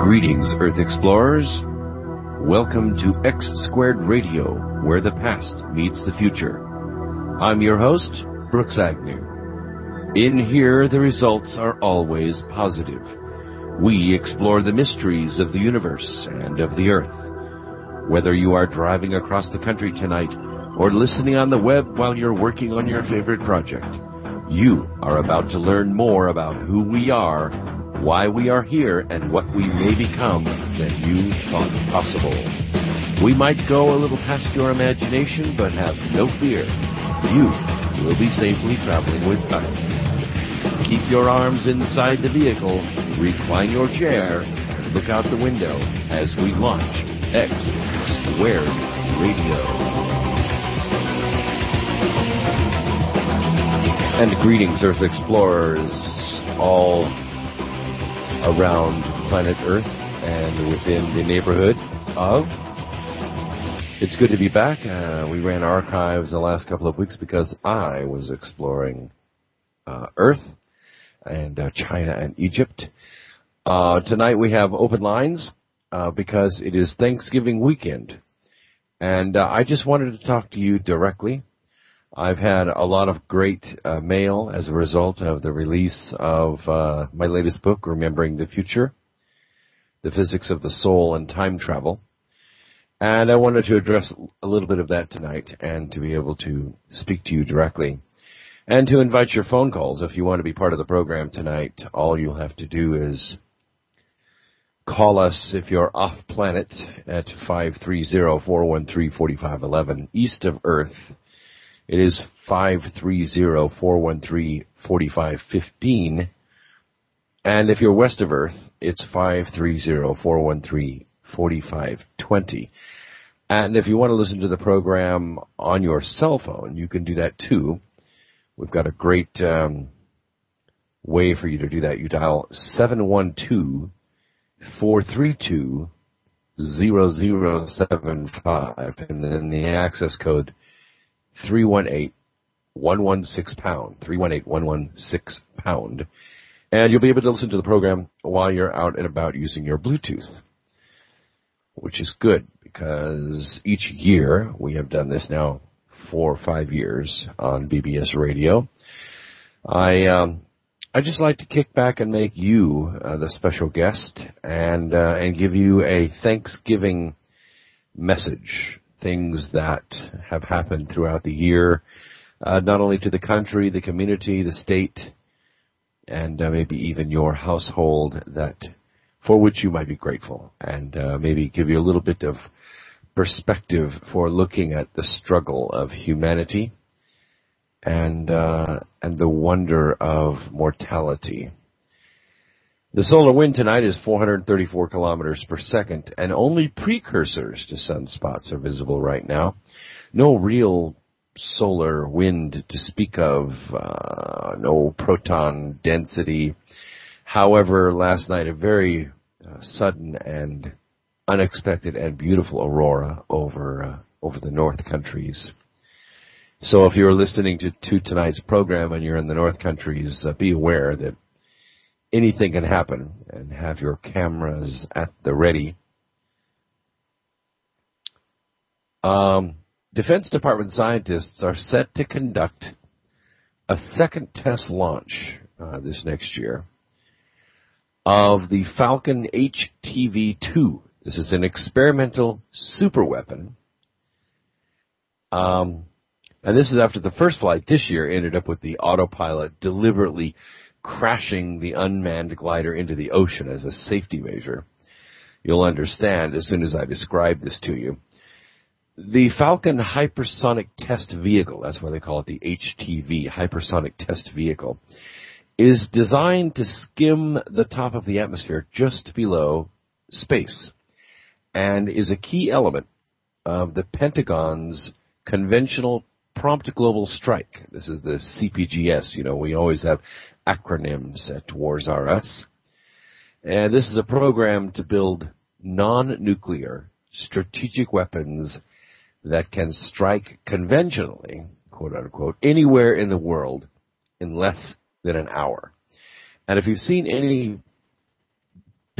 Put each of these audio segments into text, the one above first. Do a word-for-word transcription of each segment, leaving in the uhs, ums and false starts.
Greetings, Earth Explorers. Welcome to X Squared Radio, where the past meets the future. I'm your host, Brooks Agnew. In here, the results are always positive. We explore the mysteries of the universe and of the Earth. Whether you are driving across the country tonight or listening on the web while you're working on your favorite project, you are about to learn more about who we are, why we are here, and what we may become than you thought possible. We might go a little past your imagination, but have no fear. You will be safely traveling with us. Keep your arms inside the vehicle, recline your chair, and look out the window as we launch X Squared Radio. And greetings, Earth Explorers, all around planet Earth and within the neighborhood of. It's good to be back. Uh, we ran archives the last couple of weeks because I was exploring uh, Earth and uh, China and Egypt. Uh, tonight we have open lines uh, because it is Thanksgiving weekend. And uh, I just wanted to talk to you directly. I've had a lot of great uh, mail as a result of the release of uh, my latest book, Remembering the Future, The Physics of the Soul and Time Travel. And I wanted to address a little bit of that tonight and to be able to speak to you directly. And to invite your phone calls. If you want to be part of the program tonight, all you'll have to do is call us if you're off planet at five three zero, four one three, four five one one, east of Earth. It is five three zero, four one three, four five one five. And if you're west of Earth, it's five three zero, four one three, four five two zero. And if you want to listen to the program on your cell phone, you can do that too. We've got a great um, way for you to do that. You dial seven one two, four three two, zero zero seven five, and then the access code three one eight, one one six pound, three one eight, one one six pound. And you'll be able to listen to the program while you're out and about using your Bluetooth, which is good because each year, we have done this now four or five years on B B S Radio. I um, I just like to kick back and make you uh, the special guest and uh, and give you a Thanksgiving message. Things that have happened throughout the year, uh, not only to the country, the community, the state, and uh, maybe even your household, that for which you might be grateful, and uh, maybe give you a little bit of perspective for looking at the struggle of humanity and uh, and the wonder of mortality. The solar wind tonight is four hundred thirty-four kilometers per second, and only precursors to sunspots are visible right now. No real solar wind to speak of, uh, no proton density. However, last night a very uh, sudden and unexpected and beautiful aurora over uh, over the North Countries. So if you're listening to, to tonight's program and you're in the North Countries, uh, be aware that anything can happen, and have your cameras at the ready. Um, Defense Department scientists are set to conduct a second test launch uh, this next year of the Falcon H T V two. This is an experimental superweapon. Um, and this is after the first flight this year ended up with the autopilot deliberately crashing the unmanned glider into the ocean as a safety measure. You'll understand as soon as I describe this to you. The Falcon Hypersonic Test Vehicle, that's why they call it the H T V, Hypersonic Test Vehicle, is designed to skim the top of the atmosphere just below space, and is a key element of the Pentagon's Conventional Prompt Global Strike. This is the C P G S. You know, we always have acronyms at Wars R Us. And this is a program to build non-nuclear strategic weapons that can strike conventionally, quote unquote, anywhere in the world in less than an hour. And if you've seen any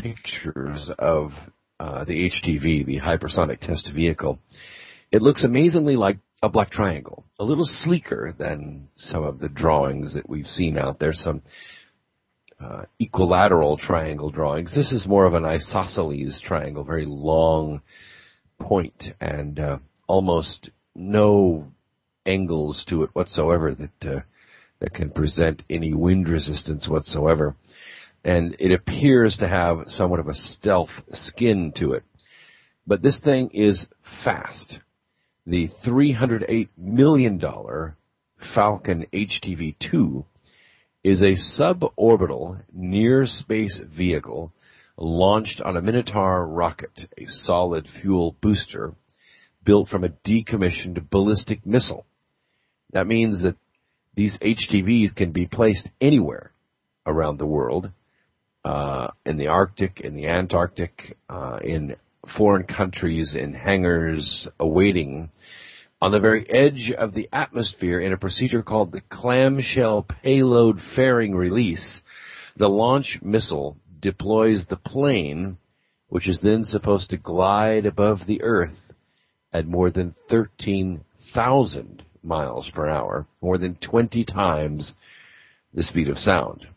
pictures of uh, the H T V, the Hypersonic Test Vehicle. It looks amazingly like a black triangle, a little sleeker than some of the drawings that we've seen out there, some uh, equilateral triangle drawings. This is more of an isosceles triangle, very long point, and uh, almost no angles to it whatsoever that uh, that can present any wind resistance whatsoever. And it appears to have somewhat of a stealth skin to it. But this thing is fast. The three hundred eight million dollars Falcon H T V two is a suborbital near-space vehicle launched on a Minotaur rocket, a solid fuel booster built from a decommissioned ballistic missile. That means that these H T Vs can be placed anywhere around the world, uh, in the Arctic, in the Antarctic, uh, in foreign countries, in hangars, awaiting on the very edge of the atmosphere in a procedure called the clamshell payload fairing release. The launch missile deploys the plane, which is then supposed to glide above the Earth at more than thirteen thousand miles per hour, more than twenty times the speed of sound.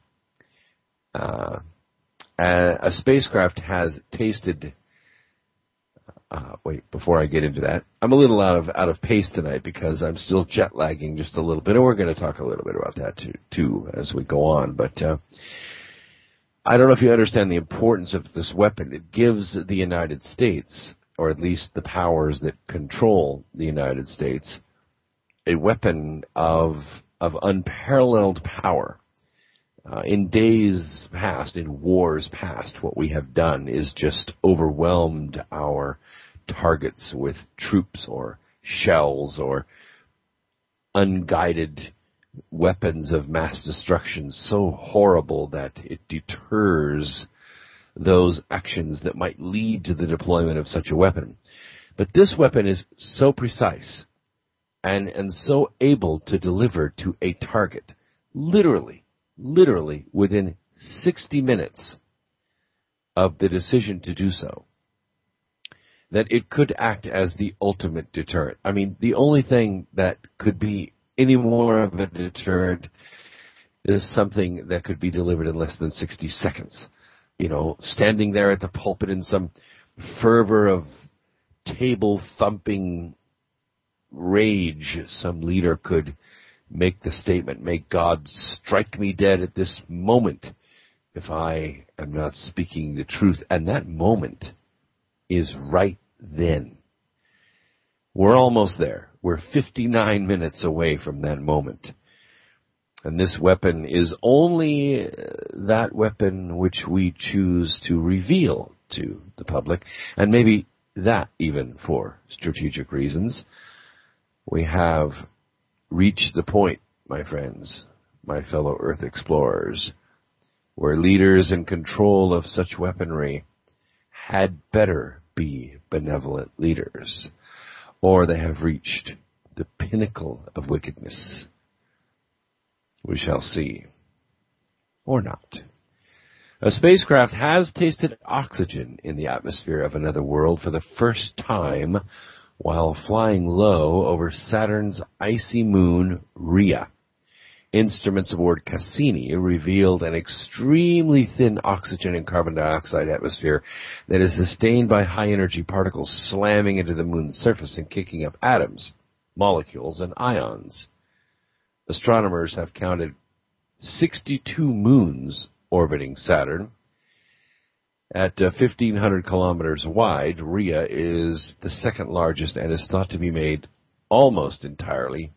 Uh, a spacecraft has tasted Uh, wait, before I get into that, I'm a little out of out of pace tonight because I'm still jet lagging just a little bit, and we're going to talk a little bit about that too, too as we go on. But uh, I don't know if you understand the importance of this weapon. It gives the United States, or at least the powers that control the United States, a weapon of of unparalleled power. Uh, in days past, in wars past, what we have done is just overwhelmed our targets with troops or shells or unguided weapons of mass destruction so horrible that it deters those actions that might lead to the deployment of such a weapon. But this weapon is so precise and, and so able to deliver to a target, literally, literally within sixty minutes of the decision to do so, that it could act as the ultimate deterrent. I mean, the only thing that could be any more of a deterrent is something that could be delivered in less than sixty seconds. You know, standing there at the pulpit in some fervor of table-thumping rage, some leader could make the statement, "May God strike me dead at this moment if I am not speaking the truth." And that moment is right then. We're almost there. We're fifty-nine minutes away from that moment. And this weapon is only that weapon which we choose to reveal to the public, and maybe that even for strategic reasons. We have reached the point, my friends, my fellow Earth explorers, where leaders in control of such weaponry had better be benevolent leaders, or they have reached the pinnacle of wickedness. We shall see. Or not. A spacecraft has tasted oxygen in the atmosphere of another world for the first time while flying low over Saturn's icy moon, Rhea. Instruments aboard Cassini revealed an extremely thin oxygen and carbon dioxide atmosphere that is sustained by high-energy particles slamming into the moon's surface and kicking up atoms, molecules, and ions. Astronomers have counted sixty-two moons orbiting Saturn. At uh, fifteen hundred kilometers wide, Rhea is the second largest and is thought to be made almost entirely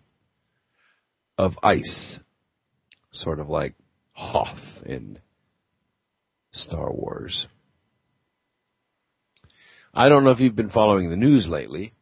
of ice, sort of like Hoth in Star Wars. I don't know if you've been following the news lately,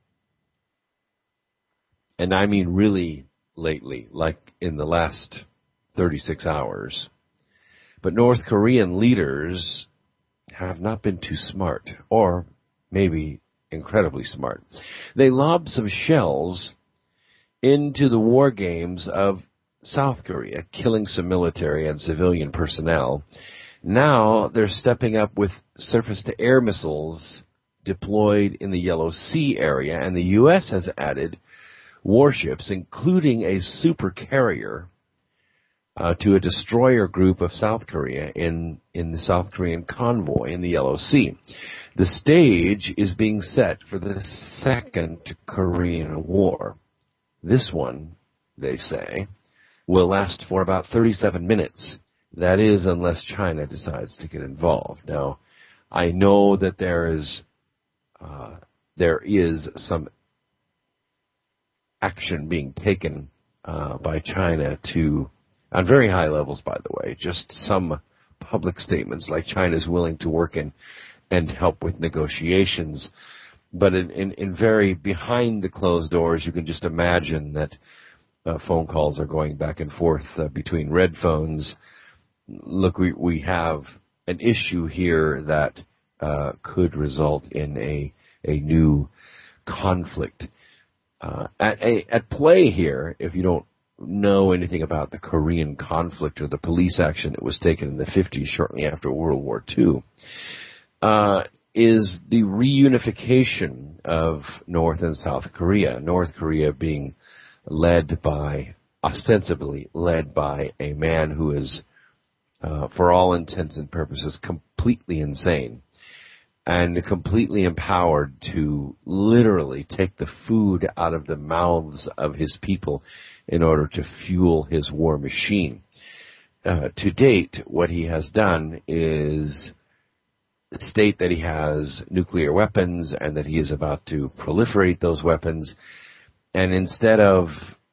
and I mean really lately, like in the last thirty-six hours, but North Korean leaders have not been too smart, or maybe incredibly smart. They lobbed some shells into the war games of South Korea, killing some military and civilian personnel. Now they're stepping up with surface-to-air missiles deployed in the Yellow Sea area, and the U S has added warships, including a super carrier, uh, to a destroyer group of South Korea in, in the South Korean convoy in the Yellow Sea. The stage is being set for the Second Korean War. This one, they say, will last for about thirty-seven minutes. That is, unless China decides to get involved. Now, I know that there is uh, there is some action being taken uh, by China to, on very high levels, by the way, just some public statements like China is willing to work in and help with negotiations. But in, in, in very behind the closed doors, you can just imagine that uh, phone calls are going back and forth uh, between red phones. Look, we, we have an issue here that uh, could result in a, a new conflict. Uh, at, a, at play here, if you don't know anything about the Korean conflict or the police action that was taken in the fifties shortly after World War Two, uh, is the reunification of North and South Korea. North Korea being led by, ostensibly led by a man who is, uh, for all intents and purposes, completely insane and completely empowered to literally take the food out of the mouths of his people in order to fuel his war machine. Uh, to date, what he has done is state that he has nuclear weapons and that he is about to proliferate those weapons. And instead of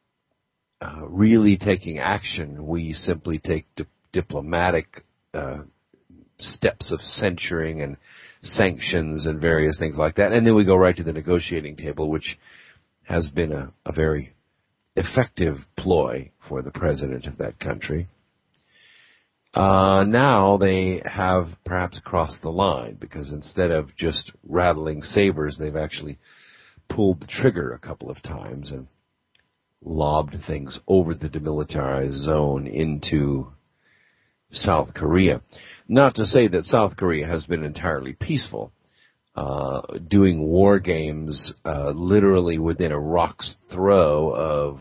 uh, really taking action, we simply take di- diplomatic uh, steps of censuring and sanctions and various things like that. And then we go right to the negotiating table, which has been a, a very effective ploy for the president of that country. Uh, now they have perhaps crossed the line, because instead of just rattling sabers, they've actually pulled the trigger a couple of times and lobbed things over the demilitarized zone into South Korea. Not to say that South Korea has been entirely peaceful. Uh, doing war games uh, literally within a rock's throw of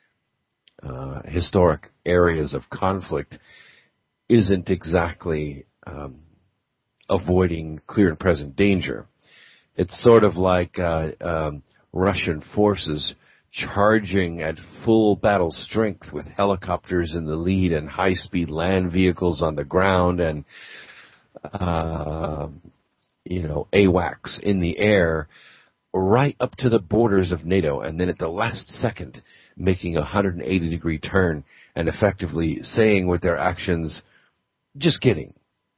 uh, historic areas of conflict isn't exactly um, avoiding clear and present danger. It's sort of like uh, um, Russian forces charging at full battle strength with helicopters in the lead and high-speed land vehicles on the ground and, uh, you know, AWACS in the air right up to the borders of NATO, and then at the last second making a one hundred eighty degree turn and effectively saying with their actions, just kidding.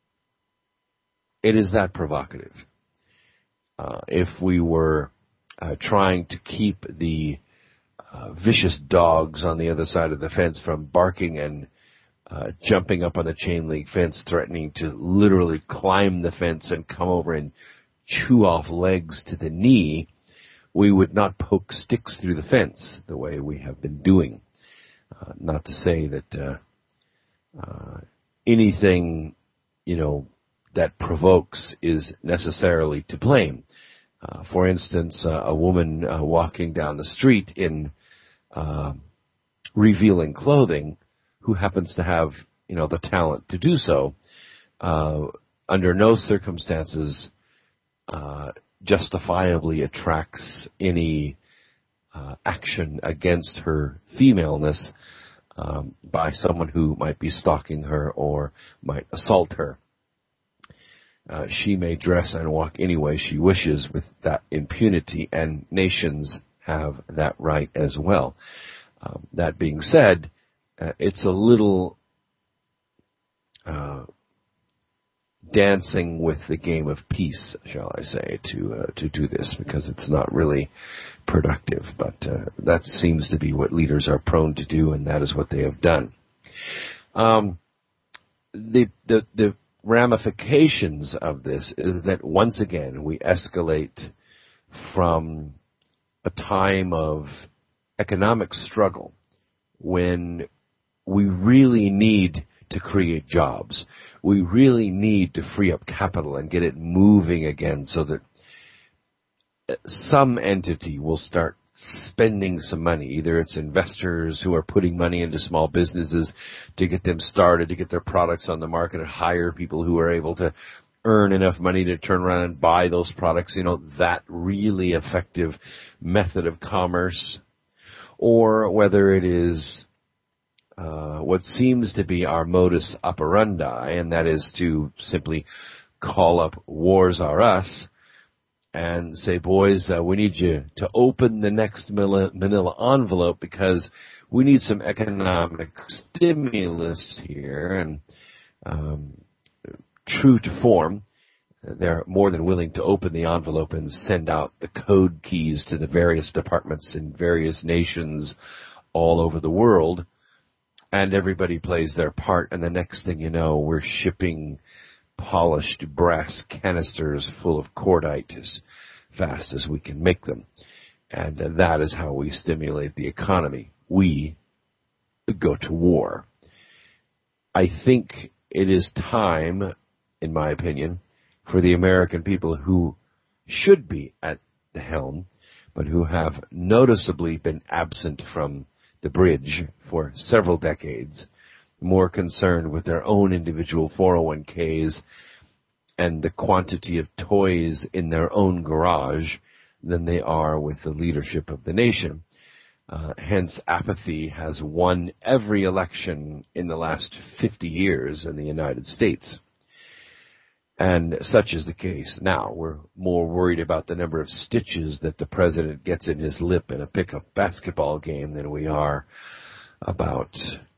It is that provocative. Uh, if we were uh, trying to keep the uh, vicious dogs on the other side of the fence from barking and uh, jumping up on the chain link fence, threatening to literally climb the fence and come over and chew off legs to the knee, we would not poke sticks through the fence the way we have been doing. Uh, not to say that uh, uh, anything, you know, that provokes is necessarily to blame. Uh, for instance, uh, a woman uh, walking down the street in uh, revealing clothing, who happens to have, you know, the talent to do so, uh, under no circumstances uh, justifiably attracts any uh, action against her femaleness um, by someone who might be stalking her or might assault her. Uh, she may dress and walk any way she wishes with that impunity, and nations have that right as well. Um, that being said, uh, it's a little uh, dancing with the game of peace, shall I say, to uh, to do this, because it's not really productive. But uh, that seems to be what leaders are prone to do, and that is what they have done. Um, the the the ramifications of this is that once again we escalate from a time of economic struggle when we really need to create jobs. We really need to free up capital and get it moving again so that some entity will start spending some money. Either it's investors who are putting money into small businesses to get them started, to get their products on the market, and hire people who are able to earn enough money to turn around and buy those products, you know, that really effective method of commerce. Or whether it is uh, what seems to be our modus operandi, and that is to simply call up Wars R Us and say, boys, uh, we need you to open the next manila envelope because we need some economic stimulus here. And um, true to form, they're more than willing to open the envelope and send out the code keys to the various departments in various nations all over the world. And everybody plays their part. And the next thing you know, we're shipping polished brass canisters full of cordite as fast as we can make them. And uh, that is how we stimulate the economy. We go to war. I think it is time, in my opinion, for the American people who should be at the helm, but who have noticeably been absent from the bridge for several decades, more concerned with their own individual four oh one k's and the quantity of toys in their own garage than they are with the leadership of the nation. Uh, hence, apathy has won every election in the last fifty years in the United States. And such is the case now. We're more worried about the number of stitches that the president gets in his lip in a pickup basketball game than we are about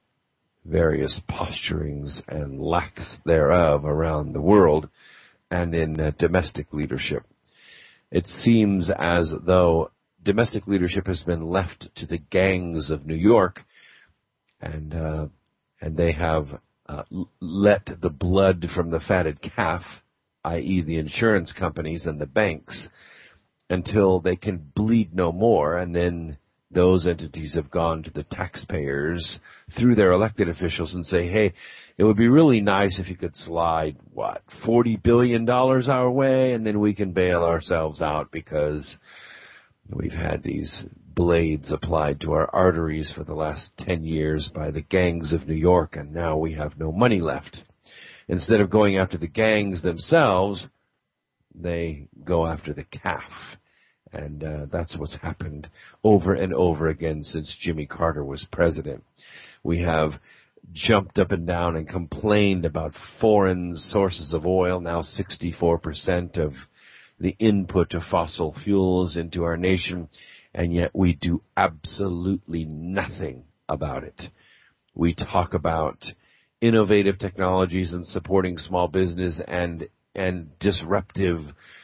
various posturings and lacks thereof around the world and in uh, domestic leadership. It seems as though domestic leadership has been left to the gangs of New York, and uh, and they have uh, let the blood from the fatted calf, that is the insurance companies and the banks, until they can bleed no more, and then those entities have gone to the taxpayers through their elected officials and say, hey, it would be really nice if you could slide, what, forty billion dollars our way, and then we can bail ourselves out because we've had these blades applied to our arteries for the last ten years by the gangs of New York, and now we have no money left. Instead of going after the gangs themselves, they go after the calf. And uh, that's what's happened over and over again since Jimmy Carter was president. We have jumped up and down and complained about foreign sources of oil, now sixty-four percent of the input of fossil fuels into our nation, and yet we do absolutely nothing about it. We talk about innovative technologies and supporting small business and and disruptive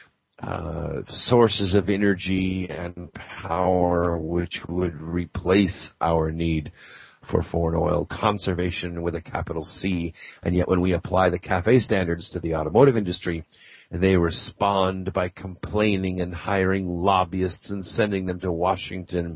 Uh, sources of energy and power which would replace our need for foreign oil conservation with a capital C. And yet when we apply the CAFE standards to the automotive industry, they respond by complaining and hiring lobbyists and sending them to Washington,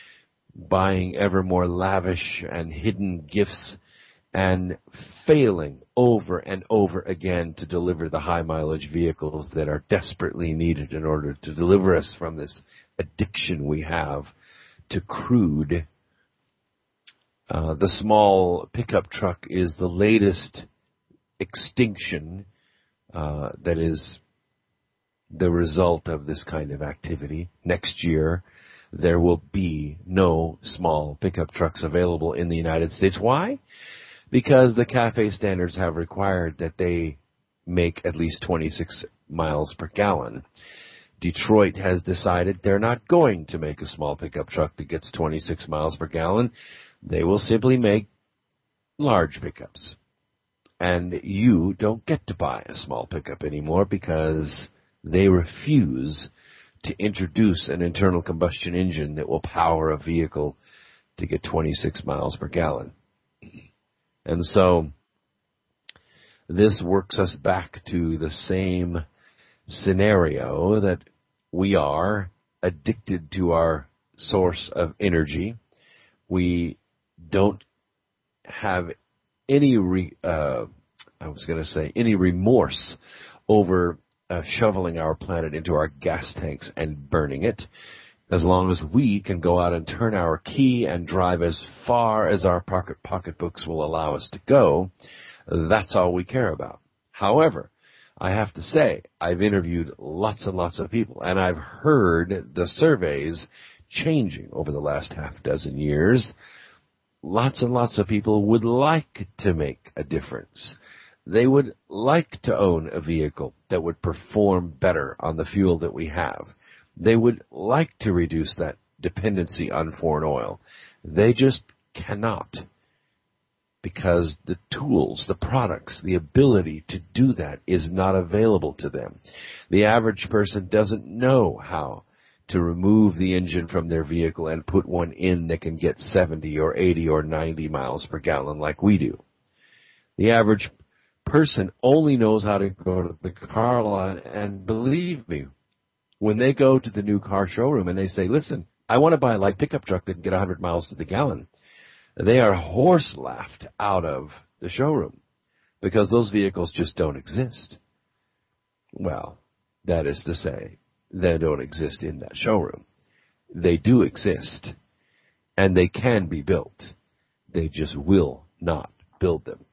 buying ever more lavish and hidden gifts, and failing over and over again to deliver the high-mileage vehicles that are desperately needed in order to deliver us from this addiction we have to crude. Uh, the small pickup truck is the latest extinction uh, that is the result of this kind of activity. Next year, there will be no small pickup trucks available in the United States. Why? Because the CAFE standards have required that they make at least twenty-six miles per gallon. Detroit has decided they're not going to make a small pickup truck that gets twenty-six miles per gallon. They will simply make large pickups. And you don't get to buy a small pickup anymore because they refuse to introduce an internal combustion engine that will power a vehicle to get twenty-six miles per gallon. And so this works us back to the same scenario that we are addicted to our source of energy. We don't have any re, uh, I was going to say any remorse over uh, shoveling our planet into our gas tanks and burning it. As long as we can go out and turn our key and drive as far as our pocket pocketbooks will allow us to go, that's all we care about. However, I have to say, I've interviewed lots and lots of people, and I've heard the surveys changing over the last half dozen years. Lots and lots of people would like to make a difference. They would like to own a vehicle that would perform better on the fuel that we have. They would like to reduce that dependency on foreign oil. They just cannot, because the tools, the products, the ability to do that is not available to them. The average person doesn't know how to remove the engine from their vehicle and put one in that can get seventy or eighty or ninety miles per gallon like we do. The average person only knows how to go to the car lot, and believe me, when they go to the new car showroom and they say, listen, I want to buy a light pickup truck that can get one hundred miles to the gallon, they are horse laughed out of the showroom because those vehicles just don't exist. Well, that is to say, they don't exist in that showroom. They do exist, and they can be built. They just will not build them.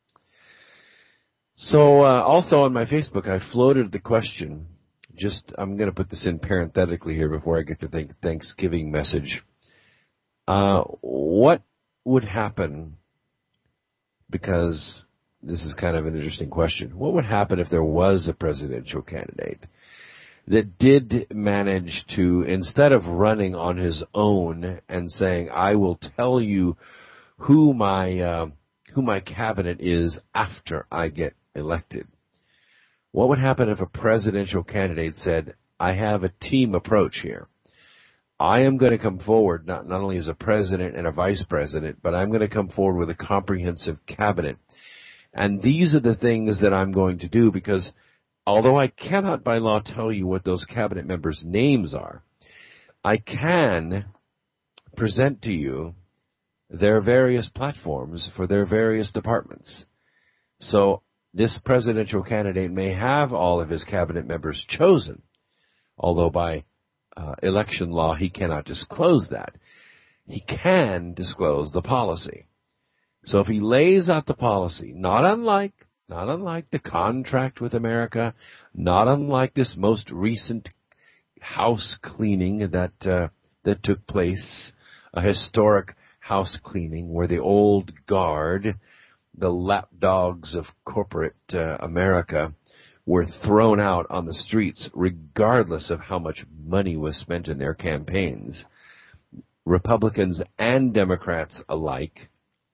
So uh, also on my Facebook, I floated the question, just I'm going to put this in parenthetically here before I get to the Thanksgiving message. Uh, what would happen, because this is kind of an interesting question, what would happen if there was a presidential candidate that did manage to, instead of running on his own and saying, I will tell you who my uh, who my cabinet is after I get elected, what would happen if a presidential candidate said, I have a team approach here. I am going to come forward not, not only as a president and a vice president, but I'm going to come forward with a comprehensive cabinet. And these are the things that I'm going to do, because although I cannot by law tell you what those cabinet members' names are, I can present to you their various platforms for their various departments. So this presidential candidate may have all of his cabinet members chosen, although by uh, election law he cannot disclose that. He can disclose the policy. So if he lays out the policy, not unlike Not unlike the contract with America, not unlike this most recent house cleaning that uh, that took place, a historic house cleaning where the old guard, the lapdogs of corporate uh, America, were thrown out on the streets regardless of how much money was spent in their campaigns. Republicans and Democrats alike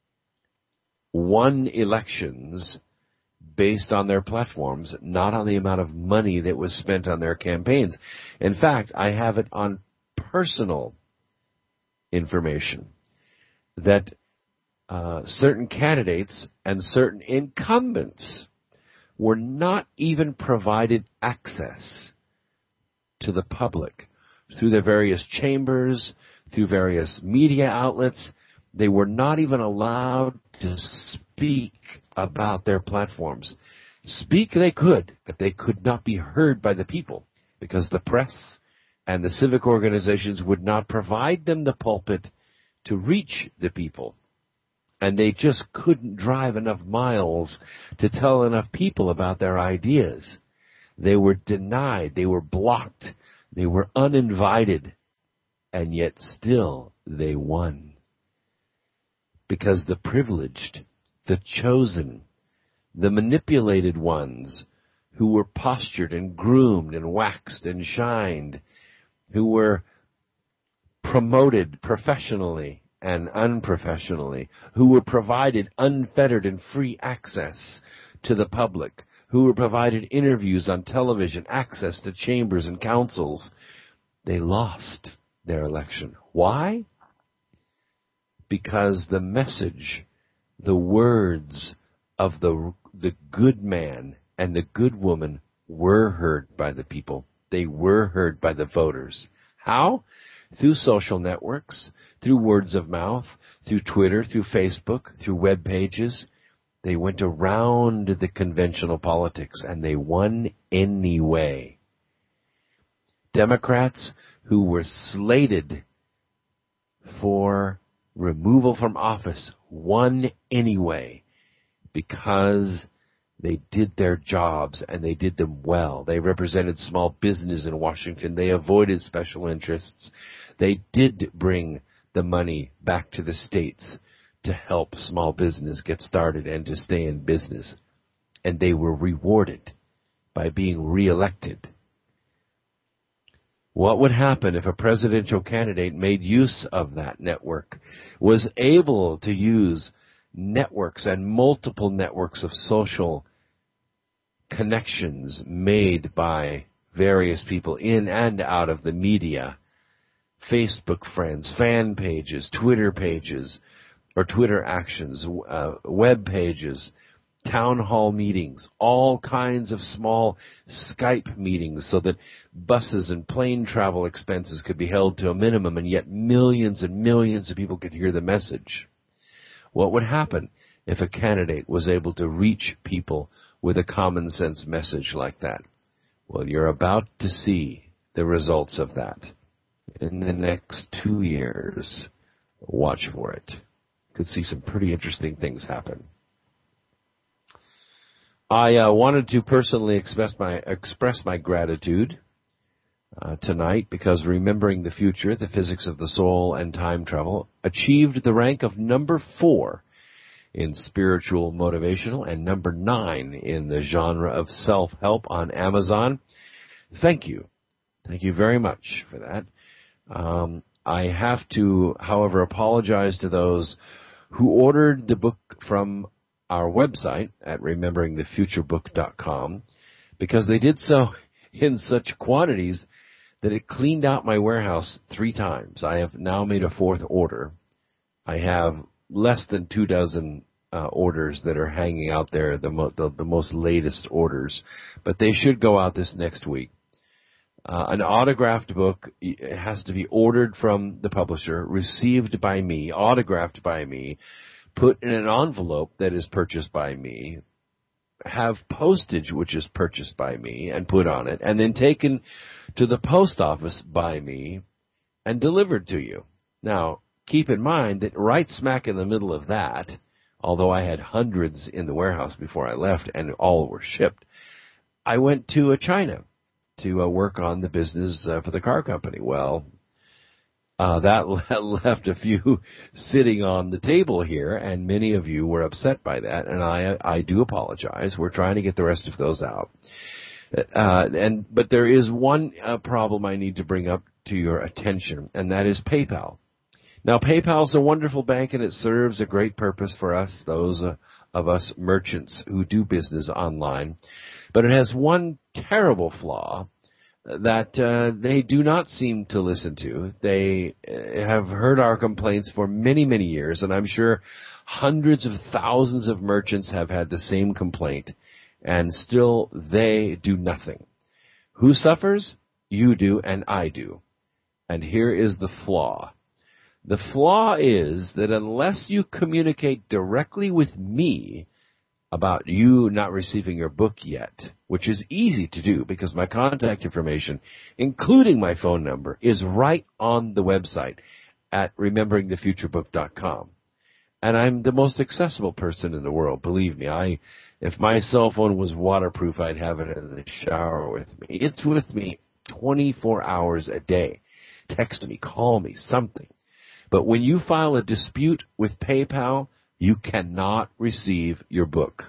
won elections based on their platforms, not on the amount of money that was spent on their campaigns. In fact, I have it on personal information that uh, certain candidates and certain incumbents were not even provided access to the public through their various chambers, through various media outlets. They were not even allowed to speak about their platforms. Speak they could, but they could not be heard by the people because the press and the civic organizations would not provide them the pulpit to reach the people. And they just couldn't drive enough miles to tell enough people about their ideas. They were denied. They were blocked. They were uninvited. And yet still they won. Because the privileged, the chosen, the manipulated ones who were postured and groomed and waxed and shined, who were promoted professionally and unprofessionally, who were provided unfettered and free access to the public, who were provided interviews on television, access to chambers and councils, they lost their election. Why? Because the message, the words of the the good man and the good woman were heard by the people. They were heard by the voters. How? Through social networks, through words of mouth, through Twitter, through Facebook, through web pages. They went around the conventional politics, and they won anyway. Democrats who were slated for removal from office won anyway because they did their jobs, and they did them well. They represented small business in Washington. They avoided special interests. They did bring the money back to the states to help small business get started and to stay in business. And they were rewarded by being reelected. What would happen if a presidential candidate made use of that network, was able to use networks and multiple networks of social connections made by various people in and out of the media, Facebook friends, fan pages, Twitter pages, or Twitter actions, uh, web pages, town hall meetings, all kinds of small Skype meetings so that buses and plane travel expenses could be held to a minimum, and yet millions and millions of people could hear the message. What would happen if a candidate was able to reach people with a common sense message like that? Well, you're about to see the results of that in the next two years. Watch for it. Could see some pretty interesting things happen. I uh, wanted to personally express my express my gratitude uh, tonight because Remembering the Future, the Physics of the Soul and Time Travel, achieved the rank of number four in spiritual motivational and number nine in the genre of self-help on Amazon. Thank you. Thank you very much for that. Um, I have to, however, apologize to those who ordered the book from our website at remembering the future book dot com because they did so in such quantities that it cleaned out my warehouse three times. I have now made a fourth order. I have less than two dozen uh, orders that are hanging out there, the, mo- the, the most latest orders, but they should go out this next week. Uh, an autographed book has to be ordered from the publisher, received by me, autographed by me, put in an envelope that is purchased by me, have postage which is purchased by me and put on it, and then taken to the post office by me and delivered to you. Now, keep in mind that right smack in the middle of that, although I had hundreds in the warehouse before I left and all were shipped, I went to uh, China to uh, work on the business uh, for the car company. Well, Uh, that left a few sitting on the table here, and many of you were upset by that, and I I do apologize. We're trying to get the rest of those out. Uh, and but there is one uh, problem I need to bring up to your attention, and that is PayPal. Now, PayPal is a wonderful bank, and it serves a great purpose for us, those uh, of us merchants who do business online. But it has one terrible flaw that uh, they do not seem to listen to. They uh, have heard our complaints for many, many years, and I'm sure hundreds of thousands of merchants have had the same complaint, and still they do nothing. Who suffers? You do, and I do. And here is the flaw. The flaw is that unless you communicate directly with me about you not receiving your book yet, which is easy to do because my contact information, including my phone number, is right on the website at remembering the future book dot com. And I'm the most accessible person in the world, believe me. I, if my cell phone was waterproof, I'd have it in the shower with me. It's with me twenty-four hours a day. Text me, call me, something. But when you file a dispute with PayPal, you cannot receive your book.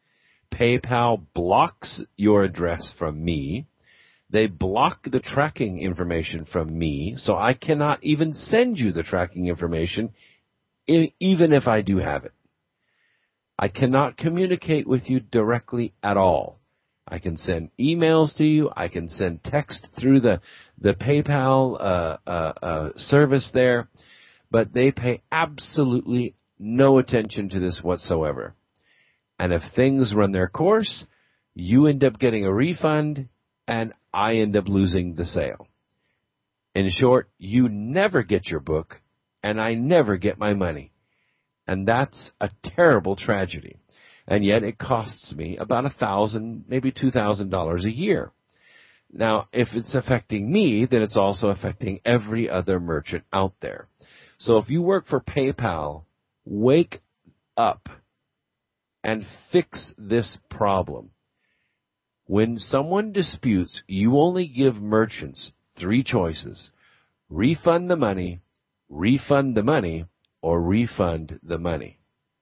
PayPal blocks your address from me. They block the tracking information from me, so I cannot even send you the tracking information, even if I do have it. I cannot communicate with you directly at all. I can send emails to you. I can send text through the, the PayPal uh, uh, uh, service there, but they pay absolutely no attention to this whatsoever. And if things run their course, you end up getting a refund, and I end up losing the sale. In short, you never get your book, and I never get my money. And that's a terrible tragedy. and yet it costs me about a thousand, maybe two thousand dollars a year. Now, if it's affecting me, then it's also affecting every other merchant out there. So if you work for PayPal, wake up and fix this problem. When someone disputes, you only give merchants three choices: refund the money, refund the money, or refund the money.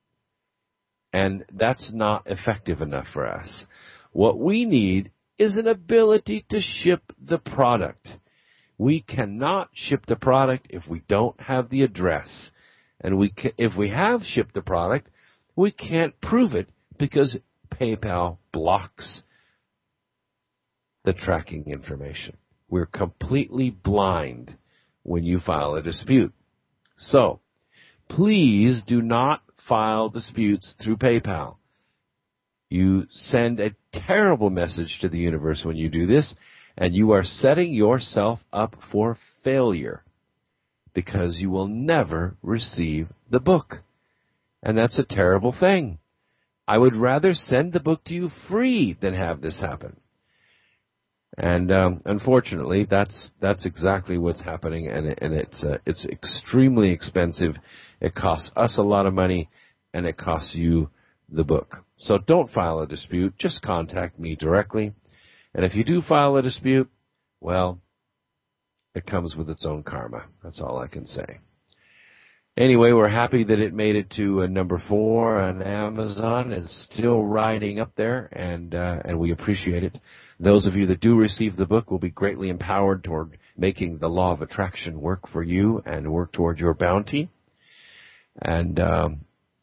And that's not effective enough for us. What we need is an ability to ship the product. We cannot ship the product if we don't have the address. And we ca- if we have shipped the product, we can't prove it because PayPal blocks the tracking information. We're completely blind when you file a dispute. So, please do not file disputes through PayPal. You send a terrible message to the universe when you do this, and you are setting yourself up for failure because you will never receive the book. And that's a terrible thing. I would rather send the book to you free than have this happen. And um, unfortunately, that's that's exactly what's happening, and it, and it's uh, it's extremely expensive. It costs us a lot of money, and it costs you the book. So don't file a dispute. Just contact me directly. And if you do file a dispute, well, it comes with its own karma. That's all I can say. Anyway, we're happy that it made it to uh, number four on Amazon. It's still riding up there, and uh, and we appreciate it. Those of you that do receive the book will be greatly empowered toward making the law of attraction work for you and work toward your bounty. And um,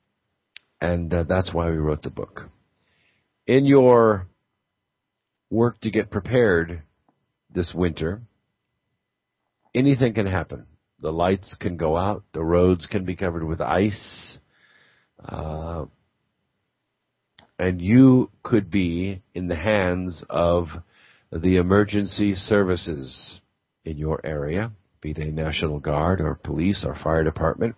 and uh, that's why we wrote the book. In your work to get prepared this winter, anything can happen. The lights can go out. The roads can be covered with ice. Uh, and you could be in the hands of the emergency services in your area, be they National Guard or police or fire department.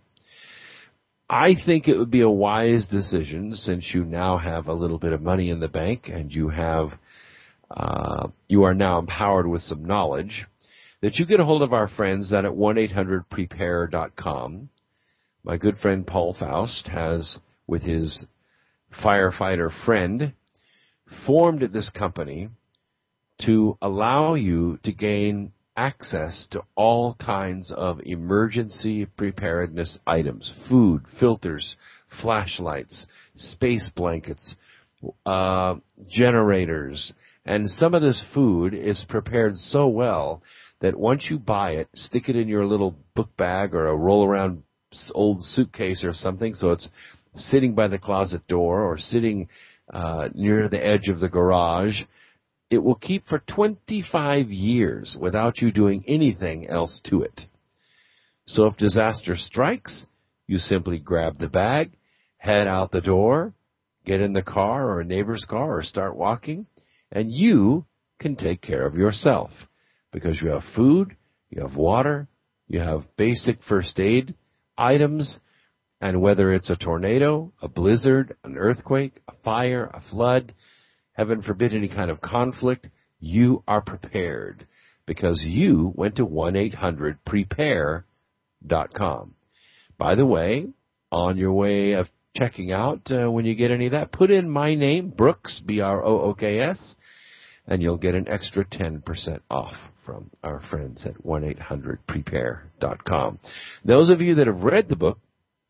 I think it would be a wise decision, since you now have a little bit of money in the bank and you have, uh, you are now empowered with some knowledge, that you get a hold of our friends at one eight hundred prepare dot com. My good friend Paul Faust has, with his firefighter friend, formed this company to allow you to gain access to all kinds of emergency preparedness items: food, filters, flashlights, space blankets, uh, generators. And some of this food is prepared so well that once you buy it, stick it in your little book bag or a roll-around old suitcase or something, so it's sitting by the closet door or sitting uh, near the edge of the garage. It will keep for twenty-five years without you doing anything else to it. So if disaster strikes, you simply grab the bag, head out the door, get in the car or a neighbor's car or start walking, and you can take care of yourself. Because you have food, you have water, you have basic first aid items, and whether it's a tornado, a blizzard, an earthquake, a fire, a flood, heaven forbid any kind of conflict, you are prepared because you went to one eight hundred prepare dot com. By the way, on your way of checking out, uh, when you get any of that, put in my name, Brooks, B R O O K S, and you'll get an extra ten percent off from our friends at one eight hundred prepare dot com. Those of you that have read the book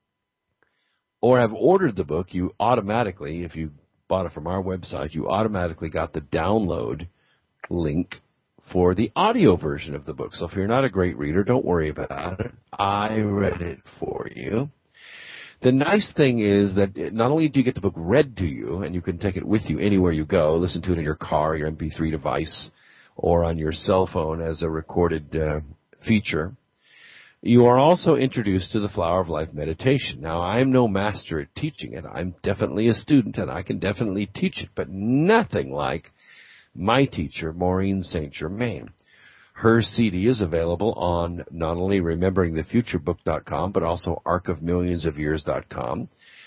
or have ordered the book, you automatically, if you bought it from our website, you automatically got the download link for the audio version of the book. So if you're not a great reader, don't worry about it. I read it for you. The nice thing is that not only do you get the book read to you, and you can take it with you anywhere you go, listen to it in your car, your M P three device, or on your cell phone as a recorded uh, feature, you are also introduced to the Flower of Life meditation. Now, I'm no master at teaching it. I'm definitely a student, and I can definitely teach it, but nothing like my teacher, Maureen Saint Germain. Her C D is available on not only remembering the future book dot com, but also arc of millions of years dot com.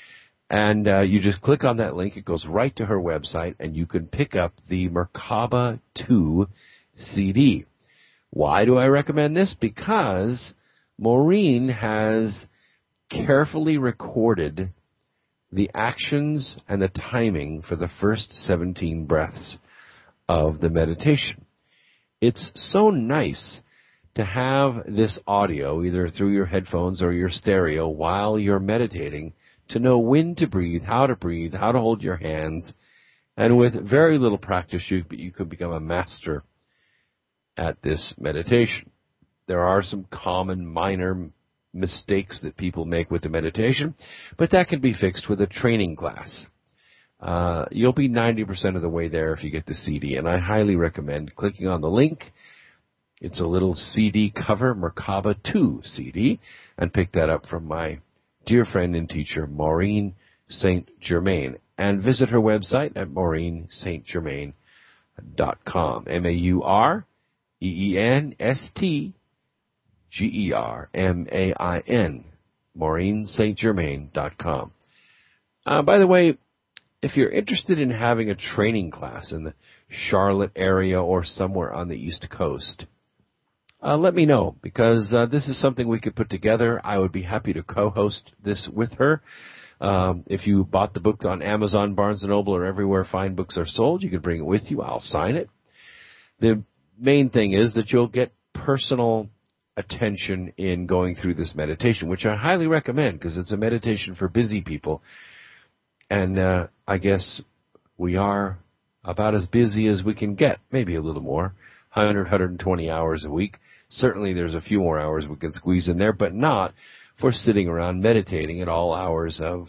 And uh, you just click on that link. It goes right to her website, and you can pick up the Merkaba two C D. Why do I recommend this? Because Maureen has carefully recorded the actions and the timing for the first seventeen breaths of the meditation. It's so nice to have this audio, either through your headphones or your stereo, while you're meditating, to know when to breathe, how to breathe, how to hold your hands. And with very little practice, you, you could become a master at this meditation. There are some common minor mistakes that people make with the meditation, but that can be fixed with a training class. Uh, you'll be ninety percent of the way there if you get the C D, and I highly recommend clicking on the link. It's a little C D cover, Merkaba two C D, and pick that up from my dear friend and teacher, Maureen Saint Germain, and visit her website at maureen saint germain dot com. M A U R E E N S T G E R M A I N, maureen saint germain dot com. Uh, by the way, if you're interested in having a training class in the Charlotte area or somewhere on the East Coast, uh, let me know, because uh, this is something we could put together. I would be happy to co-host this with her. Um, if you bought the book on Amazon, Barnes and Noble, or everywhere fine books are sold, you can bring it with you. I'll sign it. The main thing is that you'll get personal attention in going through this meditation, which I highly recommend because it's a meditation for busy people. And uh, I guess we are about as busy as we can get, maybe a little more, one hundred, one hundred twenty hours a week. Certainly there's a few more hours we can squeeze in there, but not for sitting around meditating at all hours of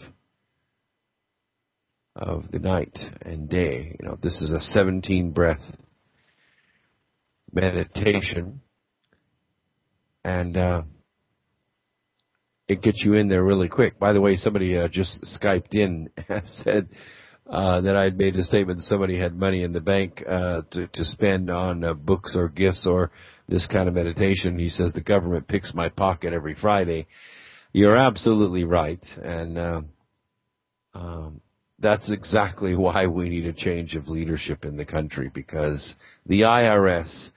of the night and day. You know, this is a seventeen breath meditation, and uh, it gets you in there really quick. By the way, somebody uh, just Skyped in and said uh, that I had made a statement somebody had money in the bank uh, to, to spend on uh, books or gifts or this kind of meditation. He says the government picks my pocket every Friday. You're absolutely right, and uh, um, that's exactly why we need a change of leadership in the country, because the I R S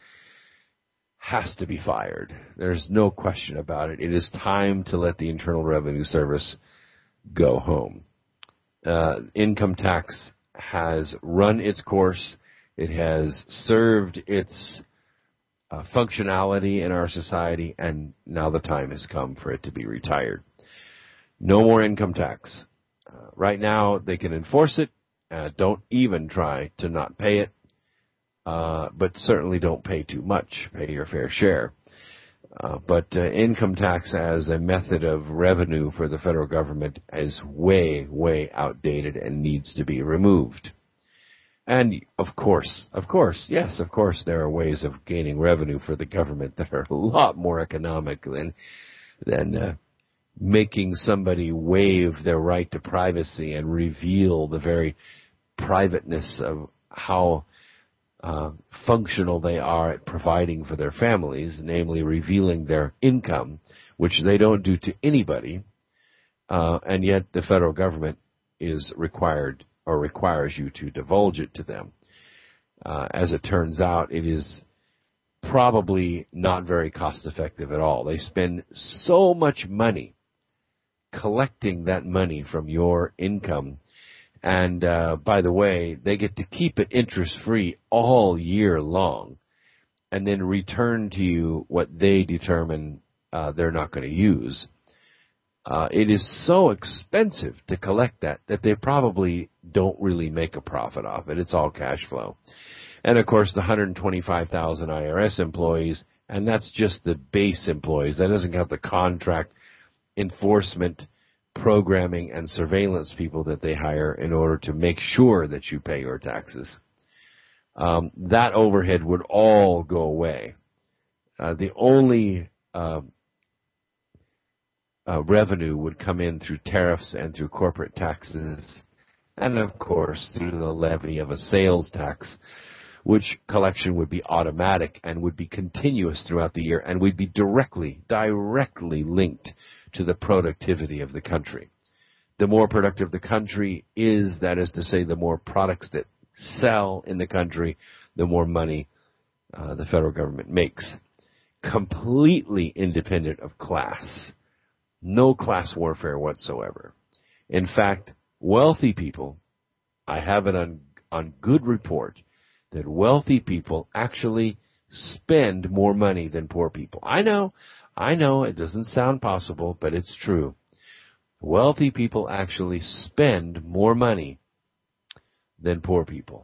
has to be fired. There's no question about it. It is time to let the Internal Revenue Service go home. Uh, income tax has run its course. It has served its uh, functionality in our society, and now the time has come for it to be retired. No more income tax. Uh, right now, they can enforce it. Uh, don't even try to not pay it. Uh, but certainly don't pay too much. Pay your fair share. Uh, but uh, income tax as a method of revenue for the federal government is way, way outdated and needs to be removed. And of course, of course, yes, of course, there are ways of gaining revenue for the government that are a lot more economic than than uh, making somebody waive their right to privacy and reveal the very privateness of how Uh, functional they are at providing for their families, namely revealing their income, which they don't do to anybody, uh, and yet the federal government is required or requires you to divulge it to them. Uh, as it turns out, it is probably not very cost effective at all. They spend so much money collecting that money from your income. And, uh, by the way, they get to keep it interest-free all year long and then return to you what they determine uh, they're not going to use. Uh, it is so expensive to collect that that they probably don't really make a profit off it. It's all cash flow. And, of course, the one hundred twenty-five thousand I R S employees, and that's just the base employees. That doesn't count the contract enforcement programming and surveillance people that they hire in order to make sure that you pay your taxes. Um, that overhead would all go away. Uh, the only uh, uh, revenue would come in through tariffs and through corporate taxes, and of course through the levy of a sales tax, which collection would be automatic and would be continuous throughout the year and would be directly, directly linked to the productivity of the country. the more productive the country is, that is to say, the more products that sell in the country, the more money uh, the federal government makes. Completely independent of class. No class warfare whatsoever. In fact, wealthy people, I have it on, on good report, that wealthy people actually spend more money than poor people. I know, I know, it doesn't sound possible, but it's true. Wealthy people actually spend more money than poor people.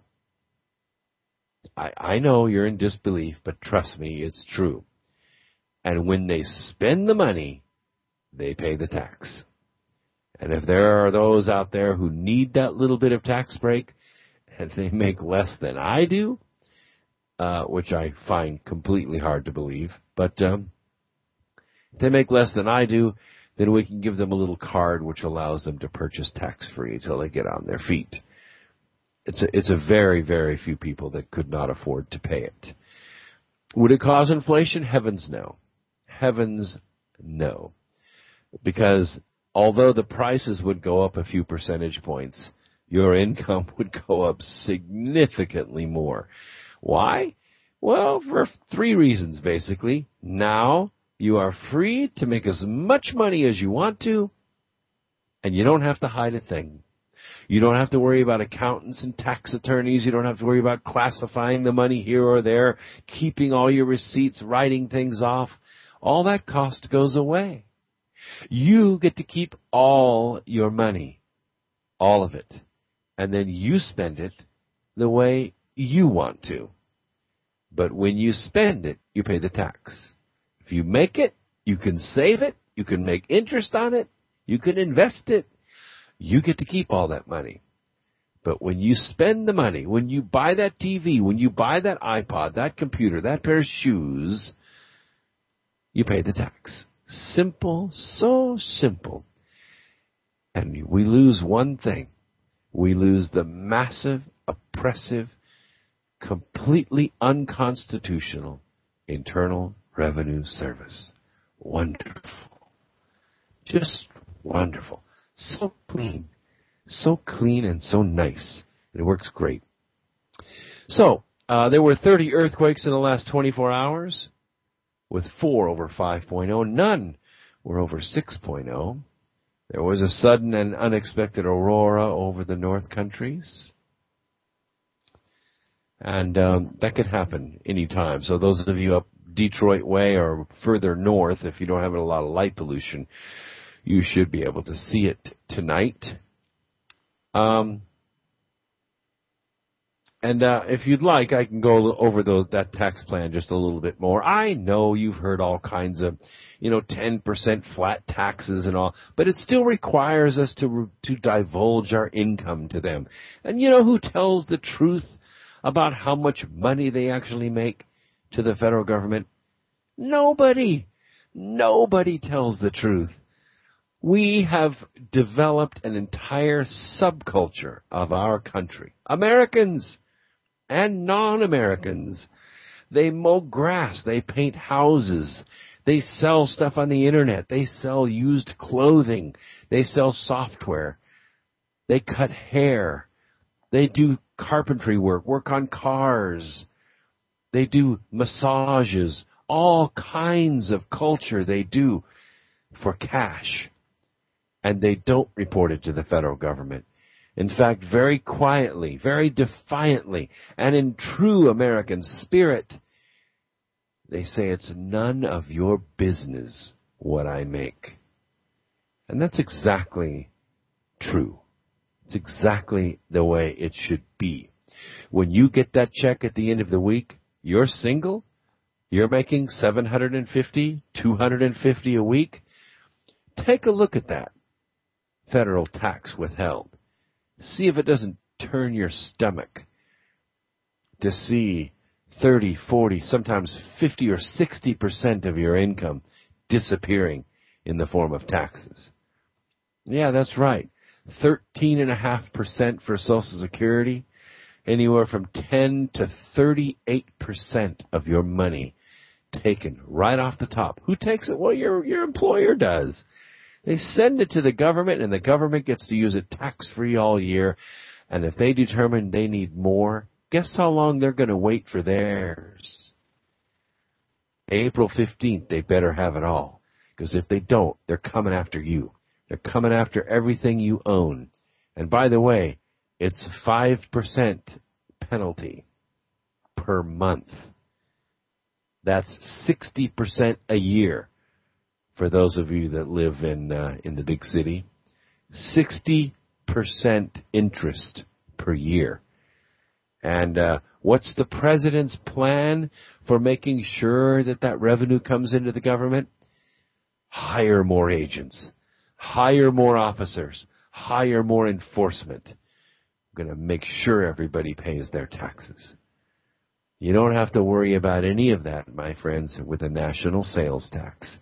I, I know you're in disbelief, but trust me, it's true. And when they spend the money, they pay the tax. And if there are those out there who need that little bit of tax break, and they make less than I do, uh, which I find completely hard to believe, but um, if they make less than I do, then we can give them a little card which allows them to purchase tax-free until they get on their feet. It's a, it's a very, very few people that could not afford to pay it. Would it cause inflation? Heavens no. Heavens no. Because although the prices would go up a few percentage points, your income would go up significantly more. Why? Well, for three reasons, basically. Now, you are free to make as much money as you want to, and you don't have to hide a thing. You don't have to worry about accountants and tax attorneys. You don't have to worry about classifying the money here or there, keeping all your receipts, writing things off. All that cost goes away. You get to keep all your money, all of it, and then you spend it the way you want to. But when you spend it, you pay the tax. If you make it, you can save it, you can make interest on it, you can invest it. You get to keep all that money. But when you spend the money, when you buy that T V, when you buy that iPod, that computer, that pair of shoes, you pay the tax. Simple, so simple. And we lose one thing. We lose the massive, oppressive, completely unconstitutional Internal Revenue Service. Wonderful. Just wonderful. So clean. So clean and so nice. It works great. So, uh, there were thirty earthquakes in the last twenty-four hours, with four over five point oh. None were over six point oh. There was a sudden and unexpected aurora over the North Countries. And um, that could happen any time. So those of you up Detroit way or further north, if you don't have a lot of light pollution, you should be able to see it tonight. Um, and uh, if you'd like, I can go over those, that tax plan just a little bit more. I know you've heard all kinds of, you know, ten percent flat taxes and all, but it still requires us to to divulge our income to them. And you know who tells the truth about how much money they actually make to the federal government? Nobody. Nobody tells the truth. We have developed an entire subculture of our country. Americans and non-Americans. They mow grass. They paint houses. They sell stuff on the internet. They sell used clothing. They sell software. They cut hair. They do carpentry work, work on cars. They do massages. All kinds of culture they do for cash. And they don't report it to the federal government. In fact, very quietly, very defiantly, and in true American spirit, they say it's none of your business what I make. And that's exactly true. It's exactly the way it should be. When you get that check at the end of the week, you're single, you're making seven hundred fifty dollars, two hundred fifty dollars a week. Take a look at that. Federal tax withheld. See if it doesn't turn your stomach to see thirty, forty, sometimes fifty or sixty percent of your income disappearing in the form of taxes. Yeah, that's right. thirteen point five percent for Social Security, anywhere from ten to thirty-eight percent of your money taken right off the top. Who takes it? Well, your your employer does. They send it to the government, and the government gets to use it tax-free all year. And if they determine they need more, guess how long they're going to wait for theirs? April fifteenth, they better have it all. Because if they don't, they're coming after you. They're coming after everything you own. And by the way, it's five percent penalty per month. That's sixty percent a year for those of you that live in uh, in the big city. sixty percent interest per year. And uh, what's the president's plan for making sure that that revenue comes into the government? Hire more agents. Hire more officers. Hire more enforcement. I'm going to make sure everybody pays their taxes. You don't have to worry about any of that, my friends, with a national sales tax.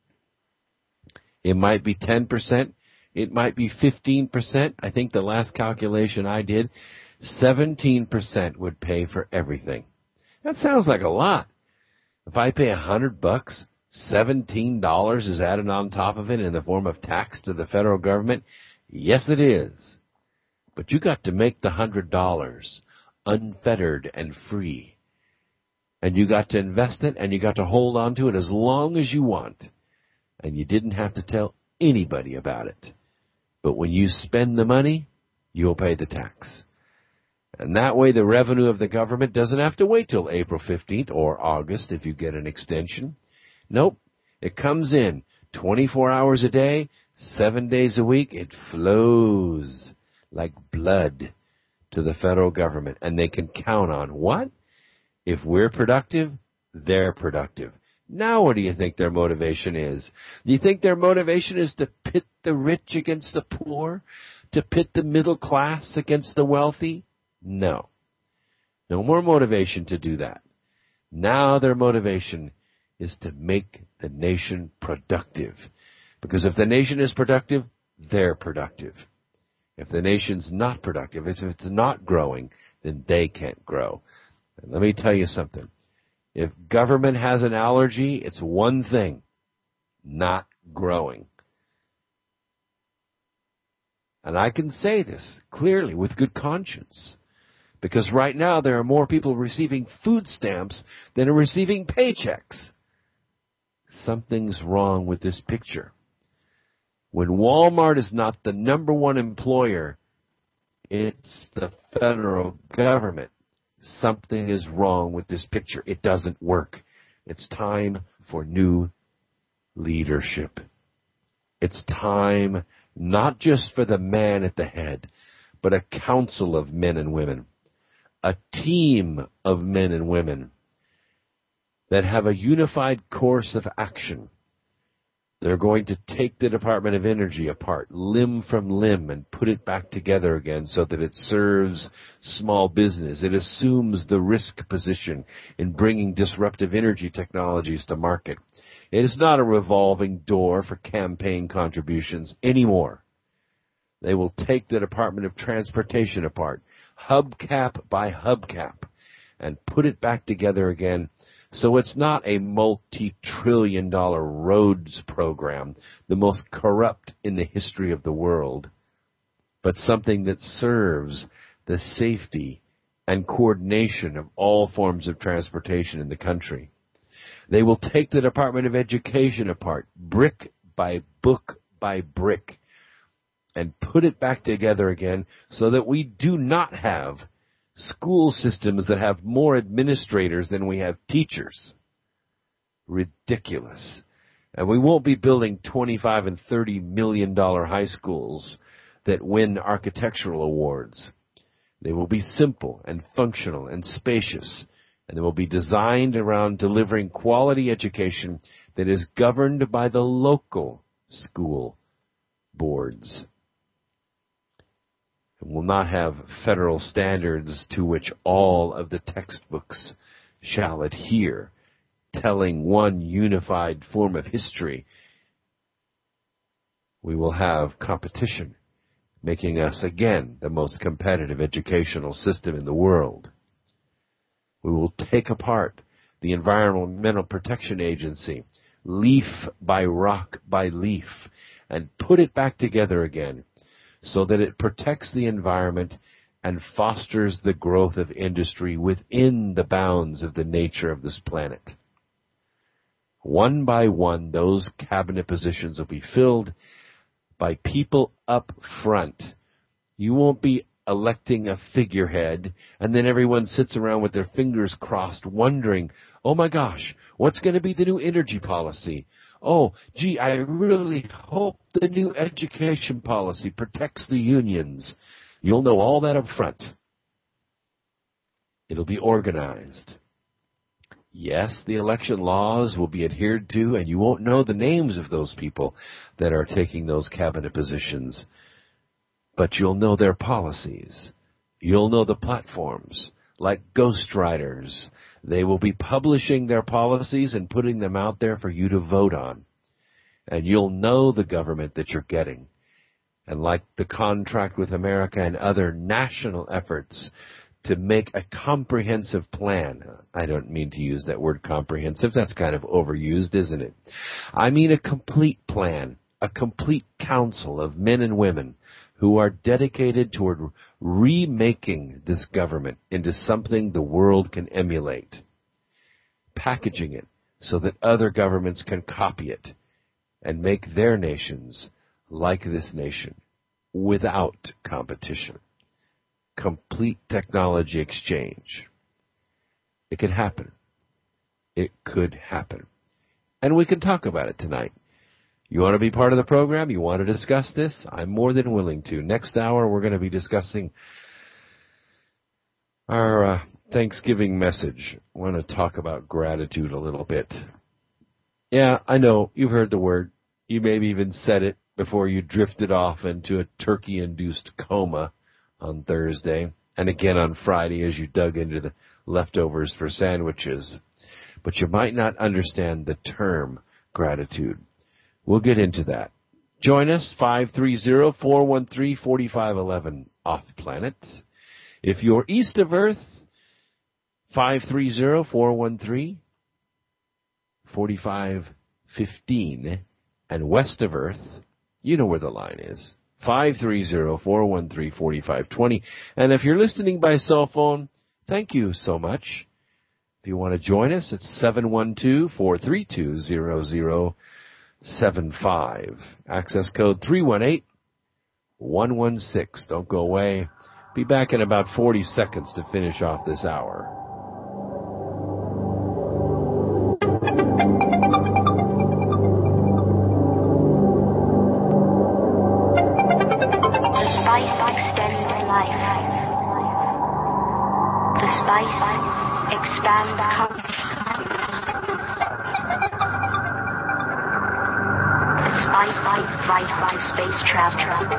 It might be ten percent. It might be fifteen percent. I think the last calculation I did, seventeen percent would pay for everything. That sounds like a lot. If I pay a hundred bucks, seventeen dollars is added on top of it in the form of tax to the federal government. Yes, it is. But you got to make the hundred dollars unfettered and free. And you got to invest it, and you got to hold on to it as long as you want. And you didn't have to tell anybody about it. But when you spend the money, you'll pay the tax. And that way the revenue of the government doesn't have to wait till April fifteenth or August if you get an extension. Nope. It comes in twenty-four hours a day, seven days a week. It flows like blood to the federal government. And they can count on what? If we're productive, they're productive. Now what do you think their motivation is? Do you think their motivation is to pit the rich against the poor? To pit the middle class against the wealthy? No. No more motivation to do that. Now their motivation is to make the nation productive. Because if the nation is productive, they're productive. If the nation's not productive, if it's not growing, then they can't grow. And let me tell you something. If government has an allergy, it's one thing, not growing. And I can say this clearly with good conscience. Because right now there are more people receiving food stamps than are receiving paychecks. Something's wrong with this picture. When Walmart is not the number one employer, it's the federal government. Something is wrong with this picture. It doesn't work. It's time for new leadership. It's time not just for the man at the head, but a council of men and women, a team of men and women that have a unified course of action. They're going to take the Department of Energy apart, limb from limb, and put it back together again so that it serves small business. It assumes the risk position in bringing disruptive energy technologies to market. It is not a revolving door for campaign contributions anymore. They will take the Department of Transportation apart, hubcap by hubcap, and put it back together again. So it's not a multi-trillion dollar roads program, the most corrupt in the history of the world, but something that serves the safety and coordination of all forms of transportation in the country. They will take the Department of Education apart, brick by book by brick, and put it back together again so that we do not have school systems that have more administrators than we have teachers. Ridiculous. And we won't be building twenty-five and thirty million dollar high schools that win architectural awards. They will be simple and functional and spacious, and they will be designed around delivering quality education that is governed by the local school boards. And will not have federal standards to which all of the textbooks shall adhere, telling one unified form of history. We will have competition, making us again the most competitive educational system in the world. We will take apart the Environmental Protection Agency, leaf by rock by leaf, and put it back together again so that it protects the environment and fosters the growth of industry within the bounds of the nature of this planet. One by one, those cabinet positions will be filled by people up front. You won't be electing a figurehead, and then everyone sits around with their fingers crossed wondering, oh my gosh, what's going to be the new energy policy? Oh, gee, I really hope the new education policy protects the unions. You'll know all that up front. It'll be organized. Yes, the election laws will be adhered to, and you won't know the names of those people that are taking those cabinet positions. But you'll know their policies. You'll know the platforms, like ghostwriters. They will be publishing their policies and putting them out there for you to vote on. And you'll know the government that you're getting. And like the contract with America and other national efforts to make a comprehensive plan. I don't mean to use that word comprehensive. That's kind of overused, isn't it? I mean a complete plan, a complete council of men and women who are dedicated toward remaking this government into something the world can emulate, packaging it so that other governments can copy it and make their nations like this nation without competition. Complete technology exchange. It could happen. It could happen. And we can talk about it tonight. You want to be part of the program? You want to discuss this? I'm more than willing to. Next hour, we're going to be discussing our uh, Thanksgiving message. I want to talk about gratitude a little bit. Yeah, I know. You've heard the word. You maybe even said it before you drifted off into a turkey-induced coma on Thursday, and again on Friday as you dug into the leftovers for sandwiches. But you might not understand the term gratitude. We'll get into that. Join us, five three zero, four one three, four five one one, off-planet. If you're east of Earth, five three zero, four one three, four five one five, and west of Earth, you know where the line is, five three zero, four one three, four five two zero. And if you're listening by cell phone, thank you so much. If you want to join us, it's seven one two, four three two, zero zero seven five. Access code three one eight, one one six. Don't go away. Be back in about forty seconds to finish off this hour. The spice extends life. The spice expands consciousness. Spice is vital to space travel.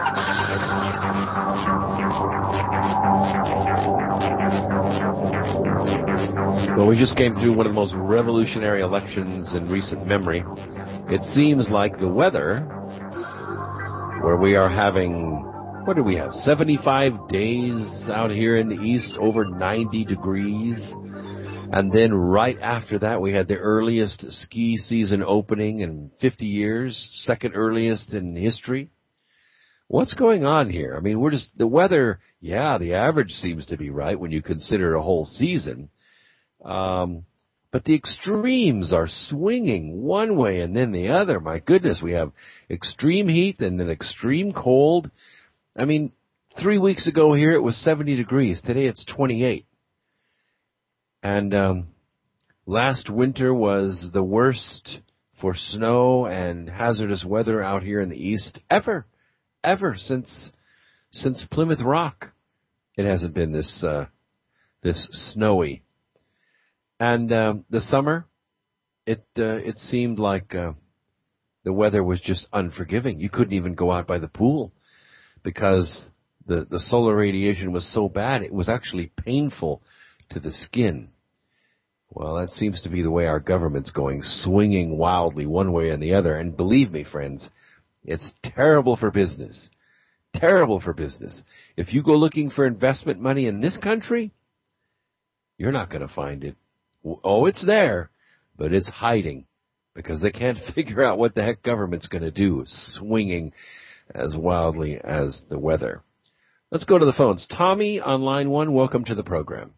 Well, we just came through one of the most revolutionary elections in recent memory. It seems like the weather, where we are having, what do we have, seventy-five days out here in the east, over ninety degrees. And then right after that, we had the earliest ski season opening in fifty years, second earliest in history. What's going on here? I mean, we're just, the weather, yeah, the average seems to be right when you consider a whole season. Um, but the extremes are swinging one way and then the other. My goodness, we have extreme heat and then extreme cold. I mean, three weeks ago here it was seventy degrees. Today it's twenty-eight. And um, last winter was the worst for snow and hazardous weather out here in the east ever, ever since since Plymouth Rock. It hasn't been this uh, this snowy. And um, the summer, it uh, it seemed like uh, the weather was just unforgiving. You couldn't even go out by the pool because the the solar radiation was so bad. It was actually painful to the skin. Well, that seems to be the way our government's going, swinging wildly one way and the other. And believe me, friends, it's terrible for business. Terrible for business. If you go looking for investment money in this country, you're not going to find it. Oh, it's there, but it's hiding because they can't figure out what the heck government's going to do, swinging as wildly as the weather. Let's go to the phones. Tommy on line one, welcome to the program.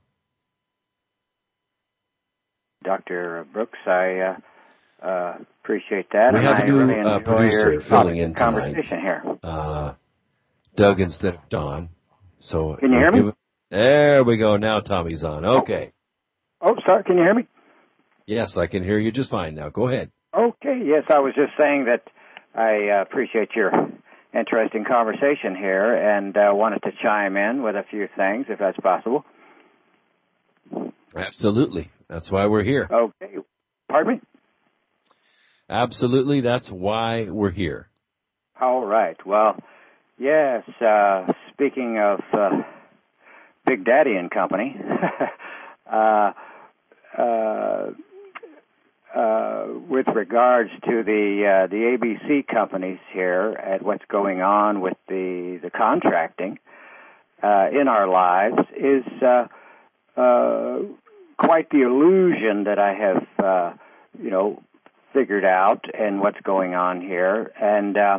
Doctor Brooks, I uh, uh, appreciate that. We and have I a new really uh, enjoy producer your filling in conversation tonight. Here. Uh, Doug instead of Don. So can you hear me? It, there we go. Now Tommy's on. Okay. Oh, sorry. Can you hear me? Yes, I can hear you just fine now. Go ahead. Okay. Yes, I was just saying that I uh, appreciate your interesting conversation here and uh, wanted to chime in with a few things, if that's possible. Absolutely. That's why we're here. Okay. Pardon me? Absolutely. That's why we're here. All right. Well, yes, uh, speaking of uh, Big Daddy and Company, uh, uh, uh, with regards to the uh, the A B C companies here and what's going on with the, the contracting uh, in our lives is uh, uh, quite the illusion that I have, uh, you know, figured out and what's going on here. And uh,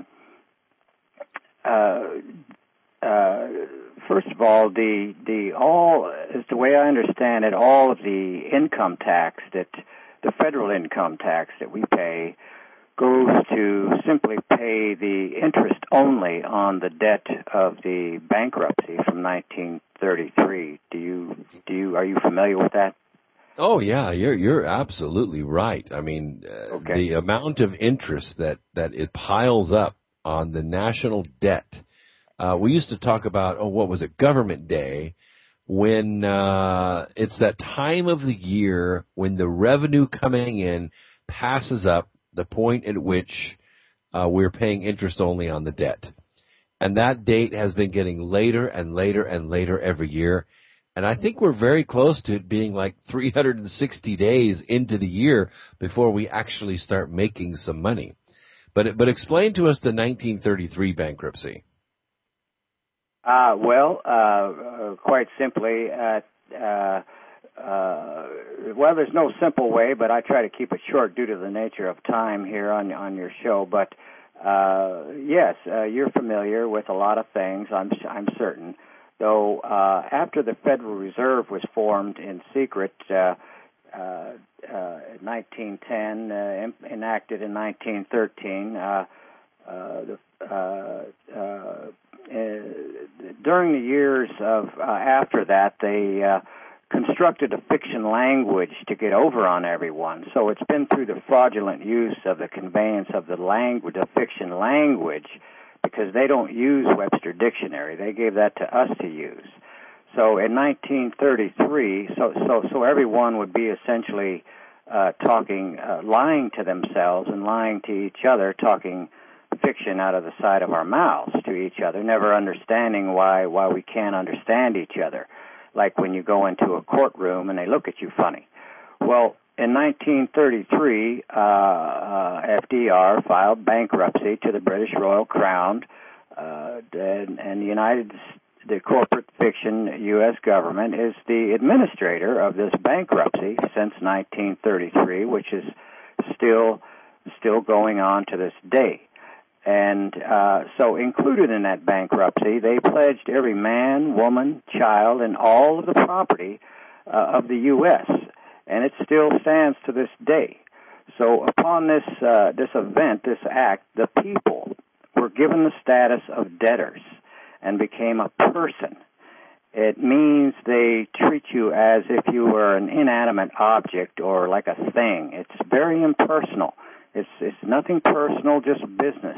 uh, uh, first of all, the the all is the way I understand it. All of the income tax that the federal income tax that we pay goes to simply pay the interest only on the debt of the bankruptcy from nineteen thirty-three. Do you do you are you familiar with that? Oh yeah, you're you're absolutely right. I mean, uh, okay. the amount of interest that that it piles up on the national debt. Uh, we used to talk about, oh, what was it, Government Day, when uh, it's that time of the year when the revenue coming in passes up the point at which uh, we're paying interest only on the debt. And that date has been getting later and later and later every year. And I think we're very close to it being like three hundred sixty days into the year before we actually start making some money. But but explain to us the nineteen thirty-three bankruptcy. Uh, well, uh, uh, quite simply, uh, uh, uh, well, there's no simple way, but I try to keep it short due to the nature of time here on on your show. But uh, yes, uh, you're familiar with a lot of things, I'm I'm certain. Though uh, after the Federal Reserve was formed in secret, uh, uh, uh, in nineteen ten, uh, enacted in nineteen thirteen, uh, uh, the, uh, uh, Uh, during the years of uh, after that, they uh, constructed a fiction language to get over on everyone. So it's been through the fraudulent use of the conveyance of the language, the fiction language, because they don't use Webster Dictionary. They gave that to us to use. So in nineteen thirty-three, so so so everyone would be essentially uh, talking, uh, lying to themselves and lying to each other, talking fiction out of the side of our mouths to each other, never understanding why why we can't understand each other. Like when you go into a courtroom and they look at you funny. Well, in nineteen thirty-three, uh, uh, F D R filed bankruptcy to the British Royal Crown, uh, and, and the United, the corporate fiction U S government is the administrator of this bankruptcy since nineteen thirty-three, which is still still going on to this day. And uh, so included in that bankruptcy, they pledged every man, woman, child, and all of the property uh, of the U S, and it still stands to this day. So upon this uh, this event, this act, the people were given the status of debtors and became a person. It means they treat you as if you were an inanimate object or like a thing. It's very impersonal. It's it's nothing personal, just business.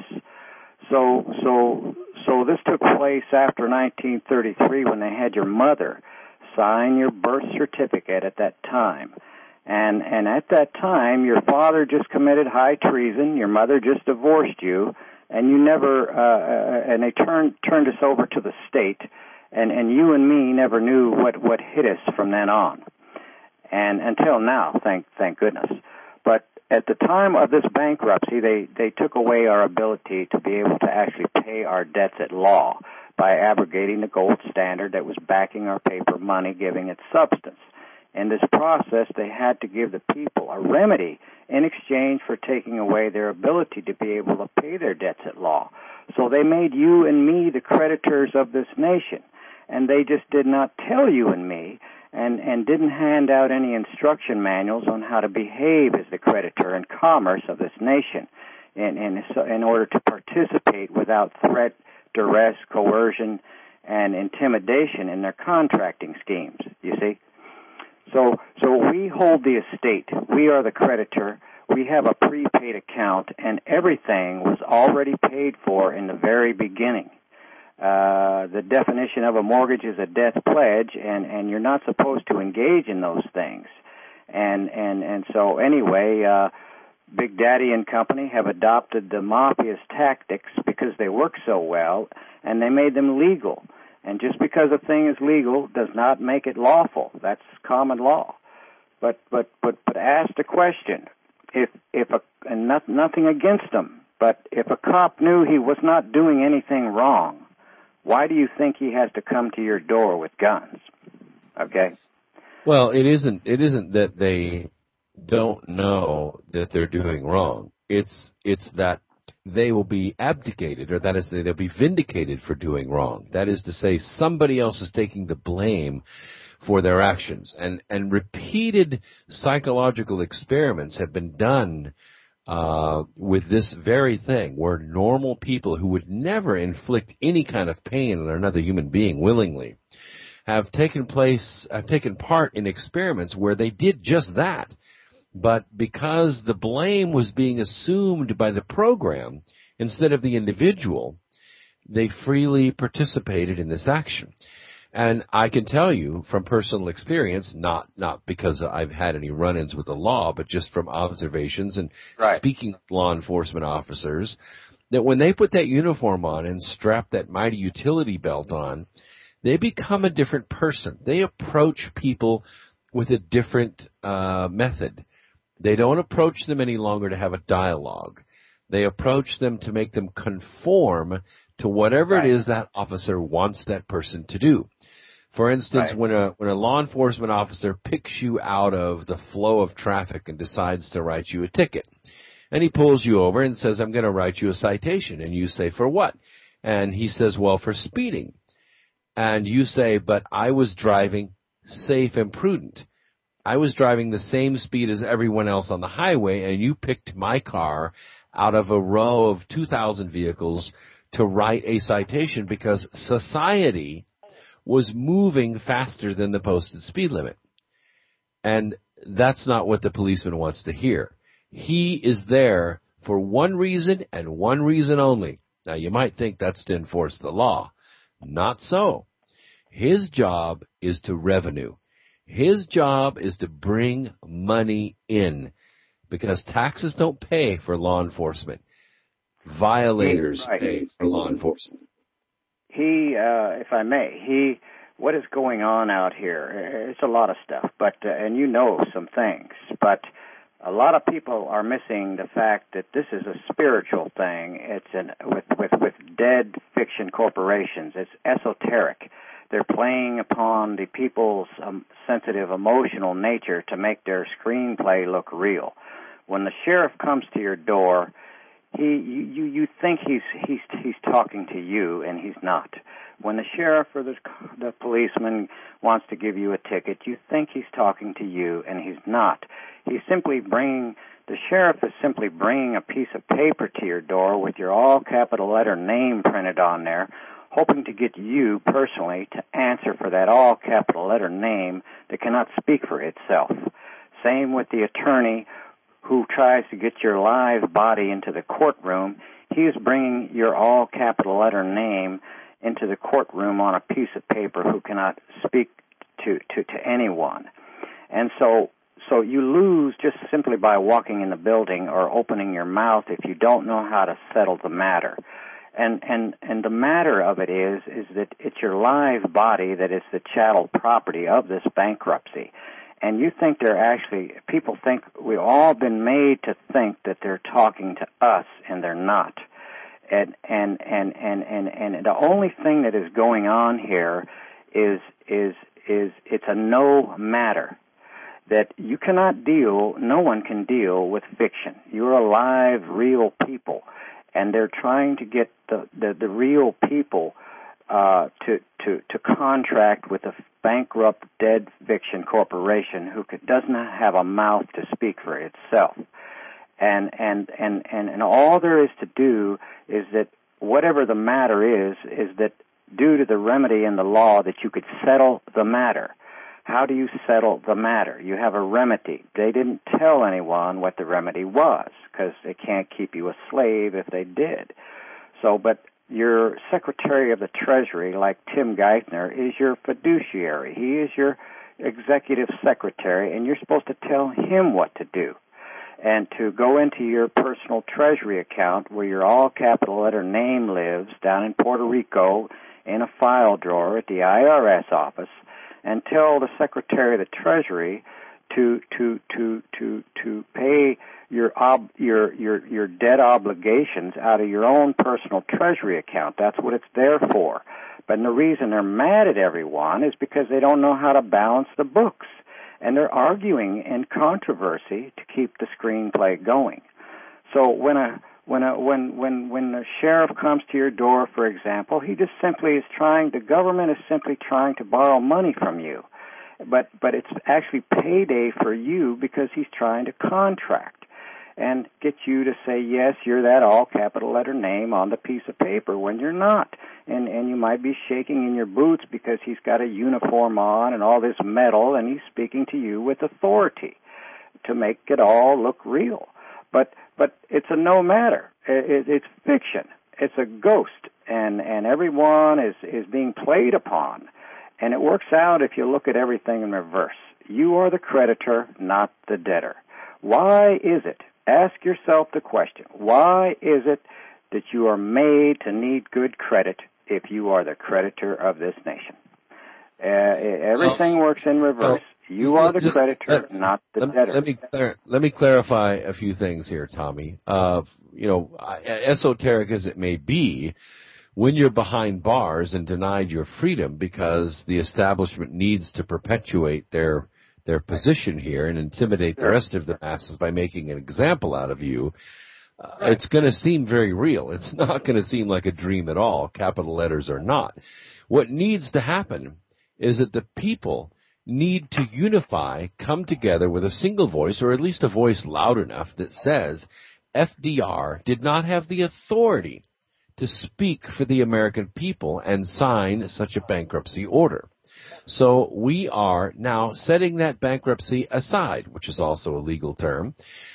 So so so this took place after nineteen thirty-three when they had your mother sign your birth certificate at that time. And and at that time your father just committed high treason, your mother just divorced you, and you never uh, and they turned turned us over to the state, and, and you and me never knew what, what hit us from then on. And until now, thank thank goodness. But at the time of this bankruptcy, they, they took away our ability to be able to actually pay our debts at law by abrogating the gold standard that was backing our paper money, giving it substance. In this process, they had to give the people a remedy in exchange for taking away their ability to be able to pay their debts at law. So they made you and me the creditors of this nation, and they just did not tell you and me and, and didn't hand out any instruction manuals on how to behave as the creditor and commerce of this nation in, in, in order to participate without threat, duress, coercion, and intimidation in their contracting schemes, you see. So, so we hold the estate. We are the creditor. We have a prepaid account, and everything was already paid for in the very beginning. Uh, the definition of a mortgage is a death pledge, and, and you're not supposed to engage in those things. And, and, and so anyway, uh, Big Daddy and company have adopted the mafia's tactics because they work so well, and they made them legal. And just because a thing is legal does not make it lawful. That's common law. But but but but ask the question: if if a and not, nothing against them, but if a cop knew he was not doing anything wrong, why do you think he has to come to your door with guns? Okay. Well, it isn't. It isn't that they don't know that they're doing wrong. It's it's that they will be abdicated, or that is, they'll be vindicated for doing wrong. That is to say, somebody else is taking the blame for their actions. And, and repeated psychological experiments have been done uh, with this very thing, where normal people who would never inflict any kind of pain on another human being willingly have taken place, have taken part in experiments where they did just that. But because the blame was being assumed by the program instead of the individual, they freely participated in this action. And I can tell you from personal experience, not not because I've had any run-ins with the law, but just from observations and right. speaking with law enforcement officers, that when they put that uniform on and strap that mighty utility belt on, they become a different person. They approach people with a different uh, method. They don't approach them any longer to have a dialogue. They approach them to make them conform to whatever right. it is that officer wants that person to do. For instance, right. when a when a law enforcement officer picks you out of the flow of traffic and decides to write you a ticket, and he pulls you over and says, I'm going to write you a citation, and you say, for what? And he says, well, for speeding. And you say, but I was driving safe and prudent. I was driving the same speed as everyone else on the highway, and you picked my car out of a row of two thousand vehicles to write a citation because society was moving faster than the posted speed limit. And that's not what the policeman wants to hear. He is there for one reason and one reason only. Now, you might think that's to enforce the law. Not so. His job is to revenue. His job is to bring money in, because taxes don't pay for law enforcement. Violators right. pay for law enforcement. He, uh, if I may, he, what is going on out here? It's a lot of stuff, but uh, and you know some things, but a lot of people are missing the fact that this is a spiritual thing. It's an with with with dead fiction corporations. It's esoteric. They're playing upon the people's um, sensitive emotional nature to make their screenplay look real. When the sheriff comes to your door, he you, you, you think he's he's he's talking to you, and he's not. When the sheriff or the, the policeman wants to give you a ticket, you think he's talking to you, and he's not. He's simply bringing the sheriff is simply bringing a piece of paper to your door with your all capital letter name printed on there, hoping to get you personally to answer for that all capital letter name that cannot speak for itself. Same with the attorney who tries to get your live body into the courtroom. He is bringing your all capital letter name into the courtroom on a piece of paper who cannot speak to, to, to anyone. And so so you lose just simply by walking in the building or opening your mouth if you don't know how to settle the matter. And and and the matter of it is is that it's your live body that is the chattel property of this bankruptcy. And you think they're actually, people think, we've all been made to think that they're talking to us, and they're not. And and and and and, and the only thing that is going on here is is is it's a no matter. that you cannot deal, no one can deal with fiction. You're alive, real people, and they're trying to get the, the, the real people uh, to, to, to contract with a bankrupt, dead fiction corporation who could, doesn't have a mouth to speak for itself. And, and, and, and, and all there is to do is that whatever the matter is, is that due to the remedy in the law that you could settle the matter. How do you settle the matter? You have a remedy. They didn't tell anyone what the remedy was because they can't keep you a slave if they did. So, but your Secretary of the Treasury, like Tim Geithner, is your fiduciary. He is your executive secretary, and you're supposed to tell him what to do. And to go into your personal treasury account where your all-capital letter name lives down in Puerto Rico in a file drawer at the I R S office, and tell the Secretary of the Treasury to to to to to pay your ob, your your your debt obligations out of your own personal treasury account. That's what it's there for. But the reason they're mad at everyone is because they don't know how to balance the books, and they're arguing in controversy to keep the screenplay going. So when a when a when when when the sheriff comes to your door, for example, he just simply is trying. The government is simply trying to borrow money from you, but but it's actually payday for you because he's trying to contract and get you to say yes, you're that all capital letter name on the piece of paper when you're not, and and you might be shaking in your boots because he's got a uniform on and all this metal, and he's speaking to you with authority to make it all look real. But but it's a no matter. It, it's fiction. It's a ghost, and, and everyone is, is being played upon. And it works out if you look at everything in reverse. You are the creditor, not the debtor. Why is it? Ask yourself the question. Why is it that you are made to need good credit if you are the creditor of this nation? Uh, everything works in reverse. You are the Just, creditor, let, not the let, debtor. Let me clar- let me clarify a few things here, Tommy. Uh, you know, esoteric as it may be, when you're behind bars and denied your freedom because the establishment needs to perpetuate their their position here and intimidate the rest of the masses by making an example out of you, uh, it's going to seem very real. It's not going to seem like a dream at all, capital letters or not. What needs to happen is that the people need to unify, come together with a single voice, or at least a voice loud enough that says F D R did not have the authority to speak for the American people and sign such a bankruptcy order. So we are now setting that bankruptcy aside, which is also a legal term,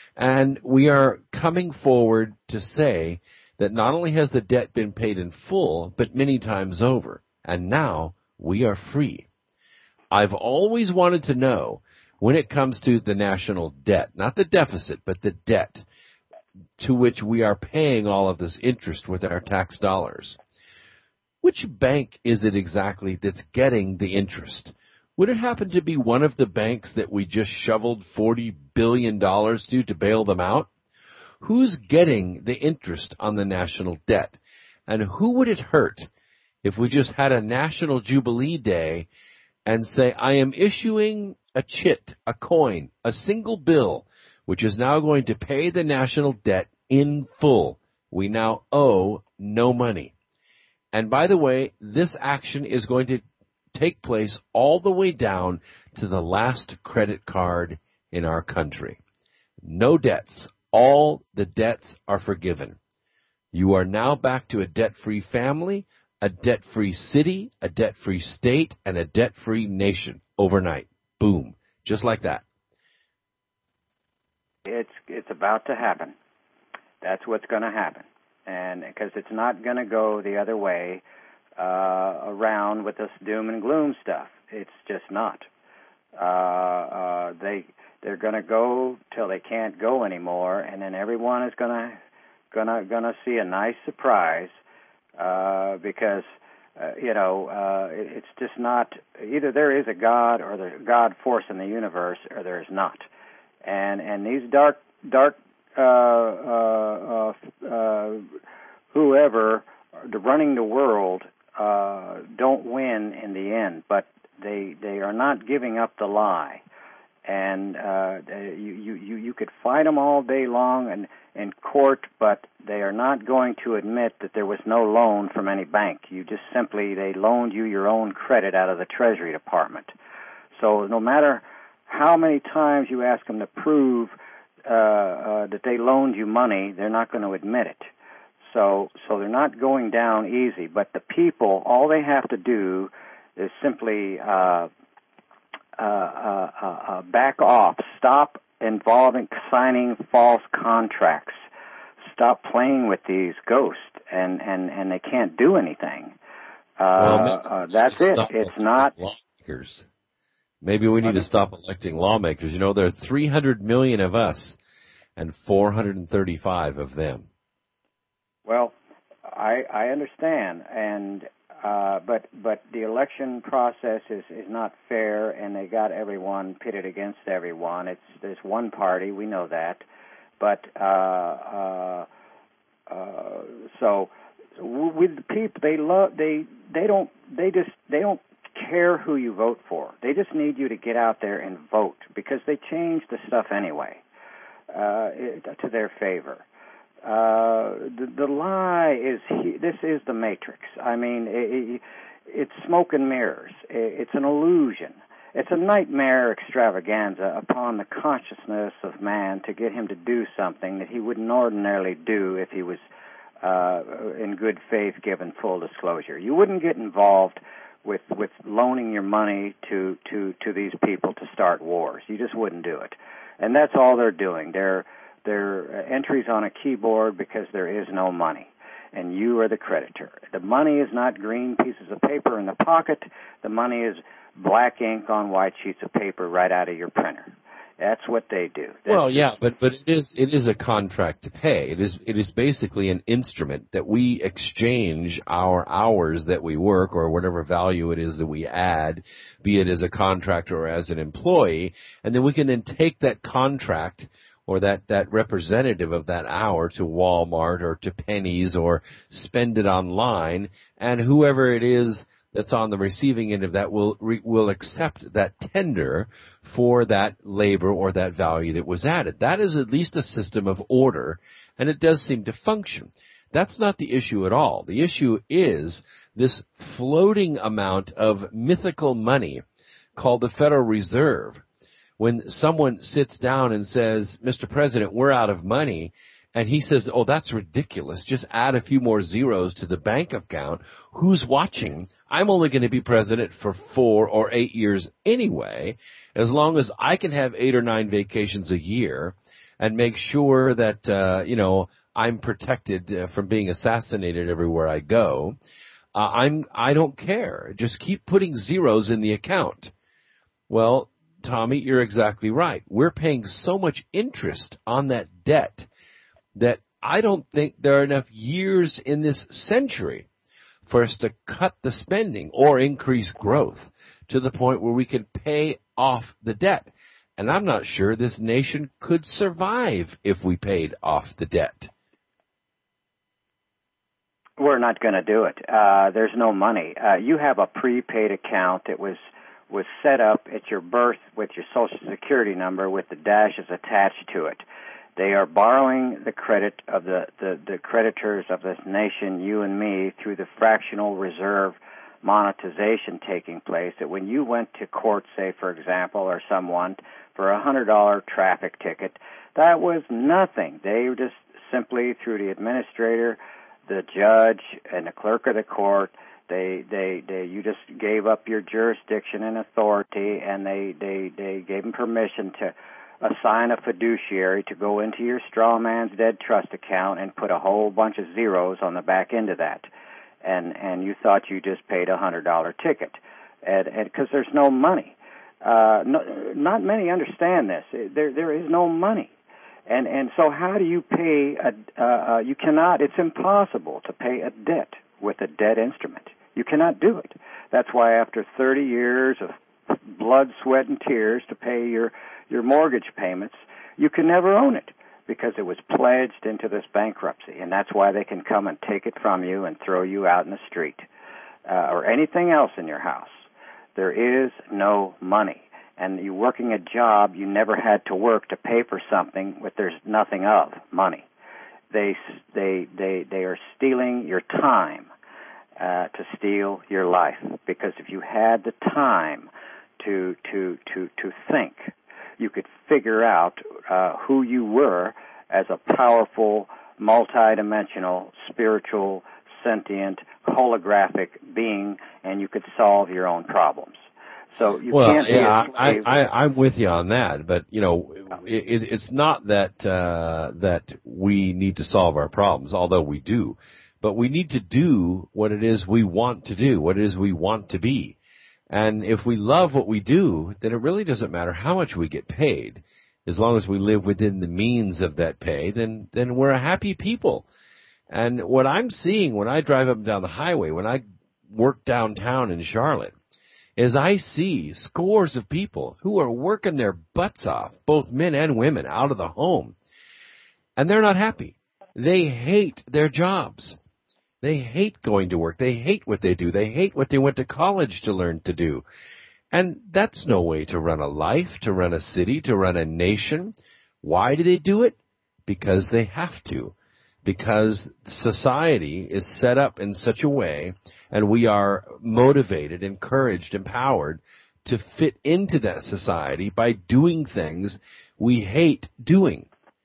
and we are coming forward to say that not only has the debt been paid in full, but many times over, and now we are free. I've always wanted to know, when it comes to the national debt, not the deficit, but the debt to which we are paying all of this interest with our tax dollars, which bank is it exactly that's getting the interest? Would it happen to be one of the banks that we just shoveled forty billion dollars to to bail them out? Who's getting the interest on the national debt? And who would it hurt if we just had a National Jubilee Day and say, I am issuing a chit, a coin, a single bill, which is now going to pay the national debt in full. We now owe no money. And by the way, this action is going to take place all the way down to the last credit card in our country. No debts. All the debts are forgiven. You are now back to a debt-free family, a debt-free city, a debt-free state, and a debt-free nation overnight. Boom. Just like that. It's it's about to happen. That's what's going to happen. And because it's not going to go the other way uh, around with this doom and gloom stuff. It's just not. Uh, uh, they, they're going to go till they can't go anymore, and then everyone is going to gonna gonna see a nice surprise. Uh, because, uh, you know, uh, it's just not, either there is a God or the God force in the universe or there is not. And and these dark, dark, uh, uh, uh, uh, whoever, running the world, uh, don't win in the end, but they, they are not giving up the lie. and uh, you, you, you could fight them all day long in, in court, but they are not going to admit that there was no loan from any bank. You just simply, they loaned you your own credit out of the Treasury Department. So no matter how many times you ask them to prove uh, uh, that they loaned you money, they're not going to admit it. So, so they're not going down easy. But the people, all they have to do is simply uh, uh, uh, uh, back off, stop involving signing false contracts, stop playing with these ghosts, and, and, and they can't do anything. Uh, well, uh, that's it. It's not. Lawmakers. Maybe we need to stop electing lawmakers. You know, there are three hundred million of us and four hundred thirty-five of them. Well, I, I understand, and uh, but but the election process is, is not fair, and they got everyone pitted against everyone. It's there's one party, we know that, but uh, uh, uh, so with the people, they love they they don't they just they don't care who you vote for. They just need you to get out there and vote because they change the stuff anyway uh, to their favor. Uh, the, the lie is, this is the Matrix. I mean, it, it, it's smoke and mirrors. It, it's an illusion. It's a nightmare extravaganza upon the consciousness of man to get him to do something that he wouldn't ordinarily do if he was uh, in good faith given full disclosure. You wouldn't get involved with, with loaning your money to, to, to these people to start wars. You just wouldn't do it. And that's all they're doing. They're They're entries on a keyboard because there is no money, and you are the creditor. The money is not green pieces of paper in the pocket. The money is black ink on white sheets of paper right out of your printer. That's what they do. That's well, yeah, but but it is it is a contract to pay. It is it is basically an instrument that we exchange our hours that we work or whatever value it is that we add, be it as a contractor or as an employee, and then we can then take that contract or that, that representative of that hour to Walmart or to Penny's or spend it online, and whoever it is that's on the receiving end of that will will accept that tender for that labor or that value that was added. That is at least a system of order, and it does seem to function. That's not the issue at all. The issue is this floating amount of mythical money called the Federal Reserve. When someone sits down and says, Mister President, we're out of money, and he says, oh, that's ridiculous, just add a few more zeros to the bank account, who's watching? I'm only going to be president for four or eight years anyway, as long as I can have eight or nine vacations a year and make sure that, uh, you know, I'm protected uh, from being assassinated everywhere I go. Uh, I'm, I don't care. Just keep putting zeros in the account. Well, Tommy, you're exactly right. We're paying so much interest on that debt that I don't think there are enough years in this century for us to cut the spending or increase growth to the point where we can pay off the debt. And I'm not sure this nation could survive if we paid off the debt. We're not going to do it. Uh, there's no money. Uh, you have a prepaid account that was was set up at your birth with your Social Security number with the dashes attached to it. They are borrowing the credit of the, the, the creditors of this nation, you and me, through the fractional reserve monetization taking place, that when you went to court, say, for example, or someone for a one hundred dollars traffic ticket, that was nothing. They were just simply through the administrator, the judge, and the clerk of the court, They, they, they, you just gave up your jurisdiction and authority, and they, they, they gave them permission to assign a fiduciary to go into your straw man's dead trust account and put a whole bunch of zeros on the back end of that. And, and you thought you just paid a one hundred dollars ticket. And, and, because there's no money. Uh, no, not many understand this. There, there is no money. And, and so how do you pay a, uh, uh, you cannot, it's impossible to pay a debt with a debt instrument. You cannot do it. That's why after thirty years of blood, sweat, and tears to pay your, your mortgage payments, you can never own it because it was pledged into this bankruptcy. And that's why they can come and take it from you and throw you out in the street uh, or anything else in your house. There is no money. and you working a job you never had to work to pay for something that there's nothing of, money. They they they they are stealing your time uh, to steal your life. Because if you had the time to to to to think, you could figure out uh, who you were as a powerful, multidimensional, spiritual, sentient, holographic being, and you could solve your own problems. So you well, can't be yeah, a slave. I, I, I'm with you on that, but you know, it, it's not that uh, that we need to solve our problems, although we do, but we need to do what it is we want to do, what it is we want to be, and if we love what we do, then it really doesn't matter how much we get paid, as long as we live within the means of that pay. Then then we're a happy people. And what I'm seeing when I drive up and down the highway, when I work downtown in Charlotte, is I see scores of people who are working their butts off, both men and women, out of the home. And they're not happy. They hate their jobs. They hate going to work. They hate what they do. They hate what they went to college to learn to do. And that's no way to run a life, to run a city, to run a nation. Why do they do it? Because they have to. Because society is set up in such a way, and we are motivated, encouraged, empowered to fit into that society by doing things we hate doing.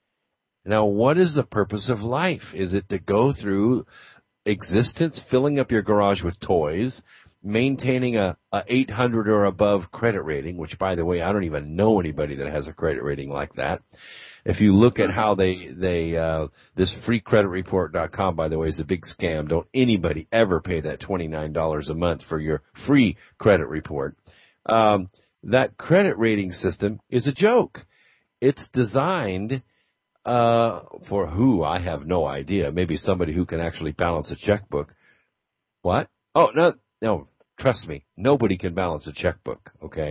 Now, what is the purpose of life? Is it to go through existence, filling up your garage with toys, maintaining a, a eight hundred or above credit rating, which, by the way, I don't even know anybody that has a credit rating like that. If you look at how they, they, uh, this free credit report dot com, by the way, is a big scam. Don't anybody ever pay that twenty-nine dollars a month for your free credit report. Um, that credit rating system is a joke. It's designed, uh, for who? I have no idea. Maybe somebody who can actually balance a checkbook. What? Oh, no, no, trust me. Nobody can balance a checkbook, okay?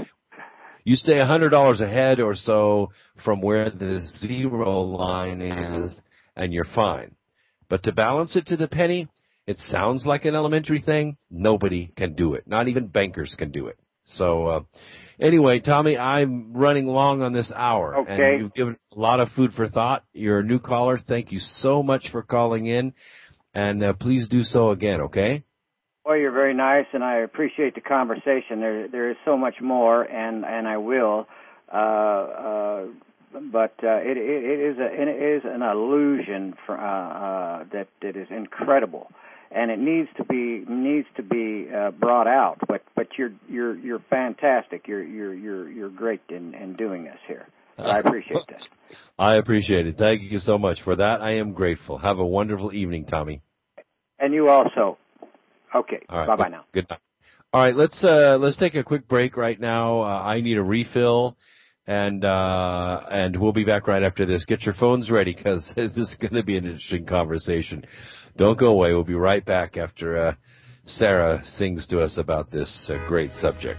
You stay one hundred dollars ahead or so from where the zero line is, and you're fine. But to balance it to the penny, it sounds like an elementary thing. Nobody can do it. Not even bankers can do it. So uh, anyway, Tommy, I'm running long on this hour. Okay. And you've given a lot of food for thought. You're a new caller. Thank you so much for calling in. And uh, please do so again, okay? Well, you're very nice, and I appreciate the conversation. There, there is so much more, and, and I will. Uh, uh, but uh, it, it, it is a, it is an illusion for, uh, uh, that that is incredible, and it needs to be needs to be uh, brought out. But but you're you're you're fantastic. You're you're you're you're great in, in doing this here. I appreciate that. I appreciate it. Thank you so much for that. I am grateful. Have a wonderful evening, Tommy. And you also. Okay. All right. Bye-bye now. Good night. All right. Let's uh, let's take a quick break right now. Uh, I need a refill, and uh, and we'll be back right after this. Get your phones ready because this is going to be an interesting conversation. Don't go away. We'll be right back after uh, Sarah sings to us about this uh, great subject.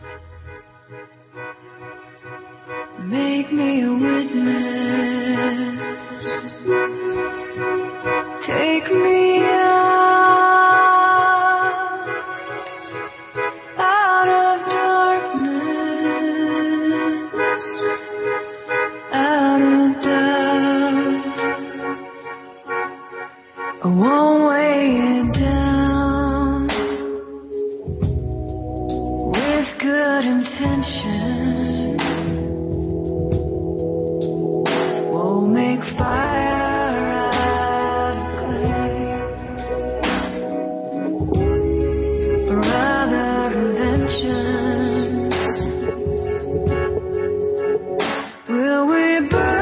Make me a witness. Take me out. I won't weigh it down with good intention. We'll make fire out of clay, or other inventions. Will we burn?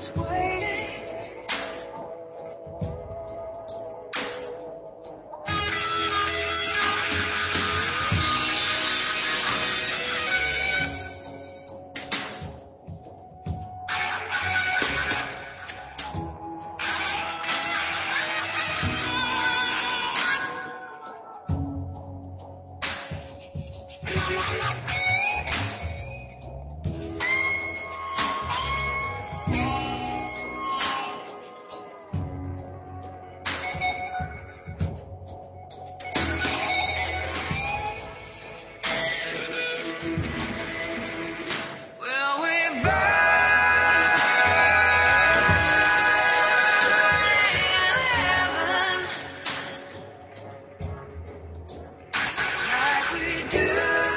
is waiting. Will we burn in heaven like we do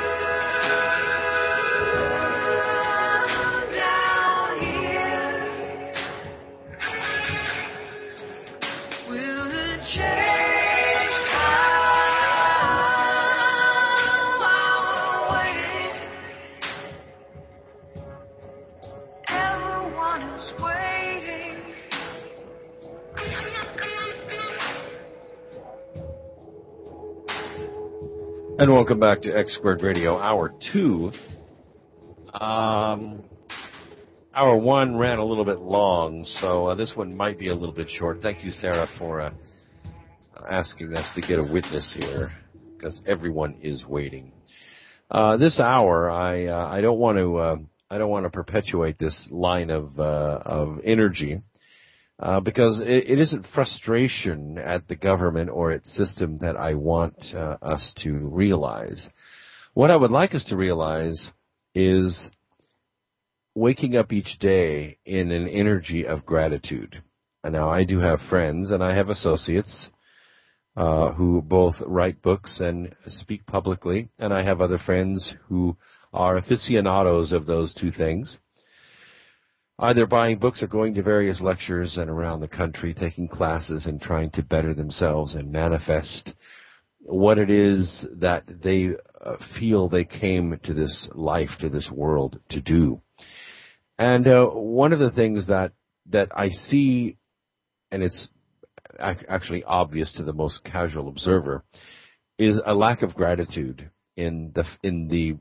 down here? Will the change come while we're waiting? Everyone is waiting. And welcome back to X Squared Radio, Hour two. Um, hour one ran a little bit long, so uh, this one might be a little bit short. Thank you, Sarah, for uh, asking us to get a witness here, because everyone is waiting. Uh, this hour, I uh, I don't want to uh, I don't want to perpetuate this line of uh, of energy. Uh, because it, it isn't frustration at the government or its system that I want uh, us to realize. What I would like us to realize is waking up each day in an energy of gratitude. And now, I do have friends and I have associates uh, who both write books and speak publicly, and I have other friends who are aficionados of those two things, either buying books or going to various lectures and around the country, taking classes and trying to better themselves and manifest what it is that they uh, feel they came to this life, to this world to do. And uh, one of the things that, that I see, and it's ac- actually obvious to the most casual observer, is a lack of gratitude in the in the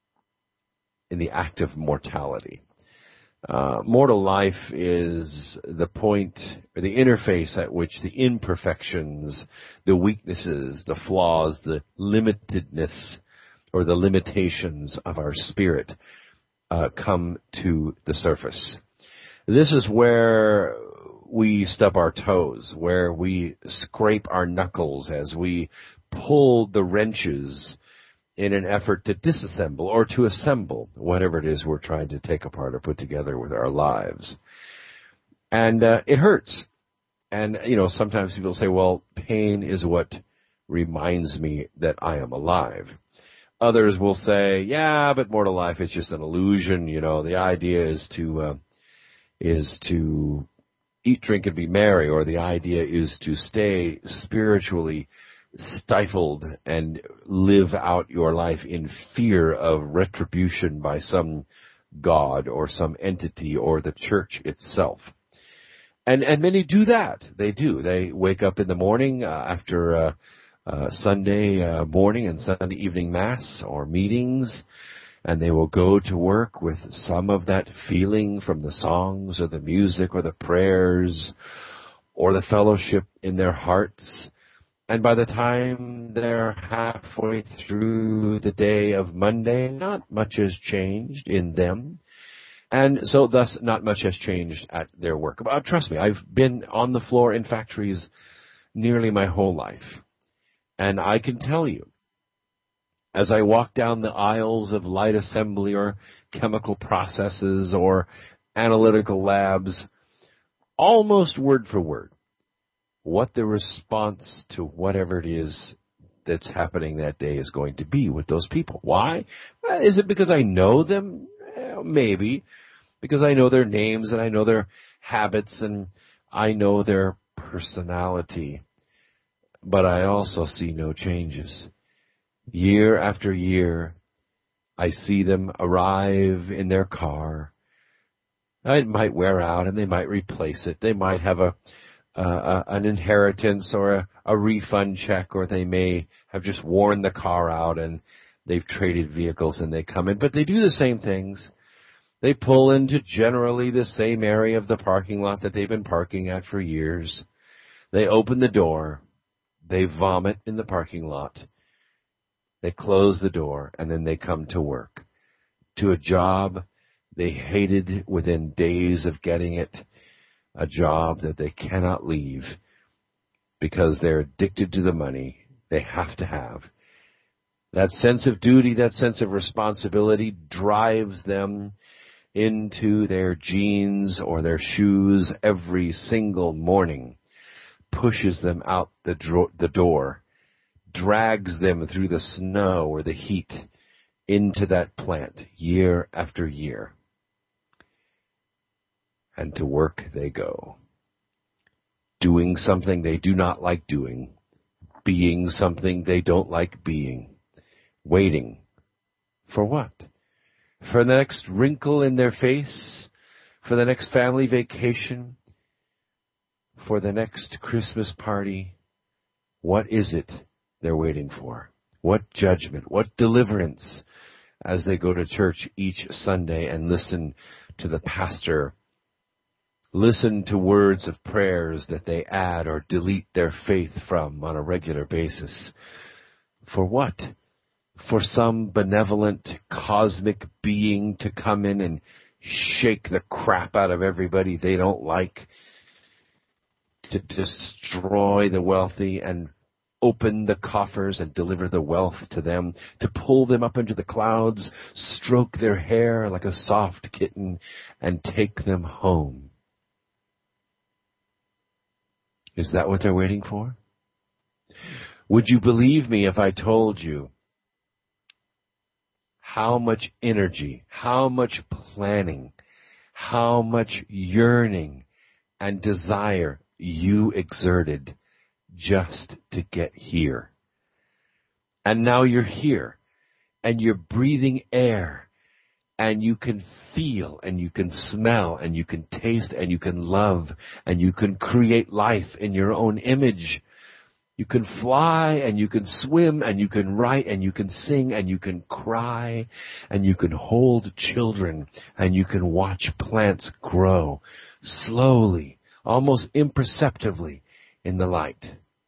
in the act of mortality. Uh, mortal life is the point, or the interface at which the imperfections, the weaknesses, the flaws, the limitedness, or the limitations of our spirit uh, come to the surface. This is where we stub our toes, where we scrape our knuckles as we pull the wrenches in an effort to disassemble or to assemble whatever it is we're trying to take apart or put together with our lives. And uh, it hurts. And, you know, sometimes people say, well, pain is what reminds me that I am alive. Others will say, yeah, but mortal life is just an illusion. You know, the idea is to uh, is to eat, drink, and be merry, or the idea is to stay spiritually stifled and live out your life in fear of retribution by some god or some entity or the church itself. And and many do that. They do. They wake up in the morning uh, after uh, uh, Sunday uh, morning and Sunday evening mass or meetings, and they will go to work with some of that feeling from the songs or the music or the prayers or the fellowship in their hearts. And by the time they're halfway through the day of Monday, not much has changed in them. And so thus not much has changed at their work. But trust me, I've been on the floor in factories nearly my whole life. And I can tell you, as I walk down the aisles of light assembly or chemical processes or analytical labs, almost word for word, what the response to whatever it is that's happening that day is going to be with those people. Why? Is it because I know them? Maybe. Because I know their names and I know their habits and I know their personality. But I also see no changes. Year after year, I see them arrive in their car, It might wear out, and they might replace it. They might have a, uh, a an inheritance or a, a refund check, or they may have just worn the car out and they've traded vehicles and they come in. But they do the same things. They pull into generally the same area of the parking lot that they've been parking at for years. They open the door. They vomit in the parking lot. They close the door, and then they come to work, to a job they hated within days of getting it, a job that they cannot leave because they're addicted to the money they have to have. That sense of duty, that sense of responsibility drives them into their jeans or their shoes every single morning, pushes them out the, dro- the door, drags them through the snow or the heat into that plant year after year. And to work they go, doing something they do not like doing, being something they don't like being, waiting for what? For the next wrinkle in their face, for the next family vacation, for the next Christmas party. What is it they're waiting for? What judgment, what deliverance, as they go to church each Sunday and listen to the pastor, listen to words of prayers that they add or delete their faith from on a regular basis. For what? For some benevolent cosmic being to come in and shake the crap out of everybody they don't like, to destroy the wealthy and open the coffers and deliver the wealth to them, to pull them up into the clouds, stroke their hair like a soft kitten, and take them home. Is that what they're waiting for? Would you believe me if I told you how much energy, how much planning, how much yearning and desire you exerted just to get here? And now you're here, and you're breathing air, and you can feel, and you can smell, and you can taste, and you can love, and you can create life in your own image. You can fly, and you can swim, and you can write, and you can sing, and you can cry, and you can hold children, and you can watch plants grow slowly, almost imperceptibly in the light.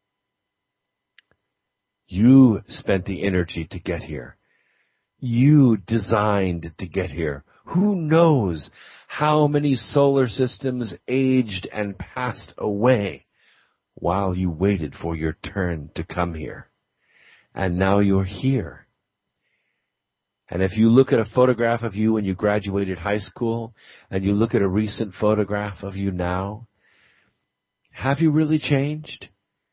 You spent the energy to get here. You designed to get here. Who knows how many solar systems aged and passed away while you waited for your turn to come here. And now you're here. And if you look at a photograph of you when you graduated high school, and you look at a recent photograph of you now, have you really changed?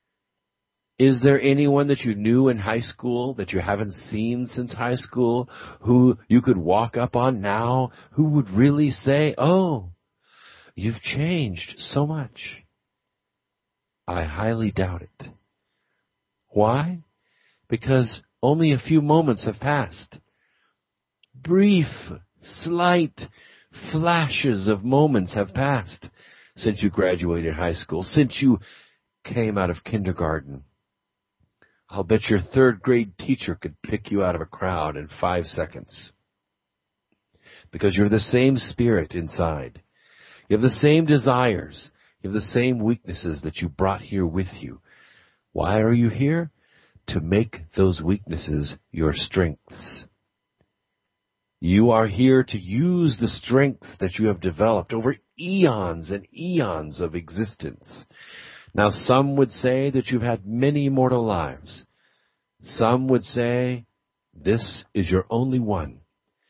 Is there anyone that you knew in high school that you haven't seen since high school who you could walk up on now who would really say, oh, you've changed so much? I highly doubt it. Why? Because only a few moments have passed. Brief, slight flashes of moments have passed since you graduated high school, since you came out of kindergarten. I'll bet your third grade teacher could pick you out of a crowd in five seconds. Because you're the same spirit inside. You have the same desires. You have the same weaknesses that you brought here with you. Why are you here? To make those weaknesses your strengths. You are here to use the strength that you have developed over eons and eons of existence. Now, some would say that you've had many mortal lives. Some would say this is your only one.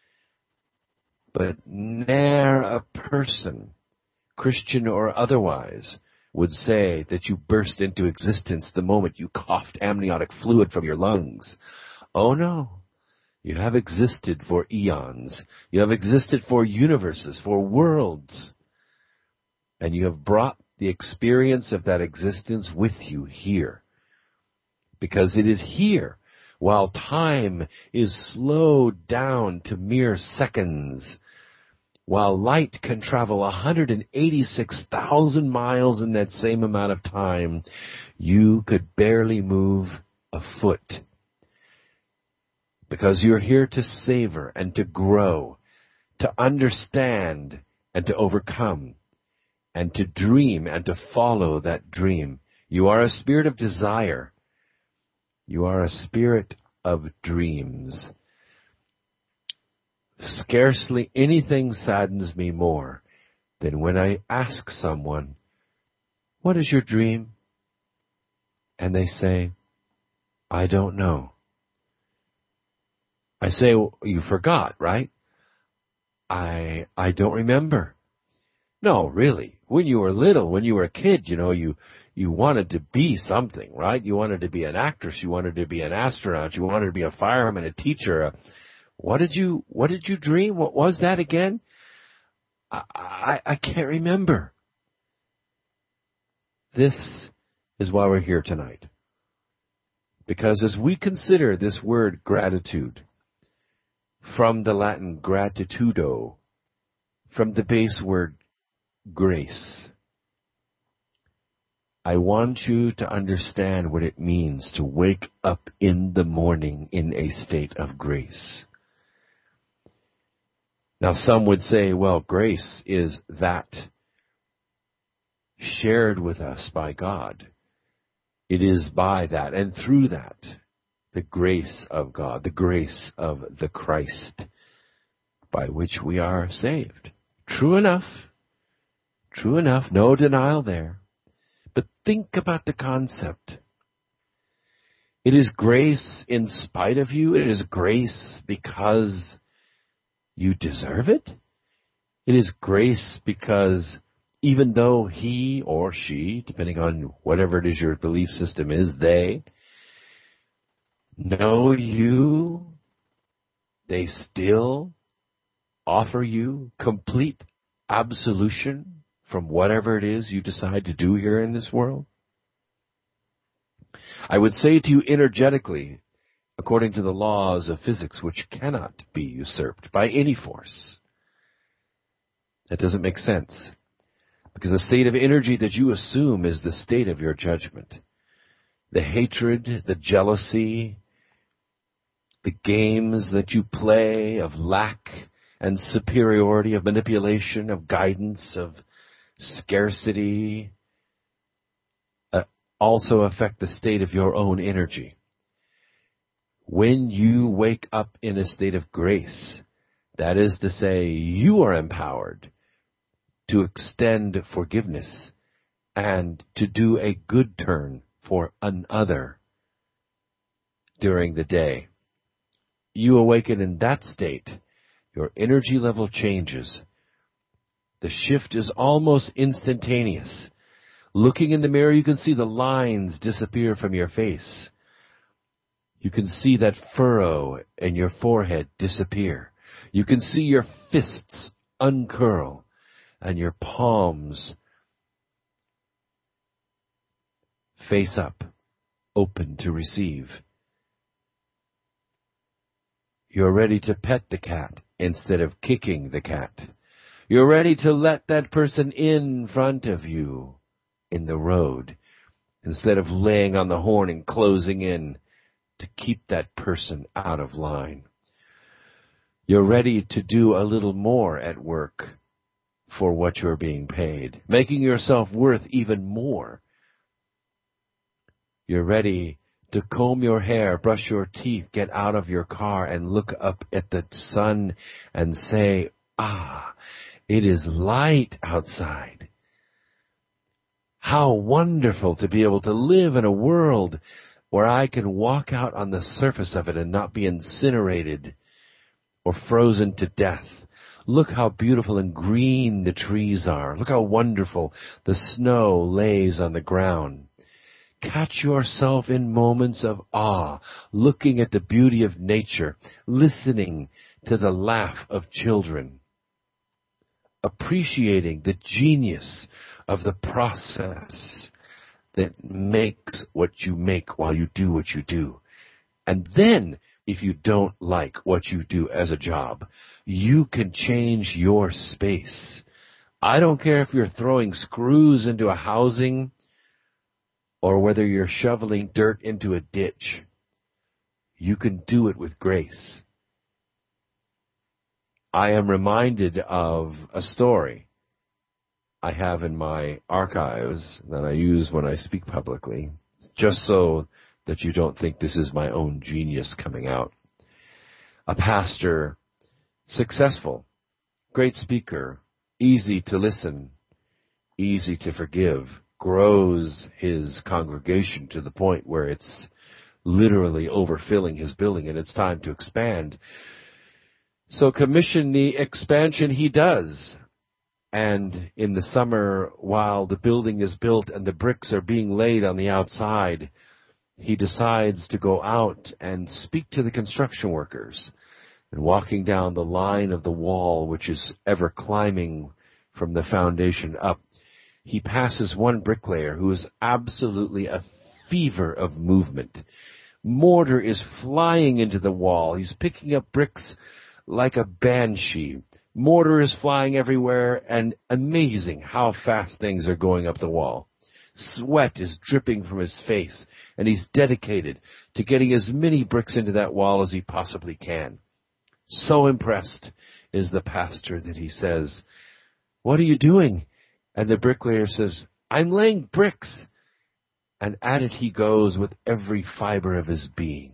But ne'er a person, Christian or otherwise, would say that you burst into existence the moment you coughed amniotic fluid from your lungs. Oh no. You have existed for eons. You have existed for universes, for worlds. And you have brought the experience of that existence with you here. Because it is here, while time is slowed down to mere seconds, while light can travel one hundred eighty-six thousand miles in that same amount of time, you could barely move a foot. Because you're here to savor and to grow, to understand and to overcome, and to dream and to follow that dream. You are a spirit of desire. You are a spirit of dreams. Scarcely anything saddens me more than when I ask someone, "What is your dream?" And they say, "I don't know." I say, well, "You forgot, right?" I I don't remember. No, really. When you were little, when you were a kid, you know, you you wanted to be something, right? You wanted to be an actress. You wanted to be an astronaut. You wanted to be a fireman, a teacher. A, what did you What did you dream? What was that again? I, I I can't remember. This is why we're here tonight. Because as we consider this word gratitude, from the Latin gratitudo, from the base word grace, I want you to understand what it means to wake up in the morning in a state of grace. Now, some would say, well, grace is that shared with us by God. It is by that and through that, the grace of God, the grace of the Christ, by which we are saved. True enough. True enough. No denial there. But think about the concept. It is grace in spite of you. It is grace because you deserve it. It is grace because even though he or she, depending on whatever it is your belief system is, they know you, they still offer you complete absolution from whatever it is you decide to do here in this world. I would say to you energetically, according to the laws of physics, which cannot be usurped by any force. That doesn't make sense. Because the state of energy that you assume is the state of your judgment. The hatred, the jealousy, the games that you play of lack and superiority, of manipulation, of guidance, of scarcity, uh, also affect the state of your own energy. When you wake up in a state of grace, that is to say, you are empowered to extend forgiveness and to do a good turn for another during the day. You awaken in that state, your energy level changes. The shift is almost instantaneous. Looking in the mirror, you can see the lines disappear from your face. You can see that furrow in your forehead disappear. You can see your fists uncurl and your palms face up, open to receive. You're ready to pet the cat instead of kicking the cat. You're ready to let that person in front of you in the road instead of laying on the horn and closing in to keep that person out of line. You're ready to do a little more at work for what you're being paid, making yourself worth even more. You're ready to comb your hair, brush your teeth, get out of your car and look up at the sun and say, ah, it is light outside. How wonderful to be able to live in a world where I can walk out on the surface of it and not be incinerated or frozen to death. Look how beautiful and green the trees are. Look how wonderful the snow lays on the ground. Catch yourself in moments of awe, looking at the beauty of nature, listening to the laugh of children, appreciating the genius of the process that makes what you make while you do what you do. And then if you don't like what you do as a job. You can change your space. I don't care if you're throwing screws into a housing or whether you're shoveling dirt into a ditch. You can do it with grace. I am reminded of a story I have in my archives that I use when I speak publicly, just so that you don't think this is my own genius coming out. A pastor, successful, great speaker, easy to listen, easy to forgive, grows his congregation to the point where it's literally overfilling his building and it's time to expand. So commission the expansion he does. And in the summer, while the building is built and the bricks are being laid on the outside, he decides to go out and speak to the construction workers. And walking down the line of the wall, which is ever climbing from the foundation up, he passes one bricklayer who is absolutely a fever of movement. Mortar is flying into the wall. He's picking up bricks like a banshee. Mortar is flying everywhere, and amazing how fast things are going up the wall. Sweat is dripping from his face, and he's dedicated to getting as many bricks into that wall as he possibly can. So impressed is the pastor that he says, "What are you doing?" And the bricklayer says, "I'm laying bricks." And at it he goes with every fiber of his being.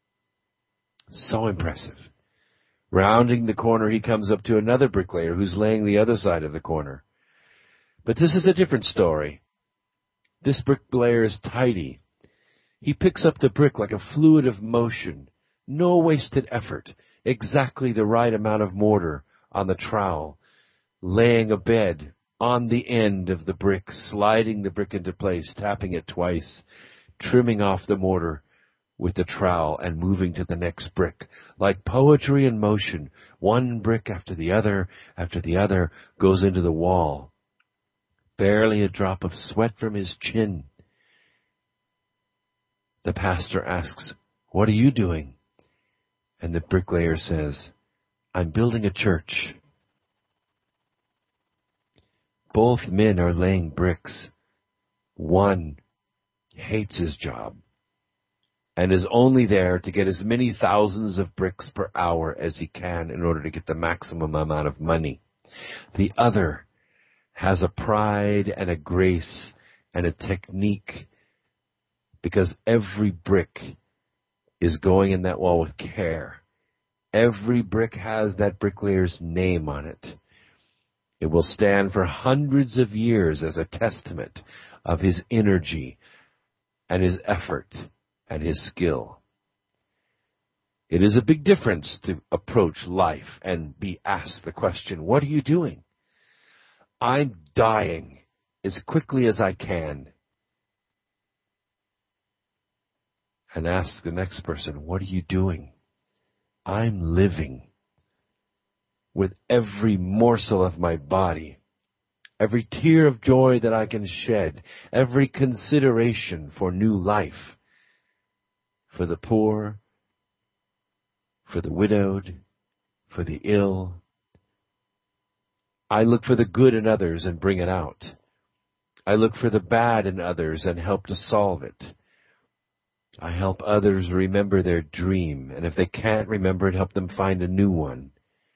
So impressive. Rounding the corner, he comes up to another bricklayer who's laying the other side of the corner. But this is a different story. This bricklayer is tidy. He picks up the brick like a fluid of motion. No wasted effort. Exactly the right amount of mortar on the trowel. Laying a bed on the end of the brick, sliding the brick into place, tapping it twice, trimming off the mortar with the trowel and moving to the next brick. Like poetry in motion, one brick after the other after the other goes into the wall. Barely a drop of sweat from his chin. The pastor asks, "What are you doing?" And the bricklayer says, "I'm building a church." Both men are laying bricks. One hates his job and is only there to get as many thousands of bricks per hour as he can in order to get the maximum amount of money. The other has a pride and a grace and a technique because every brick is going in that wall with care. Every brick has that bricklayer's name on it. It will stand for hundreds of years as a testament of his energy and his effort and his skill. It is a big difference to approach life and be asked the question, "What are you doing?" "I'm dying as quickly as I can." And ask the next person, "What are you doing?" "I'm living with every morsel of my body, every tear of joy that I can shed, every consideration for new life, for the poor, for the widowed, for the ill. I look for the good in others and bring it out. I look for the bad in others and help to solve it. I help others remember their dream, and if they can't remember it, help them find a new one.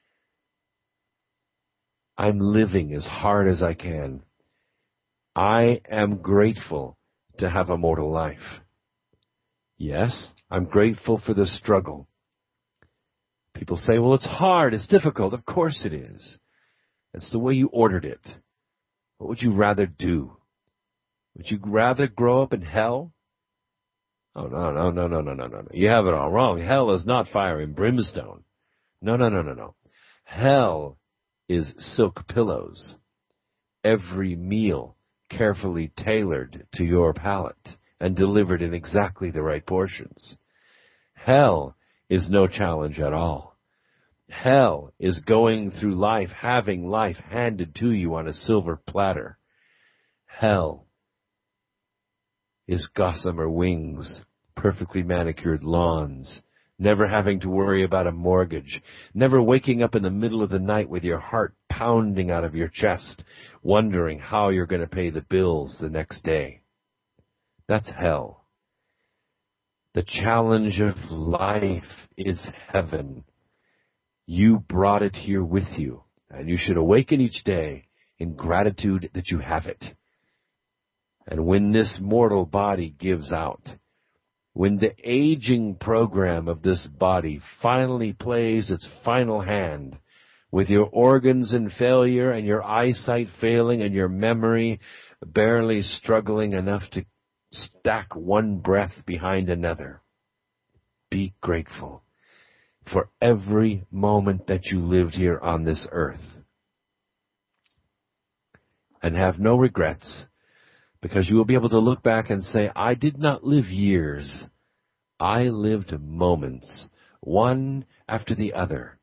I'm living as hard as I can. I am grateful to have a mortal life. Yes, I'm grateful for the struggle. People say, "Well, it's hard, it's difficult." Of course it is. It's the way you ordered it. What would you rather do? Would you rather grow up in hell? Oh, no, no, no, no, no, no, no. You have it all wrong. Hell is not fire and brimstone. No, no, no, no, no. Hell is silk pillows. Every meal carefully tailored to your palate and delivered in exactly the right portions. Hell is no challenge at all. Hell is going through life, having life handed to you on a silver platter. Hell is gossamer wings, perfectly manicured lawns, never having to worry about a mortgage, never waking up in the middle of the night with your heart pounding out of your chest, wondering how you're going to pay the bills the next day. That's hell. The challenge of life is heaven. You brought it here with you, and you should awaken each day in gratitude that you have it. And when this mortal body gives out, when the aging program of this body finally plays its final hand, with your organs in failure and your eyesight failing and your memory barely struggling enough to stack one breath behind another, be grateful for every moment that you lived here on this earth. And have no regrets, because you will be able to look back and say, I did not live years. I lived moments, one after the other.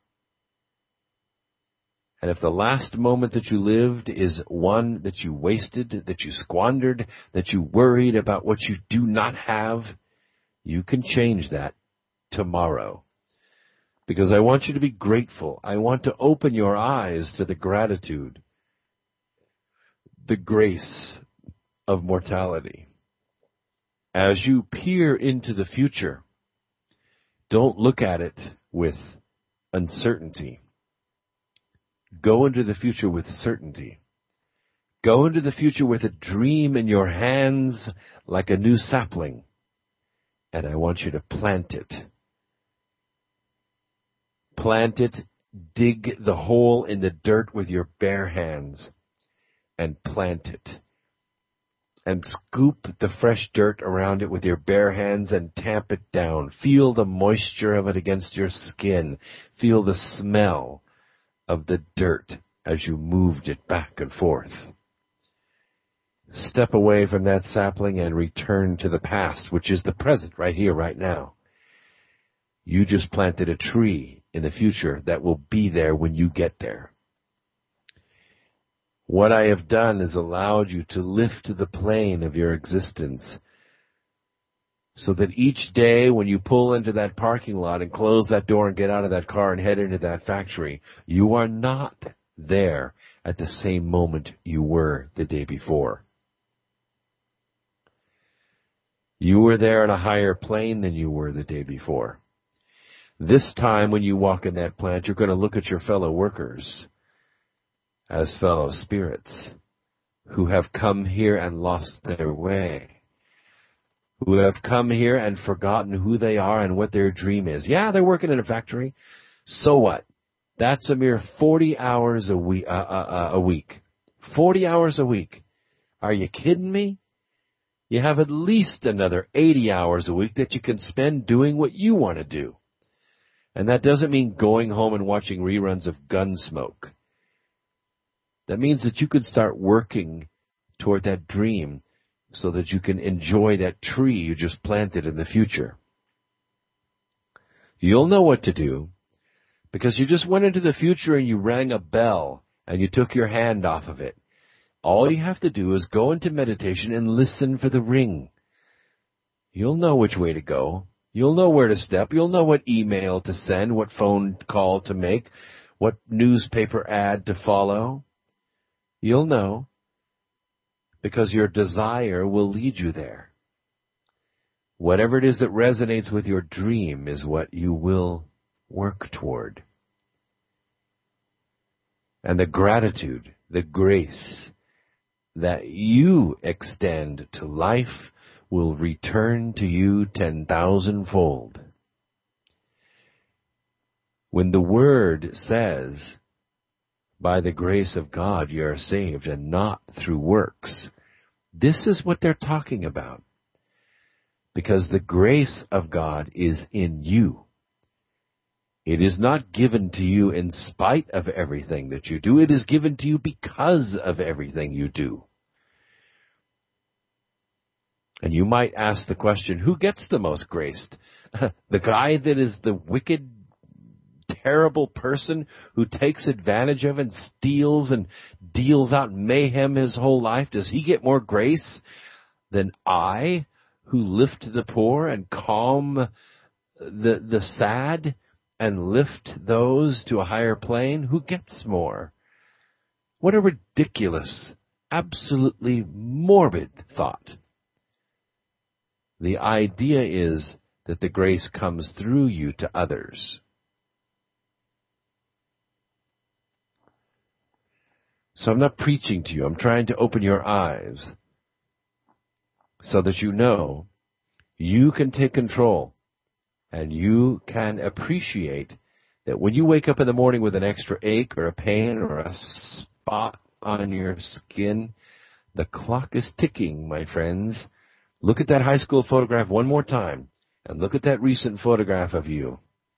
And if the last moment that you lived is one that you wasted, that you squandered, that you worried about what you do not have, you can change that tomorrow. Because I want you to be grateful. I want to open your eyes to the gratitude, the grace of mortality. As you peer into the future, don't look at it with uncertainty. Go into the future with certainty. Go into the future with a dream in your hands like a new sapling. And I want you to plant it. Plant it, dig the hole in the dirt with your bare hands, and plant it. And scoop the fresh dirt around it with your bare hands and tamp it down. Feel the moisture of it against your skin. Feel the smell of the dirt as you moved it back and forth. Step away from that sapling and return to the past, which is the present, right here, right now. You just planted a tree in the future that will be there when you get there. What I have done is allowed you to lift to the plane of your existence, so that each day when you pull into that parking lot and close that door and get out of that car and head into that factory, you are not there at the same moment you were the day before. You were there at a higher plane than you were the day before. This time when you walk in that plant, you're going to look at your fellow workers as fellow spirits who have come here and lost their way, who have come here and forgotten who they are and what their dream is. Yeah, they're working in a factory. So what? That's a mere forty hours a week. Uh, uh, uh, a week. forty hours a week. Are you kidding me? You have at least another eighty hours a week that you can spend doing what you want to do. And that doesn't mean going home and watching reruns of Gunsmoke. That means that you could start working toward that dream so that you can enjoy that tree you just planted in the future. You'll know what to do because you just went into the future and you rang a bell and you took your hand off of it. All you have to do is go into meditation and listen for the ring. You'll know which way to go. You'll know where to step. You'll know what email to send, what phone call to make, what newspaper ad to follow. You'll know, because your desire will lead you there. Whatever it is that resonates with your dream is what you will work toward. And the gratitude, the grace that you extend to life will return to you ten thousand fold. When the Word says, by the grace of God you are saved and not through works, this is what they're talking about. Because the grace of God is in you. It is not given to you in spite of everything that you do. It is given to you because of everything you do. And you might ask the question, who gets the most grace? The guy that is the wicked, terrible person who takes advantage of and steals and deals out mayhem his whole life? Does he get more grace than I, who lift the poor and calm the the sad and lift those to a higher plane, who gets more? What a ridiculous, absolutely morbid thought. The idea is that the grace comes through you to others. So I'm not preaching to you. I'm trying to open your eyes so that you know you can take control and you can appreciate that when you wake up in the morning with an extra ache or a pain or a spot on your skin, the clock is ticking, my friends. Look at that high school photograph one more time, and look at that recent photograph of you,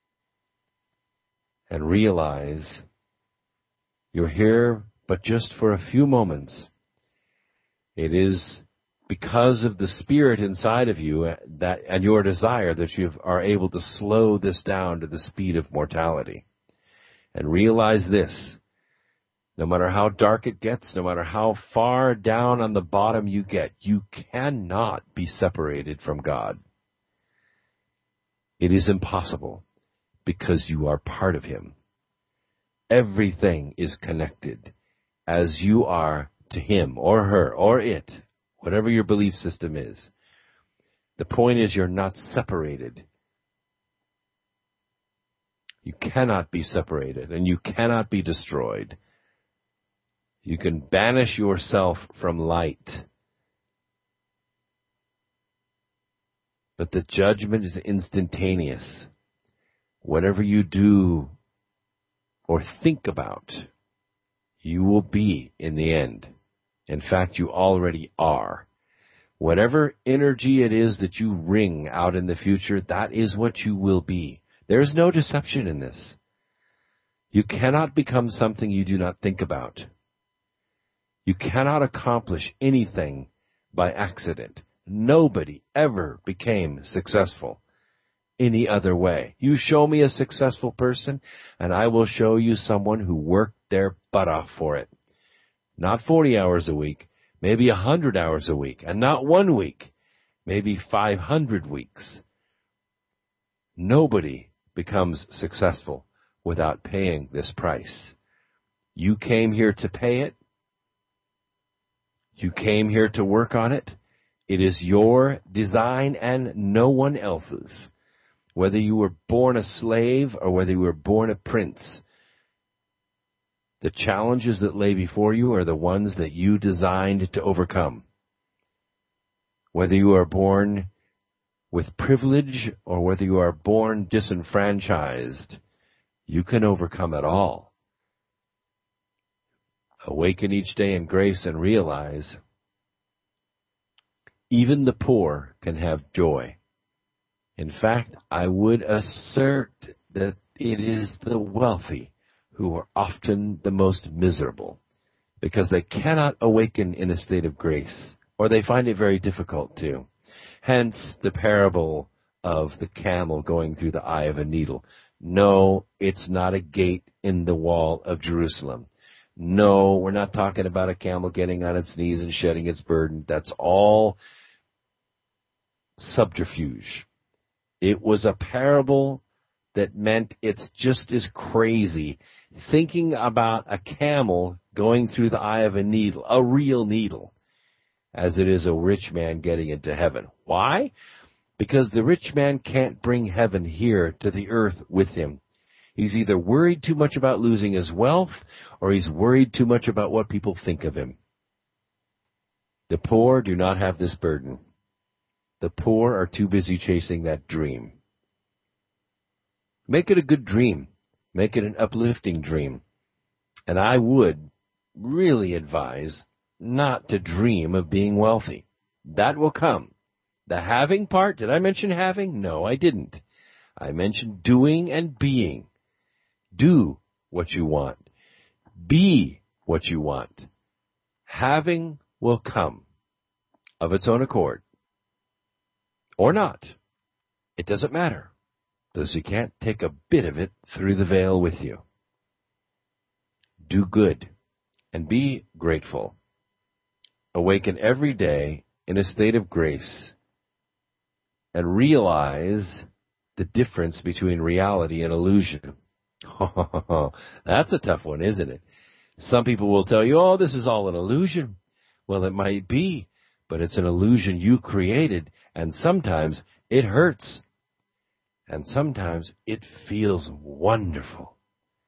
and realize you're here but just for a few moments. It is because of the spirit inside of you that and your desire that you are able to slow this down to the speed of mortality. And realize this: no matter how dark it gets, no matter how far down on the bottom you get, you cannot be separated from God. It is impossible, because you are part of Him. Everything is connected as you are to Him or her or it, whatever your belief system is. The point is, you're not separated. You cannot be separated, and you cannot be destroyed. You can banish yourself from light, but the judgment is instantaneous. Whatever you do or think about, you will be in the end. In fact, you already are. Whatever energy it is that you wring out in the future, that is what you will be. There is no deception in this. You cannot become something you do not think about. You cannot accomplish anything by accident. Nobody ever became successful any other way. You show me a successful person, and I will show you someone who worked their butt off for it. Not forty hours a week, maybe one hundred hours a week, and not one week, maybe five hundred weeks. Nobody becomes successful without paying this price. You came here to pay it. You came here to work on it. It is your design and no one else's. Whether you were born a slave or whether you were born a prince, the challenges that lay before you are the ones that you designed to overcome. Whether you are born with privilege or whether you are born disenfranchised, you can overcome it all. Awaken each day in grace and realize even the poor can have joy. In fact, I would assert that it is the wealthy who are often the most miserable, because they cannot awaken in a state of grace, or they find it very difficult to. Hence the parable of the camel going through the eye of a needle. No, it's not a gate in the wall of Jerusalem. No, we're not talking about a camel getting on its knees and shedding its burden. That's all subterfuge. It was a parable that meant it's just as crazy thinking about a camel going through the eye of a needle, a real needle, as it is a rich man getting into heaven. Why? Because the rich man can't bring heaven here to the earth with him. He's either worried too much about losing his wealth, or he's worried too much about what people think of him. The poor do not have this burden. The poor are too busy chasing that dream. Make it a good dream. Make it an uplifting dream. And I would really advise not to dream of being wealthy. That will come. The having part, did I mention having? No, I didn't. I mentioned doing and being. Do what you want. Be what you want. Having will come of its own accord. Or not. It doesn't matter, because you can't take a bit of it through the veil with you. Do good and be grateful. Awaken every day in a state of grace and realize the difference between reality and illusion? That's a tough one, isn't it? Some people will tell you, oh, this is all an illusion. Well, it might be, but it's an illusion you created, and sometimes it hurts. And sometimes it feels wonderful.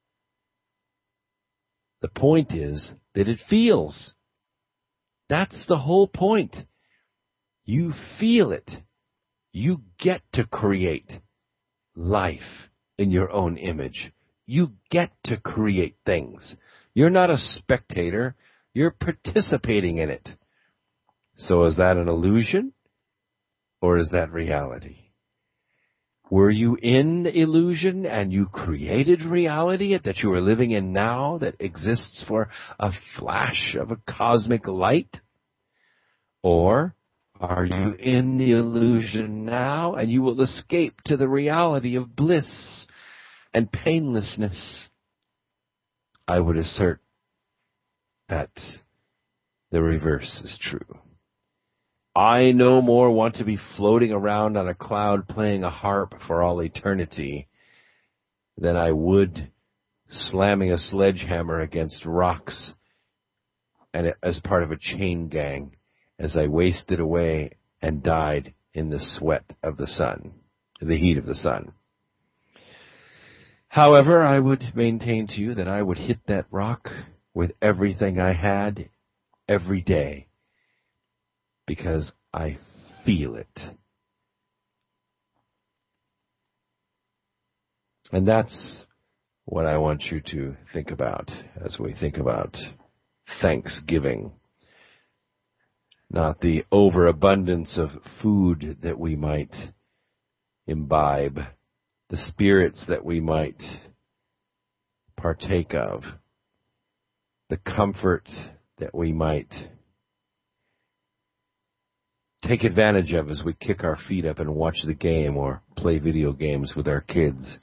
The point is that it feels. That's the whole point. You feel it. You get to create life in your own image. You get to create things. You're not a spectator. You're participating in it. So is that an illusion or is that reality? Were you in illusion and you created reality that you are living in now that exists for a flash of a cosmic light? Or are you in the illusion now and you will escape to the reality of bliss and painlessness? I would assert that the reverse is true. I no more want to be floating around on a cloud playing a harp for all eternity than I would slamming a sledgehammer against rocks and as part of a chain gang as I wasted away and died in the sweat of the sun, the heat of the sun. However, I would maintain to you that I would hit that rock with everything I had every day because I feel it. And that's what I want you to think about as we think about Thanksgiving. Not the overabundance of food that we might imbibe, the spirits that we might partake of, the comfort that we might take advantage of as we kick our feet up and watch the game or play video games with our kids.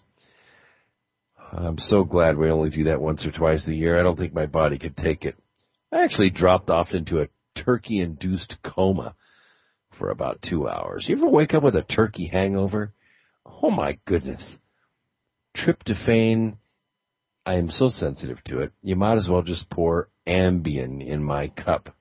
I'm so glad we only do that once or twice a year. I don't think my body could take it. I actually dropped off into a turkey-induced coma for about two hours. You ever wake up with a turkey hangover? Oh, my goodness. Tryptophan, I am so sensitive to it. You might as well just pour Ambien in my cup.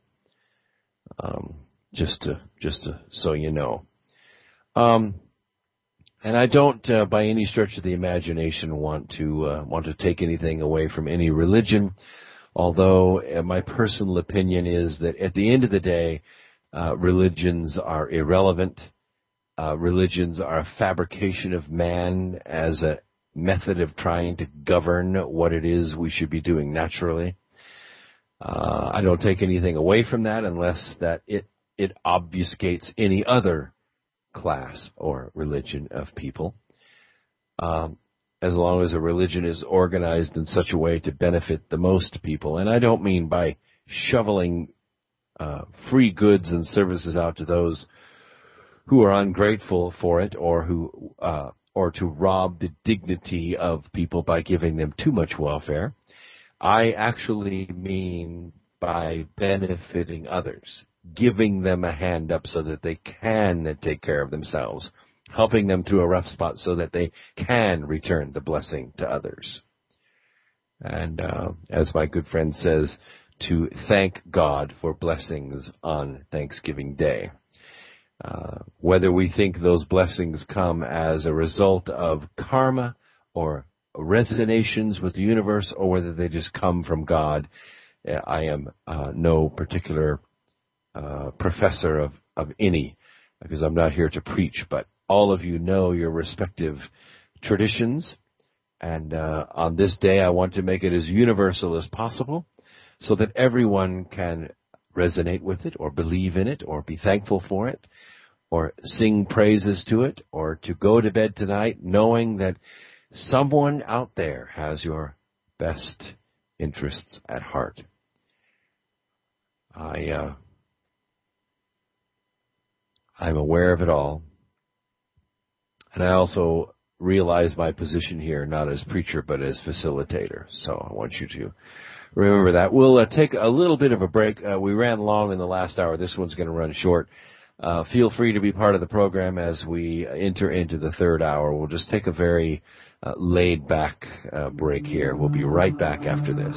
Um, just to, just to, so you know. Um, and I don't, uh, by any stretch of the imagination, want to uh, want to take anything away from any religion. Although uh, my personal opinion is that at the end of the day, uh, religions are irrelevant. Uh, religions are a fabrication of man as a method of trying to govern what it is we should be doing naturally. Uh, I don't take anything away from that unless that it, it obfuscates any other class or religion of people. Um, as long as a religion is organized in such a way to benefit the most people. And I don't mean by shoveling uh, free goods and services out to those who are ungrateful for it or who uh, or to rob the dignity of people by giving them too much welfare. I actually mean by benefiting others, giving them a hand up so that they can take care of themselves, helping them through a rough spot so that they can return the blessing to others. And uh, as my good friend says, to thank God for blessings on Thanksgiving Day. Uh, whether we think those blessings come as a result of karma or resonations with the universe or whether they just come from God, I am uh, no particular uh, professor of, of any, because I'm not here to preach, but all of you know your respective traditions, and uh, on this day I want to make it as universal as possible so that everyone can resonate with it or believe in it or be thankful for it or sing praises to it or to go to bed tonight knowing that someone out there has your best interests at heart. I, uh, I'm aware of it all. And I also realize my position here, not as preacher, but as facilitator. So I want you to remember that. We'll uh, take a little bit of a break. Uh, we ran long in the last hour. This one's going to run short. Uh, feel free to be part of the program as we enter into the third hour. We'll just take a very uh, laid-back uh, break here. We'll be right back after this.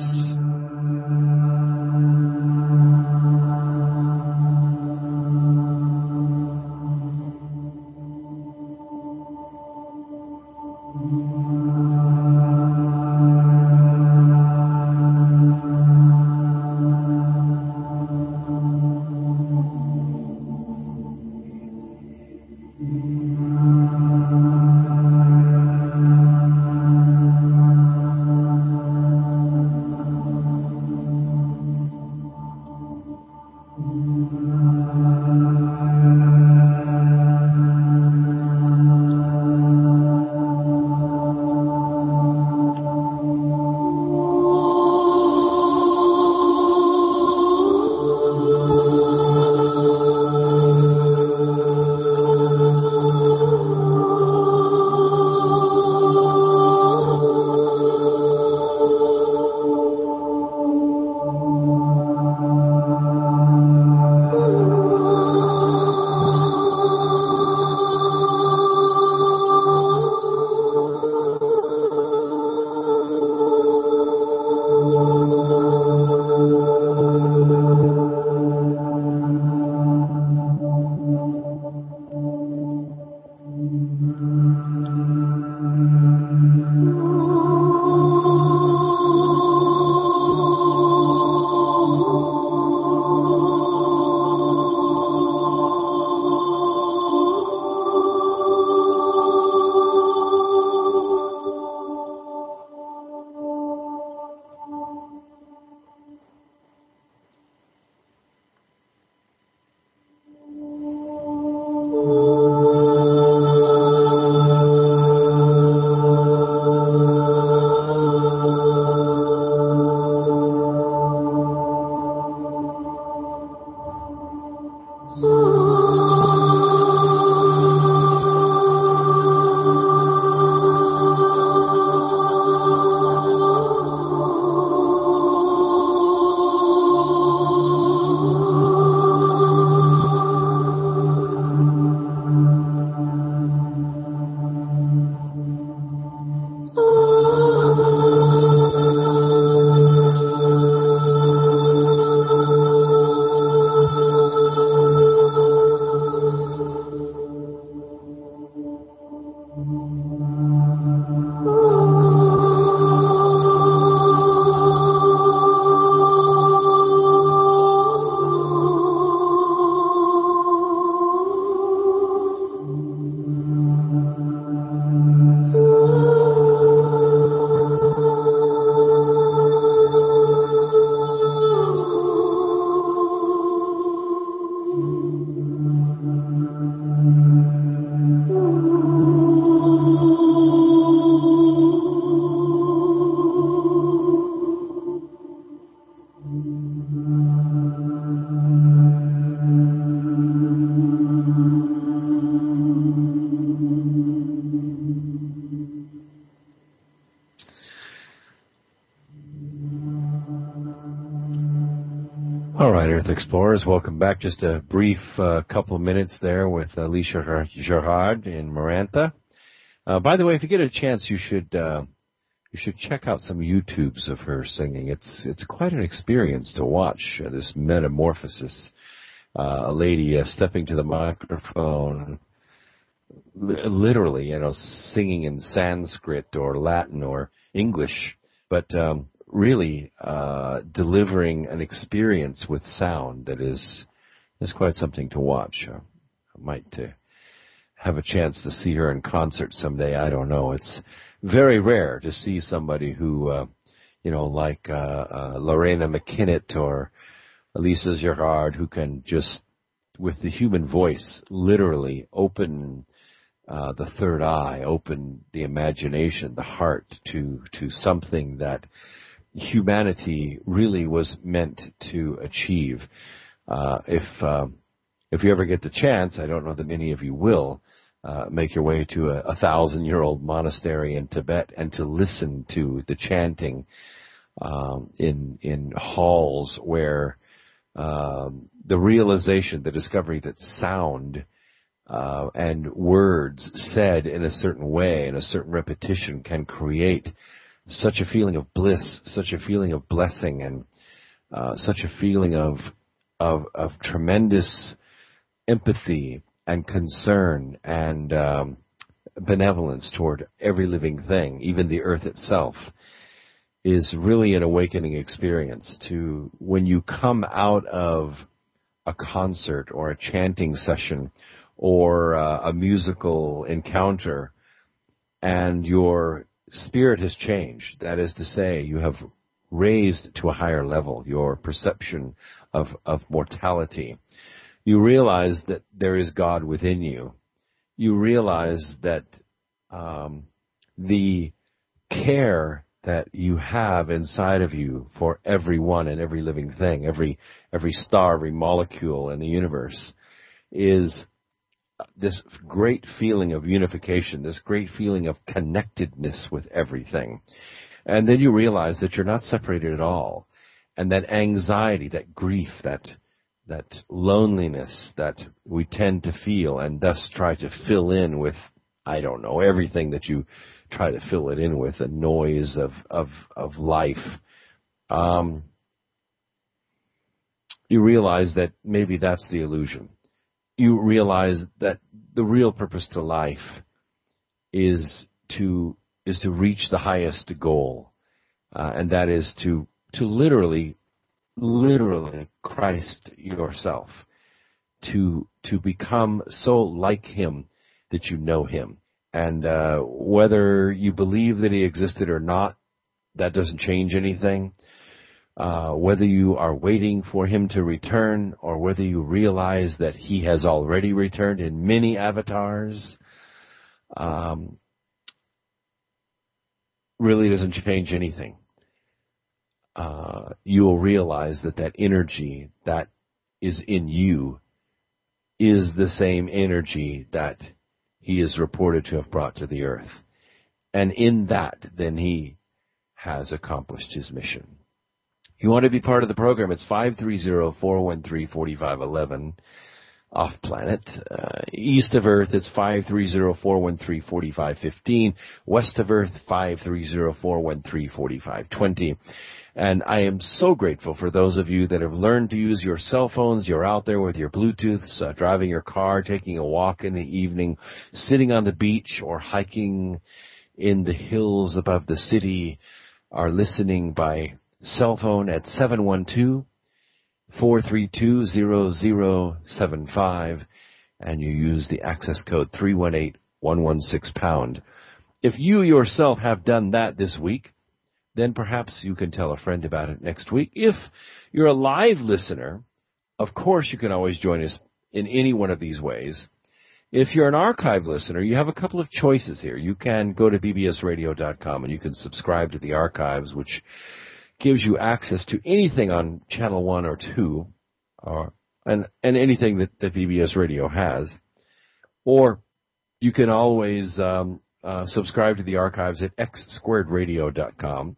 All right, Earth Explorers, welcome back. Just a brief uh, couple minutes there with Alicia Gerard in Marantha. Uh, by the way, if you get a chance, you should uh, you should check out some YouTubes of her singing. It's it's quite an experience to watch uh, this metamorphosis. Uh, a lady uh, stepping to the microphone, li- literally, you know, singing in Sanskrit or Latin or English, but um, really uh, delivering an experience with sound that is is quite something to watch. Uh, I might uh, have a chance to see her in concert someday. I don't know. It's very rare to see somebody who, uh, you know, like uh, uh, Lorena McKinnett or Alicia Gerard, who can just, with the human voice, literally open uh, the third eye, open the imagination, the heart to to something that humanity really was meant to achieve. Uh, if uh, if you ever get the chance, I don't know that many of you will, uh, make your way to a, a thousand-year-old monastery in Tibet and to listen to the chanting um, in in halls where um, the realization, the discovery that sound uh, and words said in a certain way, in a certain repetition, can create such a feeling of bliss, such a feeling of blessing, and uh, such a feeling of, of of tremendous empathy and concern and um, benevolence toward every living thing, even the earth itself, is really an awakening experience. To when you come out of a concert or a chanting session or uh, a musical encounter and your spirit has changed, that is to say, you have raised to a higher level your perception of, of mortality. You realize that there is God within you. You realize that um, the care that you have inside of you for everyone and every living thing, every every star, every molecule in the universe, is this great feeling of unification, this great feeling of connectedness with everything. And then you realize that you're not separated at all. And that anxiety, that grief, that that loneliness that we tend to feel and thus try to fill in with, I don't know, everything that you try to fill it in with, the noise of, of, of life. Um, you realize that maybe that's the illusion. You realize that the real purpose to life is to is to reach the highest goal, uh, and that is to to literally, literally Christ yourself, to to become so like Him that you know Him. And uh, whether you believe that He existed or not, that doesn't change anything. Uh, whether you are waiting for Him to return or whether you realize that He has already returned in many avatars, um, really doesn't change anything. Uh, you will realize that that energy that is in you is the same energy that He is reported to have brought to the earth. And in that, then He has accomplished His mission. You want to be part of the program, it's five three zero, four one three, four five one one. Off planet. Uh, east of Earth, it's five three zero, four one three, four five one five. West of Earth, five three zero, four one three, four five two zero. And I am so grateful for those of you that have learned to use your cell phones. You're out there with your Bluetooths, uh, driving your car, taking a walk in the evening, sitting on the beach or hiking in the hills above the city, are listening by cell phone at seven one two, four three two, zero zero seven five, and you use the access code three one eight, one one six pound. If you yourself have done that this week, then perhaps you can tell a friend about it next week. If you're a live listener, of course you can always join us in any one of these ways. If you're an archive listener, you have a couple of choices here. You can go to b b s radio dot com and you can subscribe to the archives, which gives you access to anything on Channel one or two, or, and, and anything that, that B B S Radio has. Or you can always um, uh, subscribe to the archives at x squared radio dot com.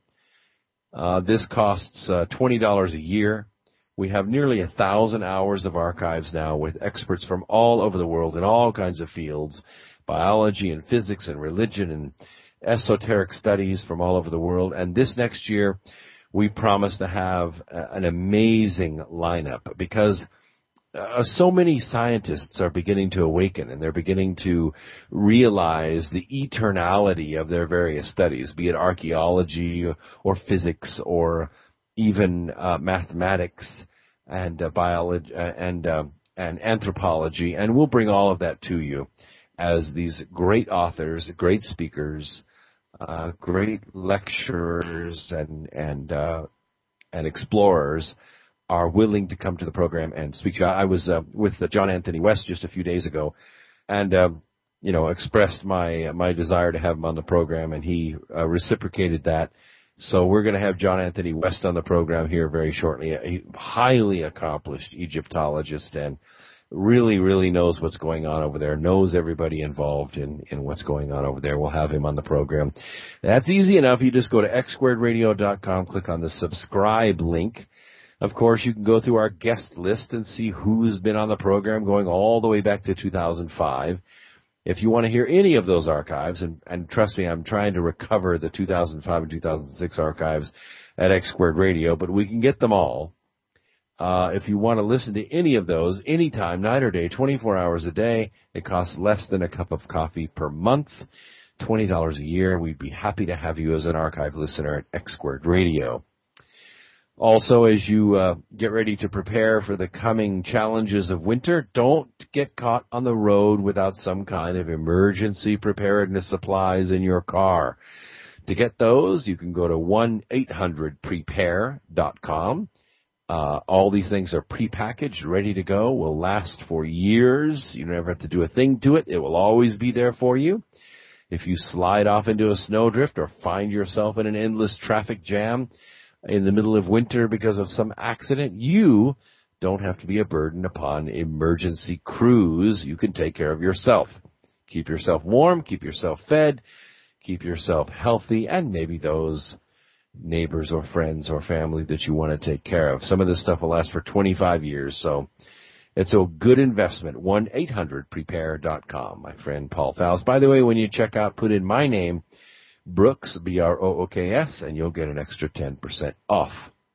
Uh, this costs uh, twenty dollars a year. We have nearly a thousand hours of archives now with experts from all over the world in all kinds of fields, biology and physics and religion and esoteric studies from all over the world. And this next year, we promise to have an amazing lineup because uh, so many scientists are beginning to awaken and they're beginning to realize the eternality of their various studies, be it archaeology or physics or even uh, mathematics and uh, biology uh, and uh, and anthropology. And we'll bring all of that to you as these great authors, great speakers, Uh, great lecturers and and uh, and explorers are willing to come to the program and speak to you. I was uh, with uh, John Anthony West just a few days ago, and uh, you know expressed my my desire to have him on the program, and he uh, reciprocated that. So we're going to have John Anthony West on the program here very shortly. A highly accomplished Egyptologist and really, really knows what's going on over there, knows everybody involved in, in what's going on over there. We'll have him on the program. That's easy enough. You just go to x squared radio dot com, click on the subscribe link. Of course, you can go through our guest list and see who's been on the program going all the way back to two thousand five. If you want to hear any of those archives, and, and trust me, I'm trying to recover the two thousand five and two thousand six archives at X Squared Radio, but we can get them all. Uh, if you want to listen to any of those, anytime, night or day, twenty-four hours a day, it costs less than a cup of coffee per month, twenty dollars a year. We'd be happy to have you as an archive listener at X Squared Radio. Also, as you uh, get ready to prepare for the coming challenges of winter, don't get caught on the road without some kind of emergency preparedness supplies in your car. To get those, you can go to one eight hundred prepare dot com. Uh, all these things are prepackaged, ready to go, will last for years. You never have to do a thing to it. It will always be there for you. If you slide off into a snowdrift or find yourself in an endless traffic jam in the middle of winter because of some accident, you don't have to be a burden upon emergency crews. You can take care of yourself. Keep yourself warm, keep yourself fed, keep yourself healthy, and maybe those neighbors or friends or family that you want to take care of. Some of this stuff will last for twenty-five years, so it's a good investment. one eight hundred prepare dot com. My friend Paul Fowles. By the way, when you check out, put in my name, Brooks, B R O O K S, and you'll get an extra ten percent off.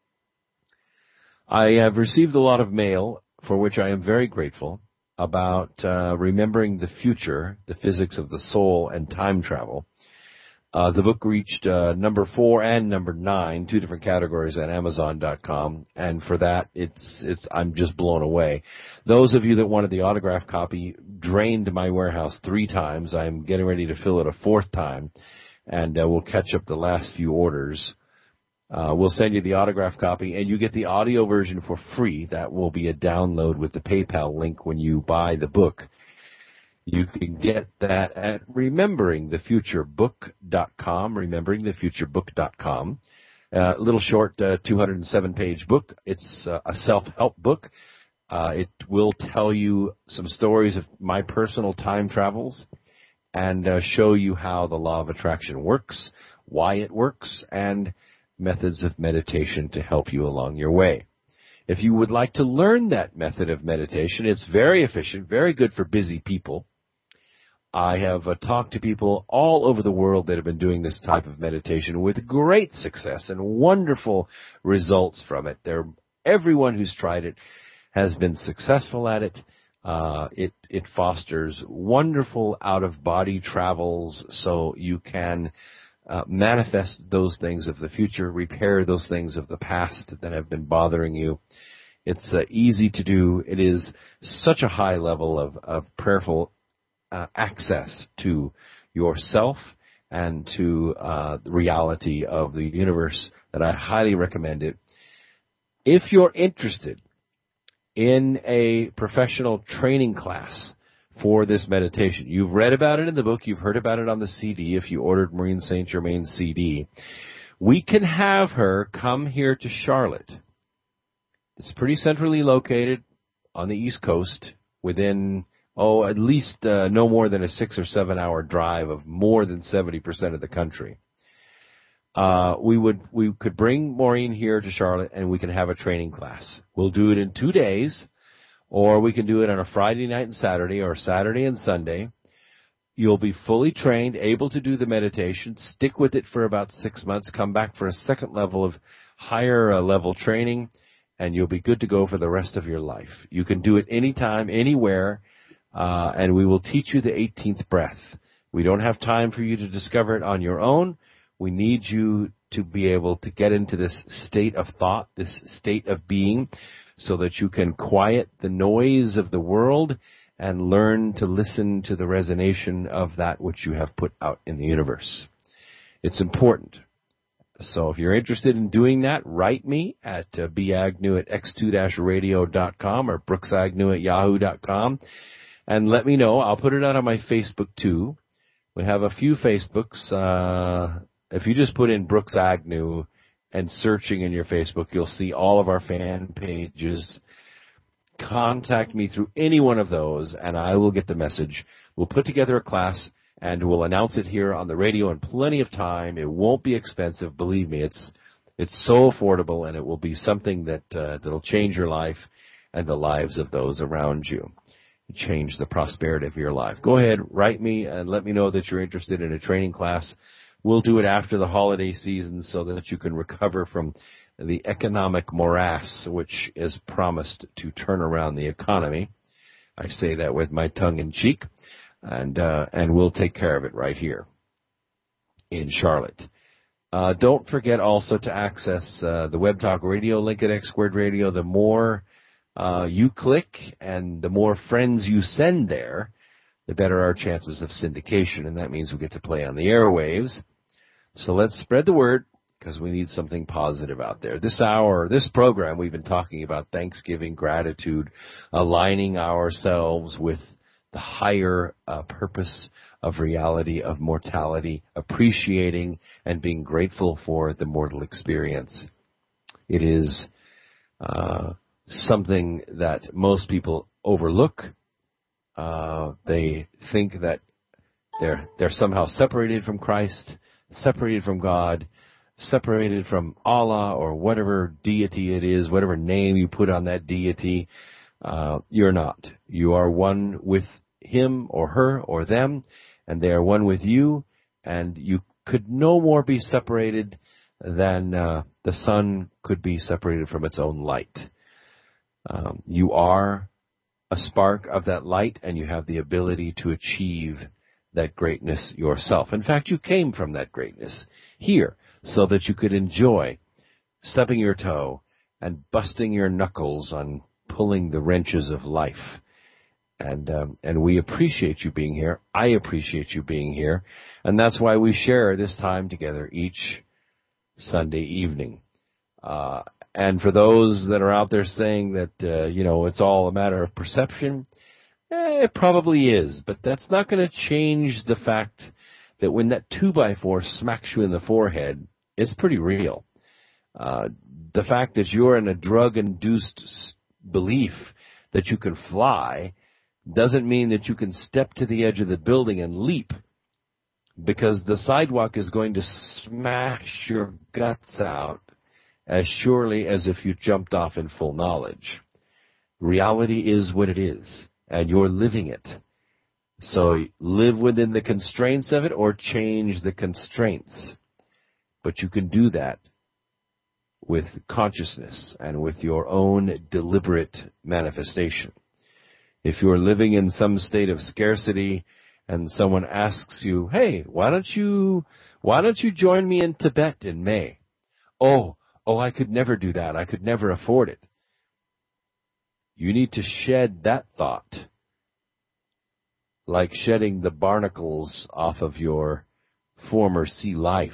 I have received a lot of mail, for which I am very grateful, about uh, remembering the future, the physics of the soul, and time travel. Uh, the book reached uh, number four and number nine, two different categories at Amazon dot com, and for that, it's it's I'm just blown away. Those of you that wanted the autograph copy drained my warehouse three times. I'm getting ready to fill it a fourth time, and uh, we'll catch up the last few orders. Uh, we'll send you the autograph copy, and you get the audio version for free. That will be a download with the PayPal link when you buy the book. You can get that at remembering the future book dot com, remembering the future book dot com. A uh, little short uh, two hundred seven page book. It's uh, a self-help book. Uh, it will tell you some stories of my personal time travels and uh, show you how the law of attraction works, why it works, and methods of meditation to help you along your way. If you would like to learn that method of meditation, it's very efficient, very good for busy people. I have uh, talked to people all over the world that have been doing this type of meditation with great success and wonderful results from it. They're, everyone who's tried it has been successful at it. Uh, it, it fosters wonderful out-of-body travels so you can uh, manifest those things of the future, repair those things of the past that have been bothering you. It's uh, easy to do. It is such a high level of, of prayerful Uh, access to yourself and to uh, the reality of the universe that I highly recommend it. If you're interested in a professional training class for this meditation, you've read about it in the book, you've heard about it on the C D if you ordered Maureen Saint Germain's C D, we can have her come here to Charlotte. It's pretty centrally located on the East Coast within Oh, at least uh, no more than a six or seven hour drive of more than seventy percent of the country. Uh, we would, we could bring Maureen here to Charlotte and we can have a training class. We'll do it in two days, or we can do it on a Friday night and Saturday, or Saturday and Sunday. You'll be fully trained, able to do the meditation, stick with it for about six months, come back for a second level of higher uh, level training, and you'll be good to go for the rest of your life. You can do it anytime, anywhere. Uh, and we will teach you the eighteenth breath. We don't have time for you to discover it on your own. We need you to be able to get into this state of thought, this state of being, so that you can quiet the noise of the world and learn to listen to the resonation of that which you have put out in the universe. It's important. So if you're interested in doing that, write me at uh, bagnew at x two radio dot com or brooksagnew at yahoo dot com. And let me know. I'll put it out on my Facebook, too. We have a few Facebooks. Uh, if you just put in Brooks Agnew and searching in your Facebook, you'll see all of our fan pages. Contact me through any one of those, and I will get the message. We'll put together a class, and we'll announce it here on the radio in plenty of time. It won't be expensive. Believe me, it's It's so affordable, and it will be something that uh, that'll change your life and the lives of those around you. Change the prosperity of your life. Go ahead, write me, and let me know that you're interested in a training class. We'll do it after the holiday season so that you can recover from the economic morass which is promised to turn around the economy. I say that with my tongue in cheek, and uh, and we'll take care of it right here in Charlotte. Uh, don't forget also to access uh, the Web Talk Radio link at X Squared Radio. The more uh, you click and the more friends you send there, the better our chances of syndication, and that means we get to play on the airwaves. So let's spread the word, because we need something positive out there. This hour, this program, we've been talking about Thanksgiving, gratitude, aligning ourselves with the higher uh, purpose of reality, of mortality, appreciating and being grateful for the mortal experience. It is uh, something that most people overlook. Uh, they think that they're they're somehow separated from Christ, separated from God, separated from Allah or whatever deity it is, whatever name you put on that deity. Uh, you're not. You are one with him or her or them, and they are one with you, and you could no more be separated than uh, the sun could be separated from its own light. Um, you are a spark of that light, and you have the ability to achieve that greatness yourself. In fact, you came from that greatness here so that you could enjoy stubbing your toe and busting your knuckles on pulling the wrenches of life. And um, and we appreciate you being here. I appreciate you being here. And that's why we share this time together each Sunday evening. Uh, and for those that are out there saying that, uh, you know, it's all a matter of perception, eh, it probably is. But that's not going to change the fact that when that two by four smacks you in the forehead, it's pretty real. Uh, the fact that you're in a drug-induced belief that you can fly doesn't mean that you can step to the edge of the building and leap, because the sidewalk is going to smash your guts out as surely as if you jumped off in full knowledge. Reality is what it is, and you're living it. So live within the constraints of it or change the constraints. But you can do that with consciousness and with your own deliberate manifestation. If you're living in some state of scarcity and someone asks you, hey, why don't you, why don't you join me in Tibet in May? Oh, oh, I could never do that. I could never afford it. You need to shed that thought, like shedding the barnacles off of your former sea life.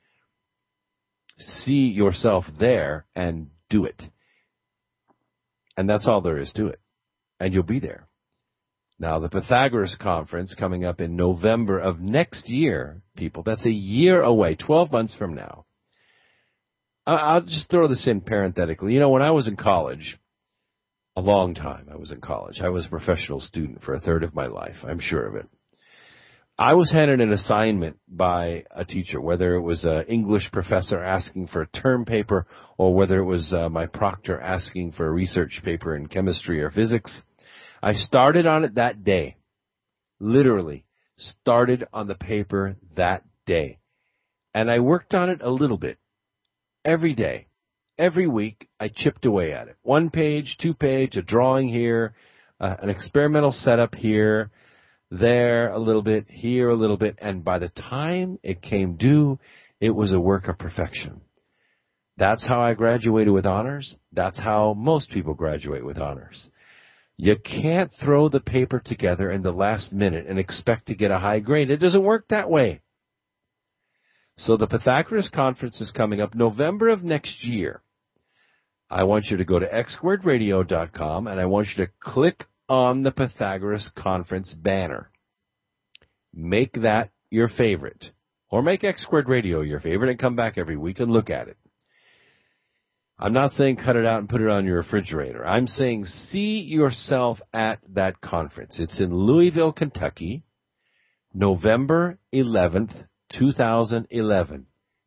See yourself there and do it. And that's all there is to it. And you'll be there. Now, the Pythagoras Conference coming up in November of next year, people, that's a year away, twelve months from now. I'll just throw this in parenthetically. You know, when I was in college, a long time I was in college, I was a professional student for a third of my life, I'm sure of it. I was handed an assignment by a teacher, whether it was an English professor asking for a term paper or whether it was uh, my proctor asking for a research paper in chemistry or physics. I started on it that day, literally started on the paper that day. And I worked on it a little bit every day. Every week, I chipped away at it. One page, two page, a drawing here, uh, an experimental setup here, there a little bit, here a little bit. And by the time it came due, it was a work of perfection. That's how I graduated with honors. That's how most people graduate with honors. You can't throw the paper together in the last minute and expect to get a high grade. It doesn't work that way. So the Pythagoras Conference is coming up November of next year. I want you to go to x squared radio dot com and I want you to click on the Pythagoras Conference banner. Make that your favorite. Or make X Squared Radio your favorite and come back every week and look at it. I'm not saying cut it out and put it on your refrigerator. I'm saying see yourself at that conference. It's in Louisville, Kentucky, November eleventh, two thousand eleven.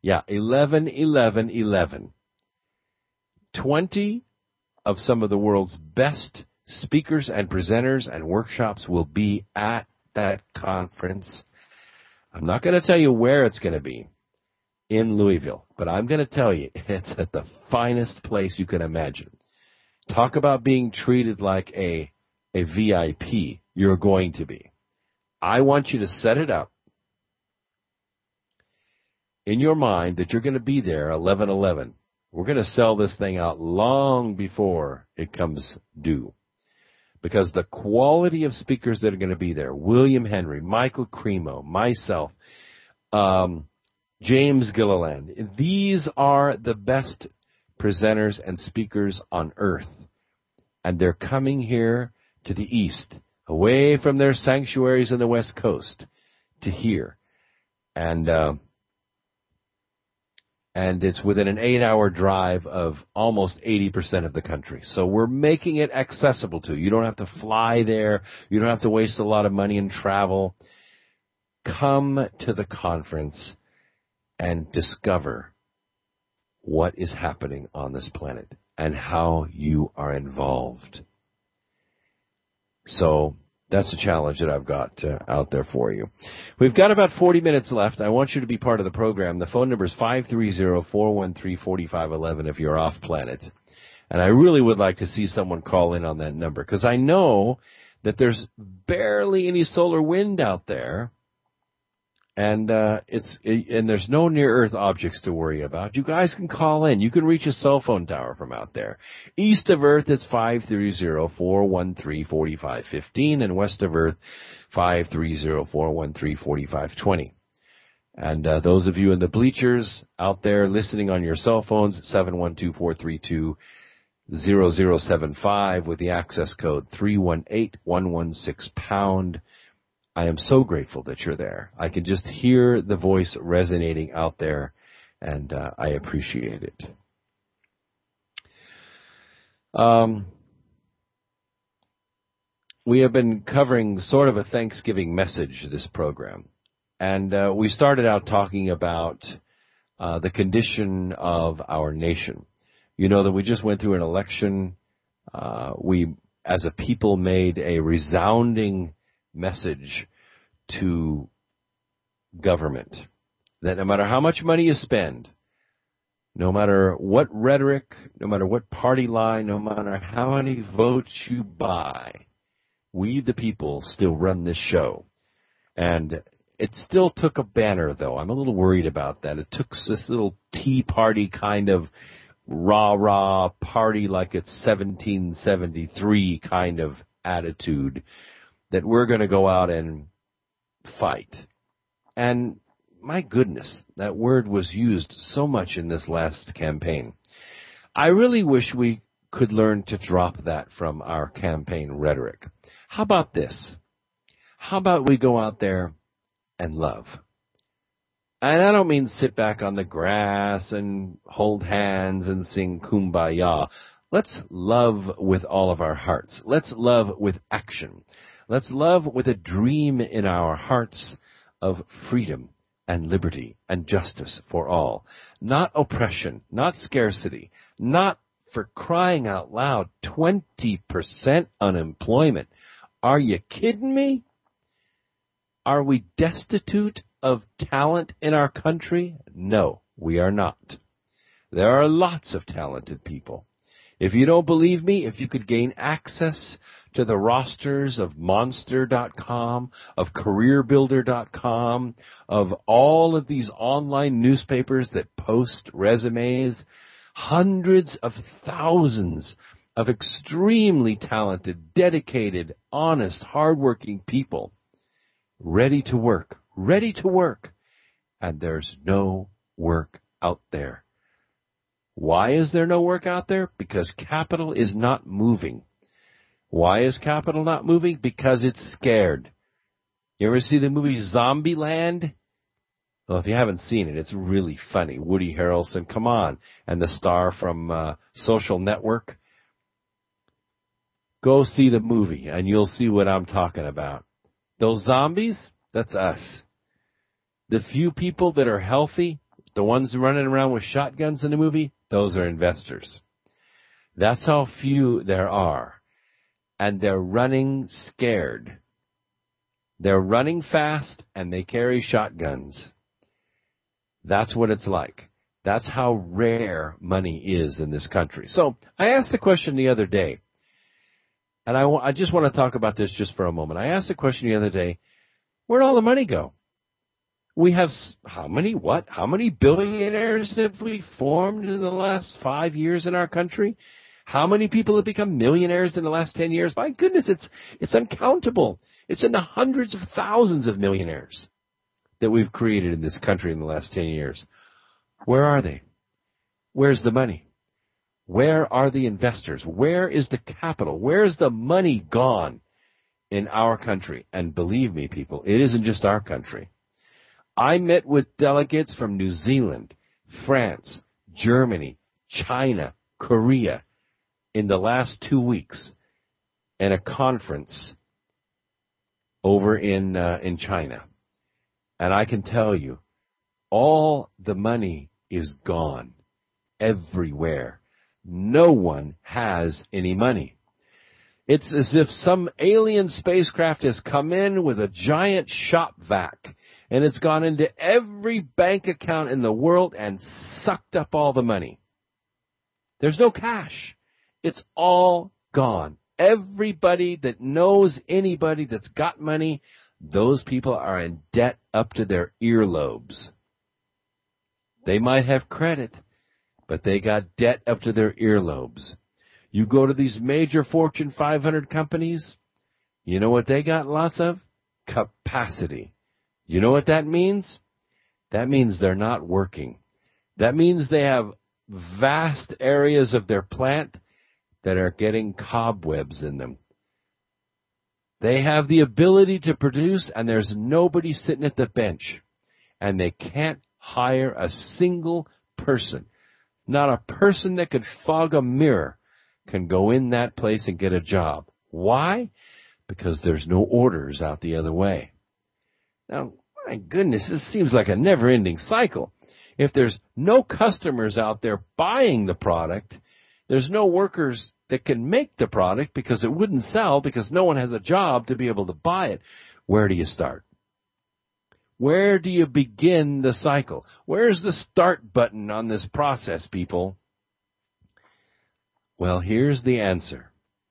Yeah, eleven, eleven, eleven. twenty of some of the world's best speakers and presenters and workshops will be at that conference. I'm not going to tell you where it's going to be in Louisville, but I'm going to tell you it's at the finest place you can imagine. Talk about being treated like a, a V I P. You're going to be. I want you to set it up in your mind that you're going to be there eleven eleven. We're going to sell this thing out long before it comes due. Because the quality of speakers that are going to be there, William Henry, Michael Cremo, myself, um, James Gilliland, these are the best presenters and speakers on earth. And they're coming here to the east, away from their sanctuaries in the West Coast, to here. And uh, and it's within an eight-hour drive of almost eighty percent of the country. So we're making it accessible to you. You don't have to fly there. You don't have to waste a lot of money in travel. Come to the conference and discover what is happening on this planet and how you are involved. So that's a challenge that I've got uh, out there for you. We've got about forty minutes left. I want you to be part of the program. The phone number is five three zero, four one three, four five one one if you're off planet. And I really would like to see someone call in on that number because I know that there's barely any solar wind out there. And uh, it's and there's no near-Earth objects to worry about. You guys can call in. You can reach a cell phone tower from out there. East of Earth, it's five three zero, four one three, four five one five, and west of Earth, five three zero, four one three, four five two zero. And uh, those of you in the bleachers out there listening on your cell phones, seven one two, four three two, zero zero seven five with the access code three one eight, one one six pound. I am so grateful that you're there. I can just hear the voice resonating out there, and uh, I appreciate it. Um, we have been covering sort of a Thanksgiving message this program, and uh, we started out talking about uh, the condition of our nation. You know that we just went through an election. Uh, we, as a people, made a resounding message to government that no matter how much money you spend, no matter what rhetoric, no matter what party line, no matter how many votes you buy, we the people still run this show. And it still took a banner, though. I'm a little worried about that. It took this little Tea Party kind of rah-rah party like it's seventeen seventy-three kind of attitude that we're going to go out and fight. And my goodness, that word was used so much in this last campaign. I really wish we could learn to drop that from our campaign rhetoric. How about this? How about we go out there and love? And I don't mean sit back on the grass and hold hands and sing Kumbaya. Let's love with all of our hearts. Let's love with action. Let's love with a dream in our hearts of freedom and liberty and justice for all. Not oppression, not scarcity, not, for crying out loud, twenty percent unemployment. Are you kidding me? Are we destitute of talent in our country? No, we are not. There are lots of talented people. If you don't believe me, if you could gain access to the rosters of Monster dot com, of Career Builder dot com, of all of these online newspapers that post resumes, hundreds of thousands of extremely talented, dedicated, honest, hardworking people ready to work, ready to work, and there's no work out there. Why is there no work out there? Because capital is not moving. Why is capital not moving? Because it's scared. You ever see the movie Zombieland? Well, if you haven't seen it, it's really funny. Woody Harrelson, come on, and the star from uh, Social Network. Go see the movie, and you'll see what I'm talking about. Those zombies, that's us. The few people that are healthy, The ones running around with shotguns in the movie, those are investors. That's how few there are. And they're running scared. They're running fast, and they carry shotguns. That's what it's like. That's how rare money is in this country. So I asked the question the other day, and I, w- I just want to talk about this just for a moment. I asked the question the other day, where'd all the money go? We have how many, what, how many billionaires have we formed in the last five years in our country? How many people have become millionaires in the last ten years? My goodness, it's it's uncountable. It's in the hundreds of thousands of millionaires that we've created in this country in the last ten years. Where are they? Where's the money? Where are the investors? Where is the capital? Where's the money gone in our country? And believe me, people, it isn't just our country. I met with delegates from New Zealand, France, Germany, China, Korea in the last two weeks at a conference over in uh, in China. And I can tell you, all the money is gone everywhere. No one has any money. It's as if some alien spacecraft has come in with a giant shop vac, and it's gone into every bank account in the world and sucked up all the money. There's no cash. It's all gone. Everybody that knows anybody that's got money, those people are in debt up to their earlobes. They might have credit, but they got debt up to their earlobes. You go to these major Fortune five hundred companies, you know what they got lots of? Capacity. You know what that means? That means they're not working. That means they have vast areas of their plant that are getting cobwebs in them. They have the ability to produce, and there's nobody sitting at the bench. And they can't hire a single person. Not a person that could fog a mirror can go in that place and get a job. Why? Because there's no orders out the other way. Now, my goodness, this seems like a never-ending cycle. If there's no customers out there buying the product, there's no workers that can make the product because it wouldn't sell because no one has a job to be able to buy it. Where do you start? Where do you begin the cycle? Where's the start button on this process, people? Well, here's the answer.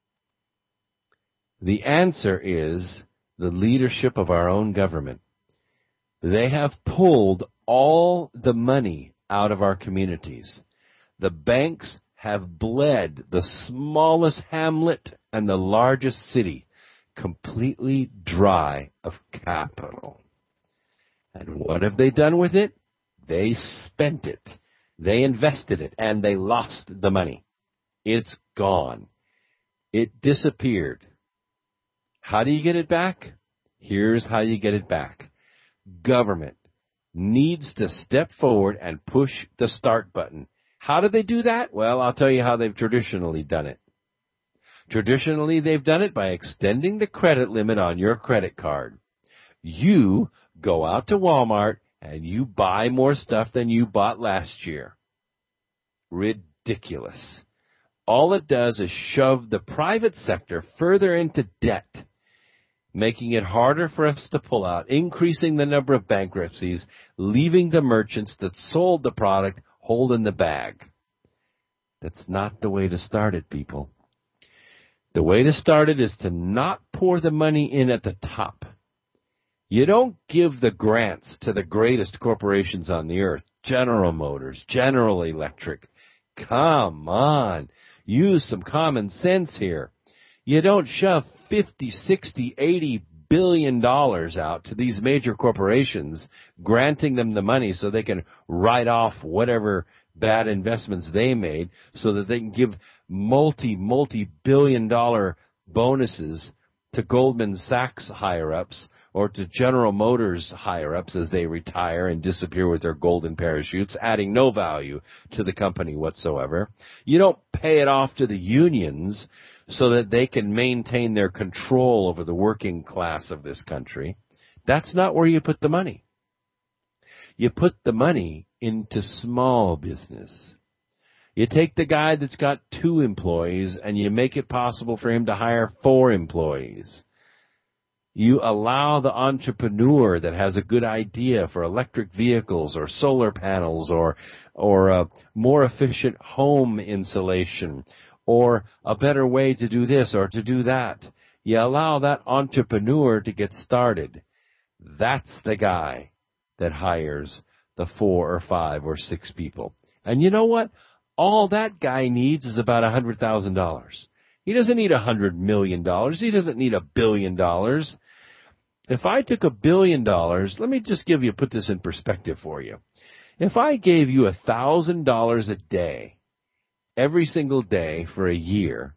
The answer is the leadership of our own government. They have pulled all the money out of our communities. The banks have bled the smallest hamlet and the largest city completely dry of capital. And what have they done with it? They spent it. They invested it, and they lost the money. It's gone. It disappeared. How do you get it back? Here's how you get it back. Government needs to step forward and push the start button. How do they do that? Well, I'll tell you how they've traditionally done it. Traditionally, they've done it by extending the credit limit on your credit card. You go out to Walmart and you buy more stuff than you bought last year. Ridiculous. All it does is shove the private sector further into debt, making it harder for us to pull out, increasing the number of bankruptcies, leaving the merchants that sold the product holding the bag. That's not the way to start it, people. The way to start it is to not pour the money in at the top. You don't give the grants to the greatest corporations on the earth, General Motors, General Electric. Come on, use some common sense here. You don't shove fifty, sixty, eighty billion dollars out to these major corporations, granting them the money so they can write off whatever bad investments they made so that they can give multi, multi-billion dollar bonuses to Goldman Sachs higher-ups or to General Motors higher-ups as they retire and disappear with their golden parachutes, adding no value to the company whatsoever. You don't pay it off to the unions so that they can maintain their control over the working class of this country. That's not where you put the money. You put the money into small business. You take the guy that's got two employees and you make it possible for him to hire four employees. You allow the entrepreneur that has a good idea for electric vehicles or solar panels or or a more efficient home insulation or a better way to do this or to do that. You allow that entrepreneur to get started. That's the guy that hires the four or five or six people. And you know what? All that guy needs is about one hundred thousand dollars. He doesn't need one hundred million dollars. He doesn't need a billion dollars. If I took a billion dollars, let me just give you, put this in perspective for you. If I gave you one thousand dollars a day, every single day for a year,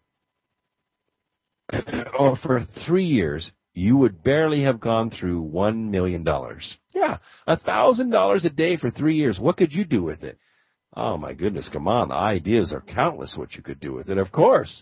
or for three years, you would barely have gone through one million dollars. Yeah, one thousand dollars a day for three years. What could you do with it? Oh, my goodness, come on. The ideas are countless what you could do with it, of course.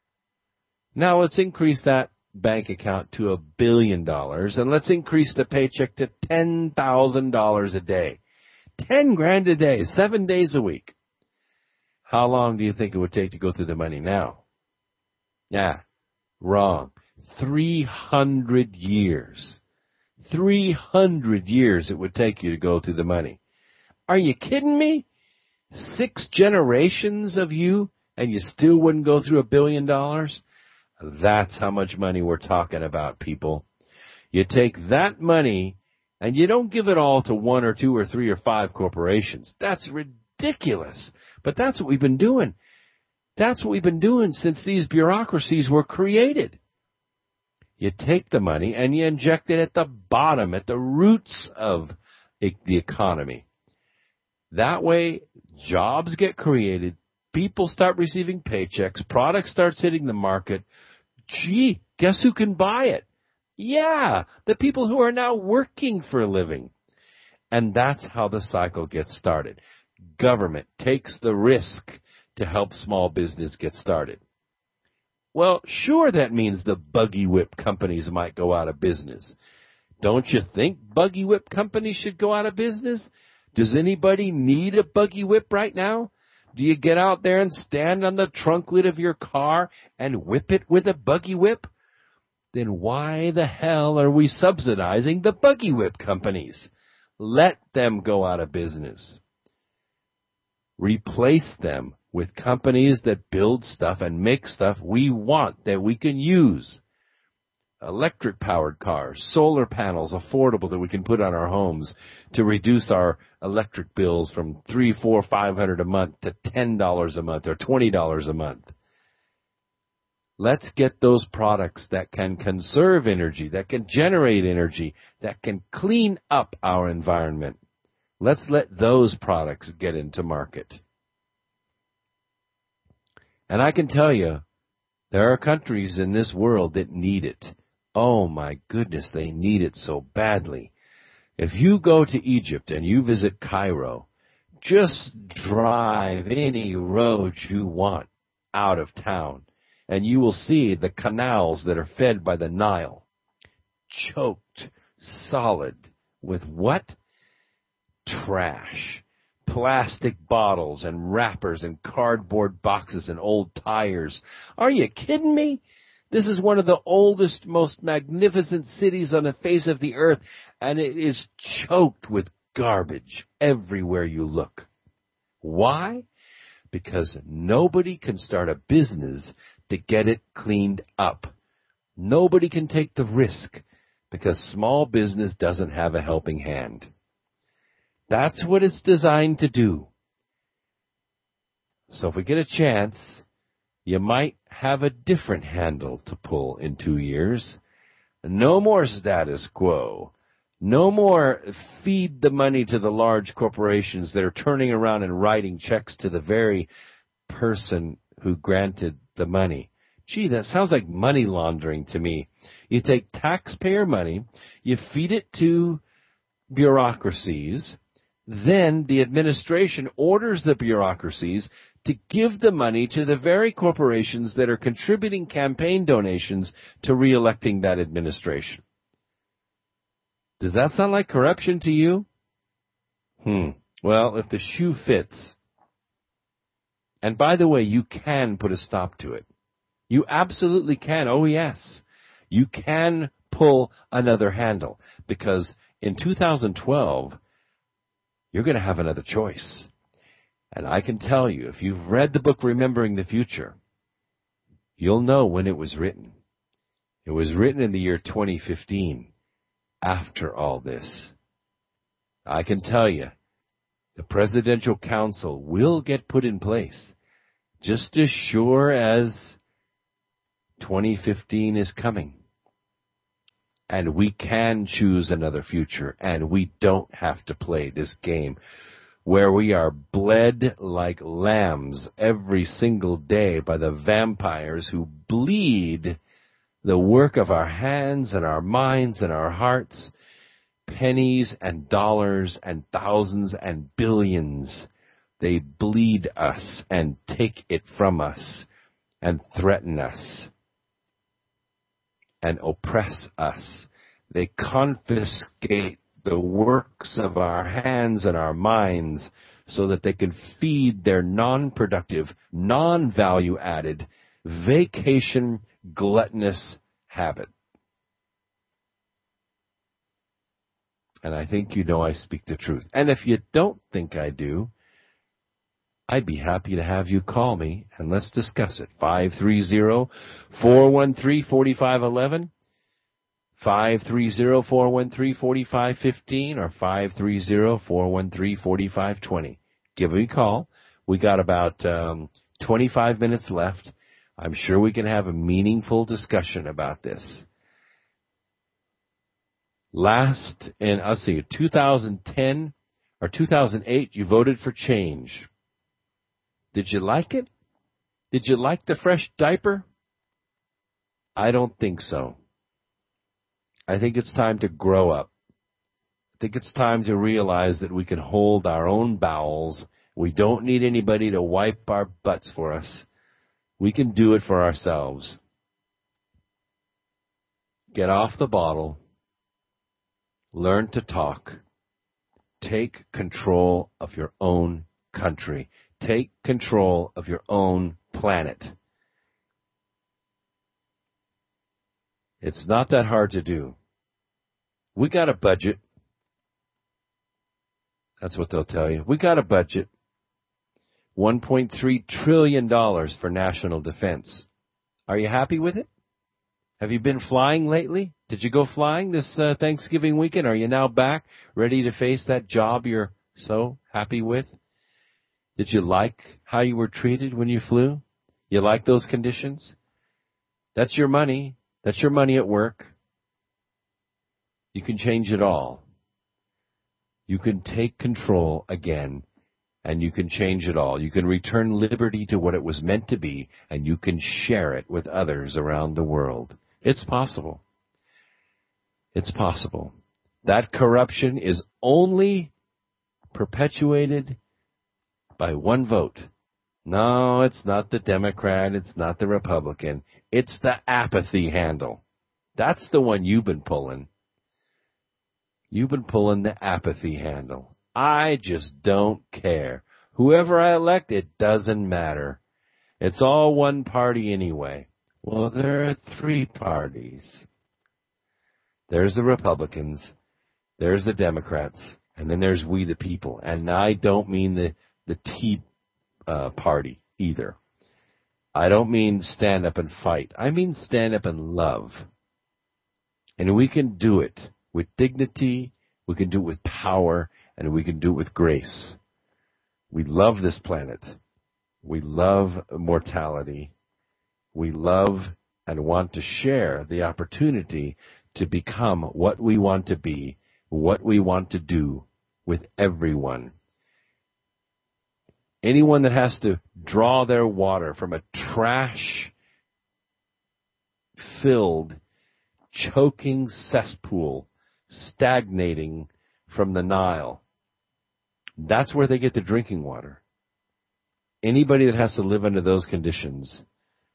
Now let's increase that bank account to a billion dollars, and let's increase the paycheck to ten thousand dollars a day. Ten grand a day, seven days a week. How long do you think it would take to go through the money now? Yeah, wrong. Three hundred years. Three hundred years it would take you to go through the money. Are you kidding me? Six generations of you, and you still wouldn't go through a billion dollars? That's how much money we're talking about, people. You take that money, and you don't give it all to one or two or three or five corporations. That's ridiculous. But that's what we've been doing. That's what we've been doing since these bureaucracies were created. You take the money, and you inject it at the bottom, at the roots of the economy. That way, jobs get created, people start receiving paychecks, product starts hitting the market. Gee, guess who can buy it? Yeah, the people who are now working for a living. And that's how the cycle gets started. Government takes the risk to help small business get started. Well, sure, that means the buggy whip companies might go out of business. Don't you think buggy whip companies should go out of business? Does anybody need a buggy whip right now? Do you get out there and stand on the trunk lid of your car and whip it with a buggy whip? Then why the hell are we subsidizing the buggy whip companies? Let them go out of business. Replace them with companies that build stuff and make stuff we want that we can use. Electric-powered cars, solar panels, affordable that we can put on our homes to reduce our electric bills from three, four, five hundred a month to ten dollars a month or twenty dollars a month. Let's get those products that can conserve energy, that can generate energy, that can clean up our environment. Let's let those products get into market. And I can tell you, there are countries in this world that need it. Oh my goodness, they need it so badly. If you go to Egypt and you visit Cairo, just drive any road you want out of town, and you will see the canals that are fed by the Nile, choked solid with what? Trash. Plastic bottles and wrappers and cardboard boxes and old tires. Are you kidding me? This is one of the oldest, most magnificent cities on the face of the earth, and it is choked with garbage everywhere you look. Why? Because nobody can start a business to get it cleaned up. Nobody can take the risk because small business doesn't have a helping hand. That's what it's designed to do. So if we get a chance, you might have a different handle to pull in two years. No more status quo. No more feed the money to the large corporations that are turning around and writing checks to the very person who granted the money. Gee, that sounds like money laundering to me. You take taxpayer money, you feed it to bureaucracies, then the administration orders the bureaucracies to give the money to the very corporations that are contributing campaign donations to re-electing that administration. Does that sound like corruption to you? Hmm. Well, if the shoe fits, and by the way, you can put a stop to it. You absolutely can. Oh, yes. You can pull another handle, because in two thousand twelve, you're going to have another choice. And I can tell you, if you've read the book Remembering the Future, you'll know when it was written. It was written in the year twenty fifteen, after all this. I can tell you, the Presidential Council will get put in place just as sure as twenty fifteen is coming. And we can choose another future, and we don't have to play this game where we are bled like lambs every single day by the vampires who bleed the work of our hands and our minds and our hearts, pennies and dollars and thousands and billions. They bleed us and take it from us and threaten us and oppress us. They confiscate the works of our hands and our minds so that they can feed their non-productive, non-value-added, vacation, gluttonous habit. And I think you know I speak the truth. And if you don't think I do, I'd be happy to have you call me and let's discuss it. five three zero, four one three, four five one one, five three zero, four one three, four five one five, or five three zero, four one three, four five two zero. Give me a call. We got about um, twenty-five minutes left. I'm sure we can have a meaningful discussion about this. Last, in, I'll see, two thousand ten or two thousand eight, you voted for change. Did you like it? Did you like the fresh diaper? I don't think so. I think it's time to grow up. I think it's time to realize that we can hold our own bowels. We don't need anybody to wipe our butts for us. We can do it for ourselves. Get off the bottle. Learn to talk. Take control of your own country. Take control of your own planet. It's not that hard to do. We got a budget. That's what they'll tell you. We got a budget. one point three trillion dollars for national defense. Are you happy with it? Have you been flying lately? Did you go flying this uh, Thanksgiving weekend? Are you now back, ready to face that job you're so happy with? Did you like how you were treated when you flew? You like those conditions? That's your money. That's your money at work. You can change it all. You can take control again, and you can change it all. You can return liberty to what it was meant to be, and you can share it with others around the world. It's possible. It's possible. That corruption is only perpetuated by one vote. No, it's not the Democrat. It's not the Republican. It's the apathy handle. That's the one you've been pulling. You've been pulling the apathy handle. I just don't care. Whoever I elect, it doesn't matter. It's all one party anyway. Well, there are three parties. There's the Republicans, there's the Democrats, and then there's we the people. And I don't mean the, the Tea uh, Party either. I don't mean stand up and fight. I mean stand up and love. And we can do it with dignity, we can do it with power, and we can do it with grace. We love this planet. We love mortality. We love and want to share the opportunity to become what we want to be, what we want to do with everyone. Anyone that has to draw their water from a trash-filled, choking cesspool stagnating from the Nile, that's where they get the drinking water. Anybody that has to live under those conditions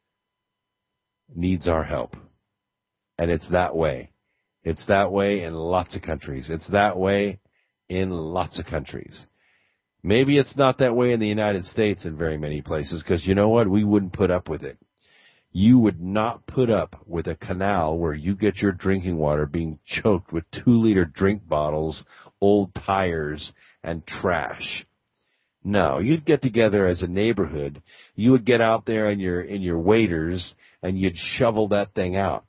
needs our help. And it's that way. It's that way in lots of countries. It's that way in lots of countries. Maybe it's not that way in the United States in very many places, because you know what? We wouldn't put up with it. You would not put up with a canal where you get your drinking water being choked with two-liter drink bottles, old tires, and trash. No, you'd get together as a neighborhood. You would get out there in your in your waders, and you'd shovel that thing out.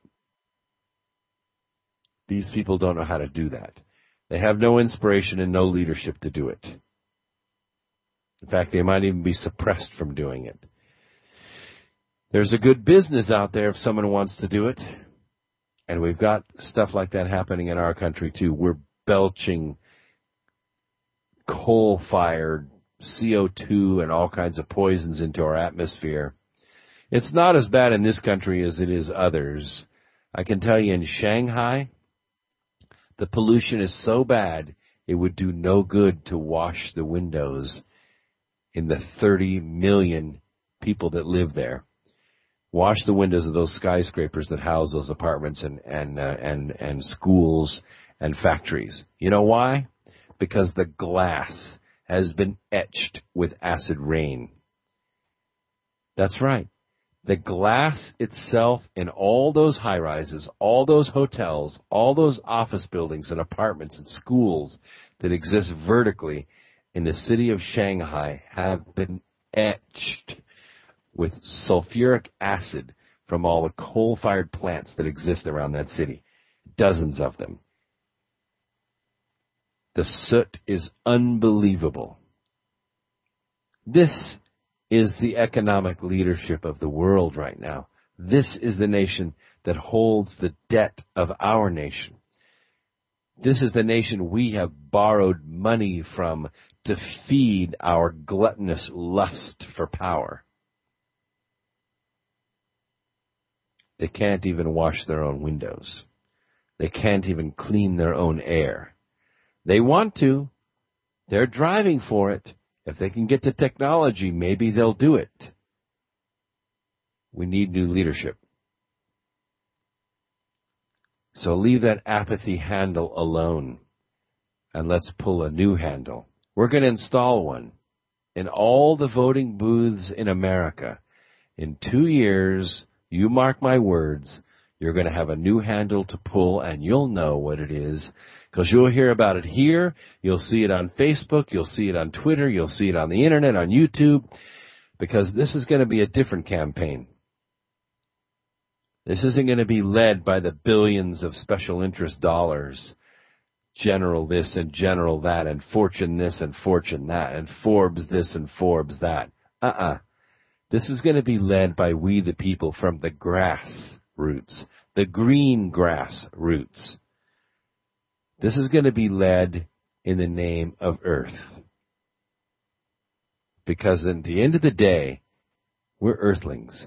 These people don't know how to do that. They have no inspiration and no leadership to do it. In fact, they might even be suppressed from doing it. There's a good business out there if someone wants to do it. And we've got stuff like that happening in our country, too. We're belching coal-fired C O two and all kinds of poisons into our atmosphere. It's not as bad in this country as it is others. I can tell you in Shanghai, the pollution is so bad, it would do no good to wash the windows in the thirty million people that live there. Wash the windows of those skyscrapers that house those apartments and and uh, and and schools and factories. You know why? Because the glass has been etched with acid rain. That's right. The glass itself in all those high-rises, all those hotels, all those office buildings and apartments and schools that exist vertically in the city of Shanghai have been etched with sulfuric acid from all the coal-fired plants that exist around that city. Dozens of them. The soot is unbelievable. This is the economic leadership of the world right now. This is the nation that holds the debt of our nation. This is the nation we have borrowed money from to feed our gluttonous lust for power. They can't even wash their own windows. They can't even clean their own air. They want to. They're driving for it. If they can get the technology, maybe they'll do it. We need new leadership. So leave that apathy handle alone, and let's pull a new handle. We're going to install one in all the voting booths in America. In two years, you mark my words, you're going to have a new handle to pull, and you'll know what it is, because you'll hear about it here, you'll see it on Facebook, you'll see it on Twitter, you'll see it on the Internet, on YouTube, because this is going to be a different campaign. This isn't going to be led by the billions of special interest dollars, general this and general that, and fortune this and fortune that, and Forbes this and Forbes that. Uh-uh. This is going to be led by we the people from the grass roots, the green grass roots. This is going to be led in the name of Earth. Because at the end of the day, we're Earthlings.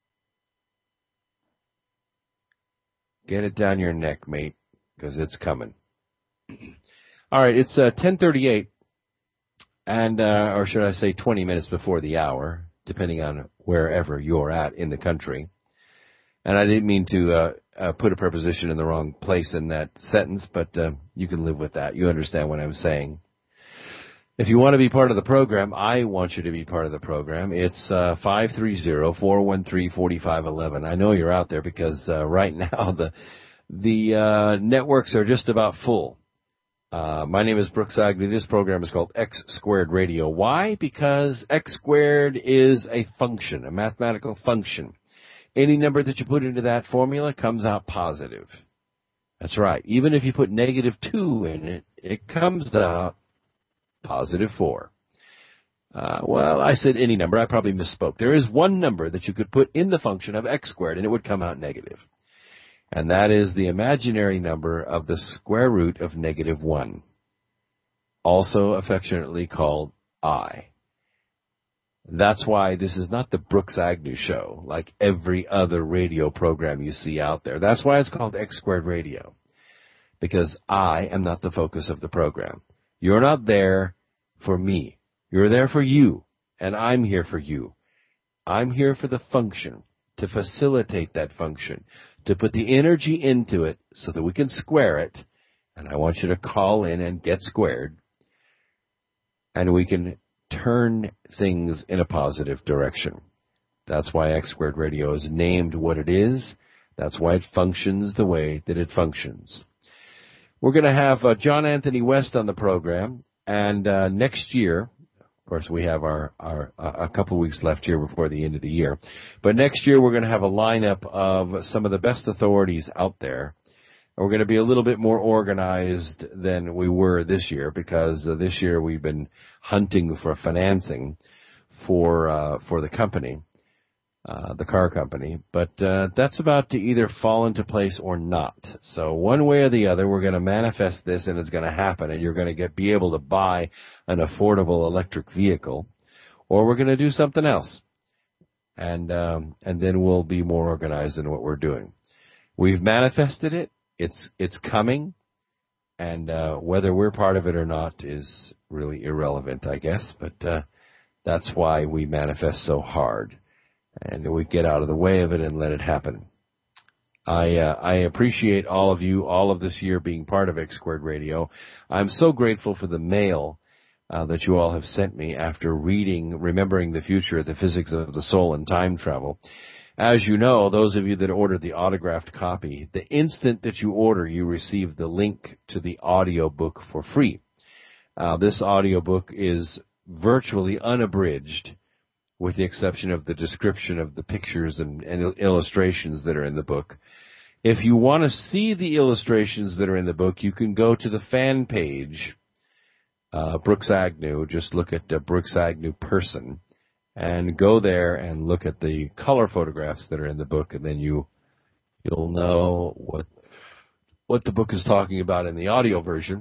Get it down your neck, mate, because it's coming. All right, it's uh, ten thirty-eight, and uh, or should I say twenty minutes before the hour, depending on wherever you're at in the country. And I didn't mean to uh, uh, put a preposition in the wrong place in that sentence, but uh, you can live with that. You understand what I'm saying. If you want to be part of the program, I want you to be part of the program. It's uh, five three zero, four one three, four five one one. I know you're out there because uh, right now the the uh, networks are just about full. Uh, my name is Brooks Agnew. This program is called X Squared Radio. Why? Because X Squared is a function, a mathematical function. Any number that you put into that formula comes out positive. That's right. Even if you put negative two in it, it comes out positive four. Uh, well, I said any number. I probably misspoke. There is one number that you could put in the function of x squared, and it would come out negative. And that is the imaginary number of the square root of negative one, also affectionately called I. That's why this is not the Brooks Agnew Show, like every other radio program you see out there. That's why it's called X Squared Radio, because I am not the focus of the program. You're not there for me. You're there for you, and I'm here for you. I'm here for the function, to facilitate that function, to put the energy into it so that we can square it, and I want you to call in and get squared and we can turn things in a positive direction. That's why X Squared Radio is named what it is. That's why it functions the way that it functions. We're going to have uh, John Anthony West on the program, and uh, next year, of course, we have our, our uh, a couple weeks left here before the end of the year, but next year we're going to have a lineup of some of the best authorities out there. We're going to be a little bit more organized than we were this year, because uh, this year we've been hunting for financing for uh, for the company. Uh, the car company, but uh, that's about to either fall into place or not. So one way or the other, we're going to manifest this, and it's going to happen, and you're going to get be able to buy an affordable electric vehicle, or we're going to do something else, and um, and then we'll be more organized in what we're doing. We've manifested it. It's it's coming, and uh, whether we're part of it or not is really irrelevant, I guess. But uh, that's why we manifest so hard. And we get out of the way of it and let it happen. I uh, I appreciate all of you, all of this year being part of X Squared Radio. I'm so grateful for the mail uh, that you all have sent me after reading Remembering the Future, the Physics of the Soul and Time Travel. As you know, those of you that ordered the autographed copy, the instant that you order, you receive the link to the audio book for free. Uh, this audio book is virtually unabridged, with the exception of the description of the pictures and, and illustrations that are in the book. If you want to see the illustrations that are in the book, you can go to the fan page, uh, Brooks Agnew. Just look at uh, Brooks Agnew person, and go there and look at the color photographs that are in the book, and then you you'll know what what the book is talking about in the audio version.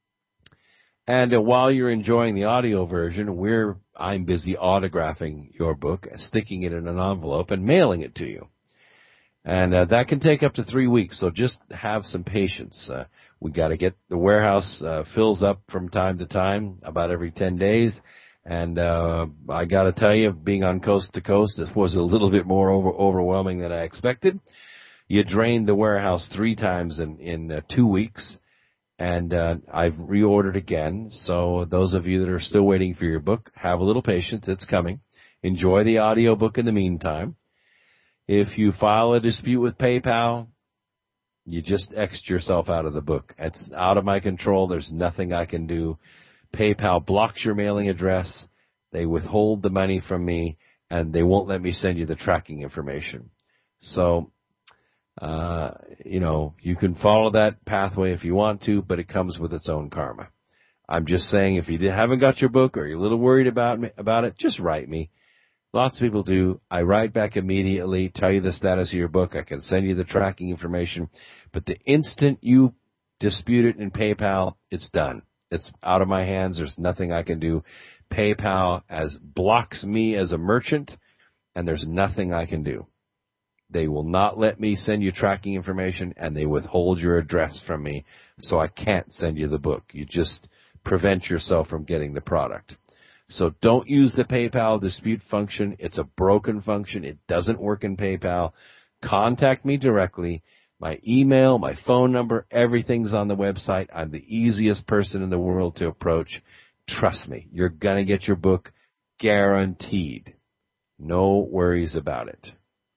And uh, while you're enjoying the audio version, we're I'm busy autographing your book, sticking it in an envelope, and mailing it to you. And uh, that can take up to three weeks, so just have some patience. Uh, we got to get the warehouse uh, fills up from time to time, about every ten days. And uh, I got to tell you, being on coast to coast, it was a little bit more over, overwhelming than I expected. You drained the warehouse three times in, in uh, two weeks. And uh, I've reordered again, so those of you that are still waiting for your book, have a little patience. It's coming. Enjoy the audio book in the meantime. If you file a dispute with PayPal, you just X'd yourself out of the book. It's out of my control. There's nothing I can do. PayPal blocks your mailing address. They withhold the money from me, and they won't let me send you the tracking information. So Uh, you know, you can follow that pathway if you want to, but it comes with its own karma. I'm just saying, if you haven't got your book or you're a little worried about me, about it, just write me. Lots of people do. I write back immediately, tell you the status of your book. I can send you the tracking information. But the instant you dispute it in PayPal, it's done. It's out of my hands. There's nothing I can do. PayPal as blocks me as a merchant, and there's nothing I can do. They will not let me send you tracking information, and they withhold your address from me, so I can't send you the book. You just prevent yourself from getting the product. So don't use the PayPal dispute function. It's a broken function. It doesn't work in PayPal. Contact me directly. My email, my phone number, everything's on the website. I'm the easiest person in the world to approach. Trust me, you're going to get your book guaranteed. No worries about it.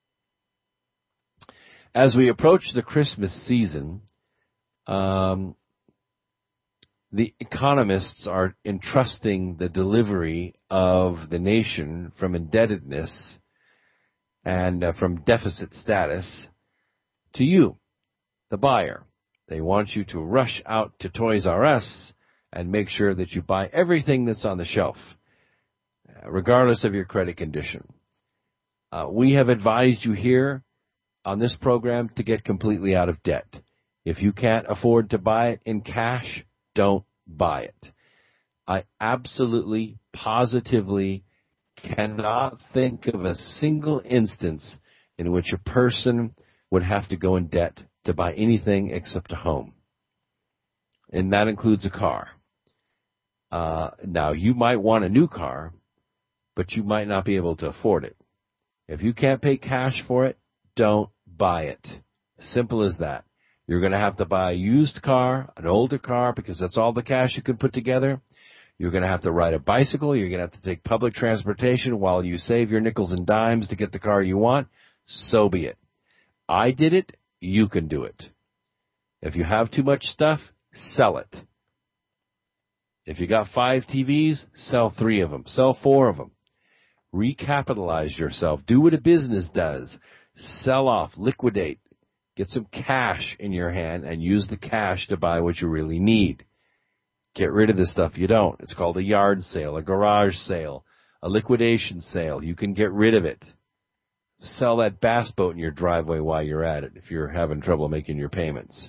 As we approach the Christmas season, um, the economists are entrusting the delivery of the nation from indebtedness and uh, from deficit status to you, the buyer. They want you to rush out to Toys R Us and make sure that you buy everything that's on the shelf, regardless of your credit condition. Uh, we have advised you here on this program to get completely out of debt. If you can't afford to buy it in cash, don't buy it. I absolutely, positively cannot think of a single instance in which a person would have to go in debt to buy anything except a home. And that includes a car. Uh, now, you might want a new car, but you might not be able to afford it. If you can't pay cash for it, don't buy it. Simple as that. You're going to have to buy a used car, an older car, because that's all the cash you can put together. You're going to have to ride a bicycle. You're going to have to take public transportation while you save your nickels and dimes to get the car you want. So be it. I did it. You can do it. If you have too much stuff, sell it. If you got five T Vs, sell three of them. Sell four of them. Recapitalize yourself. Do what a business does. Sell off. Liquidate. Get some cash in your hand and use the cash to buy what you really need. Get rid of the stuff you don't. It's called a yard sale, a garage sale, a liquidation sale. You can get rid of it. Sell that bass boat in your driveway while you're at it if you're having trouble making your payments.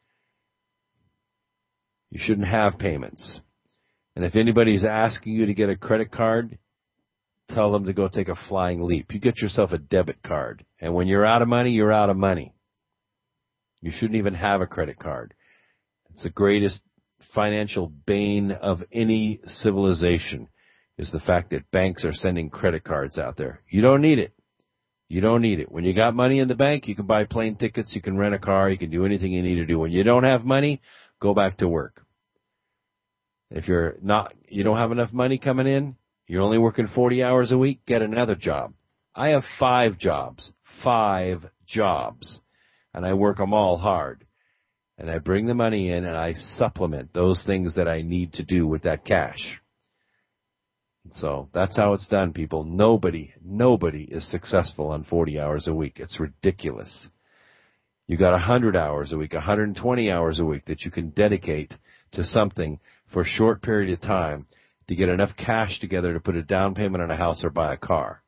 You shouldn't have payments. And if anybody's asking you to get a credit card, tell them to go take a flying leap. You get yourself a debit card. And when you're out of money, you're out of money. You shouldn't even have a credit card. It's the greatest financial bane of any civilization is the fact that banks are sending credit cards out there. You don't need it. You don't need it. When you got money in the bank, you can buy plane tickets, you can rent a car, you can do anything you need to do. When you don't have money, go back to work. If you're not, you don't have enough money coming in, you're only working forty hours a week, get another job. I have five jobs. Five jobs. And I work them all hard. And I bring the money in and I supplement those things that I need to do with that cash. So that's how it's done, people. Nobody, nobody is successful on forty hours a week. It's ridiculous. You got one hundred hours a week, one hundred twenty hours a week that you can dedicate to something for a short period of time to get enough cash together to put a down payment on a house or buy a car.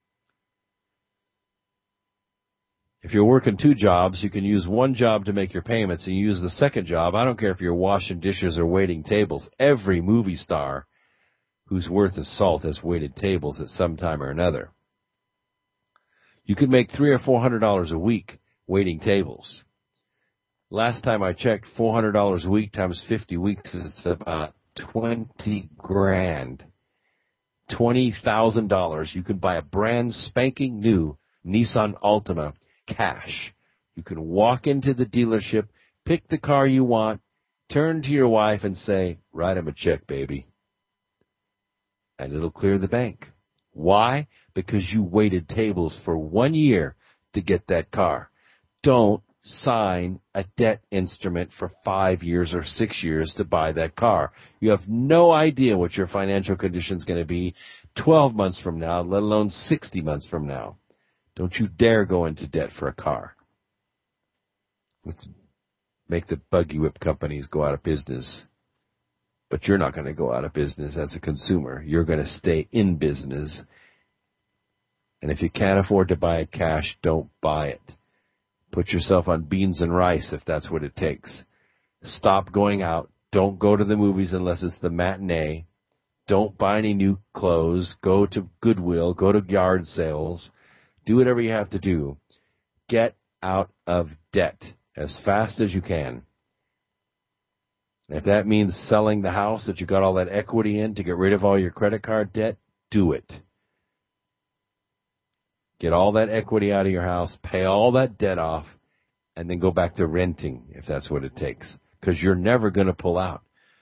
If you're working two jobs, you can use one job to make your payments and use the second job. I don't care if you're washing dishes or waiting tables. Every movie star who's worth his salt has waited tables at some time or another. You could make three or four hundred dollars a week waiting tables. Last time I checked, four hundred dollars a week times fifty weeks is about twenty grand. Twenty thousand dollars. You could buy a brand spanking new Nissan Altima cash. You can walk into the dealership, pick the car you want, turn to your wife and say, "Write him a check, baby." And it'll clear the bank. Why? Because you waited tables for one year to get that car. Don't sign a debt instrument for five years or six years to buy that car. You have no idea what your financial condition is going to be twelve months from now, let alone sixty months from now. Don't you dare go into debt for a car. Let's make the buggy whip companies go out of business. But you're not going to go out of business as a consumer. You're going to stay in business. And if you can't afford to buy it cash, don't buy it. Put yourself on beans and rice if that's what it takes. Stop going out. Don't go to the movies unless it's the matinee. Don't buy any new clothes. Go to Goodwill. Go to yard sales. Do whatever you have to do. Get out of debt as fast as you can. If that means selling the house that you got all that equity in to get rid of all your credit card debt, do it. Get all that equity out of your house, pay all that debt off, and then go back to renting if that's what it takes. Because you're never going to pull out.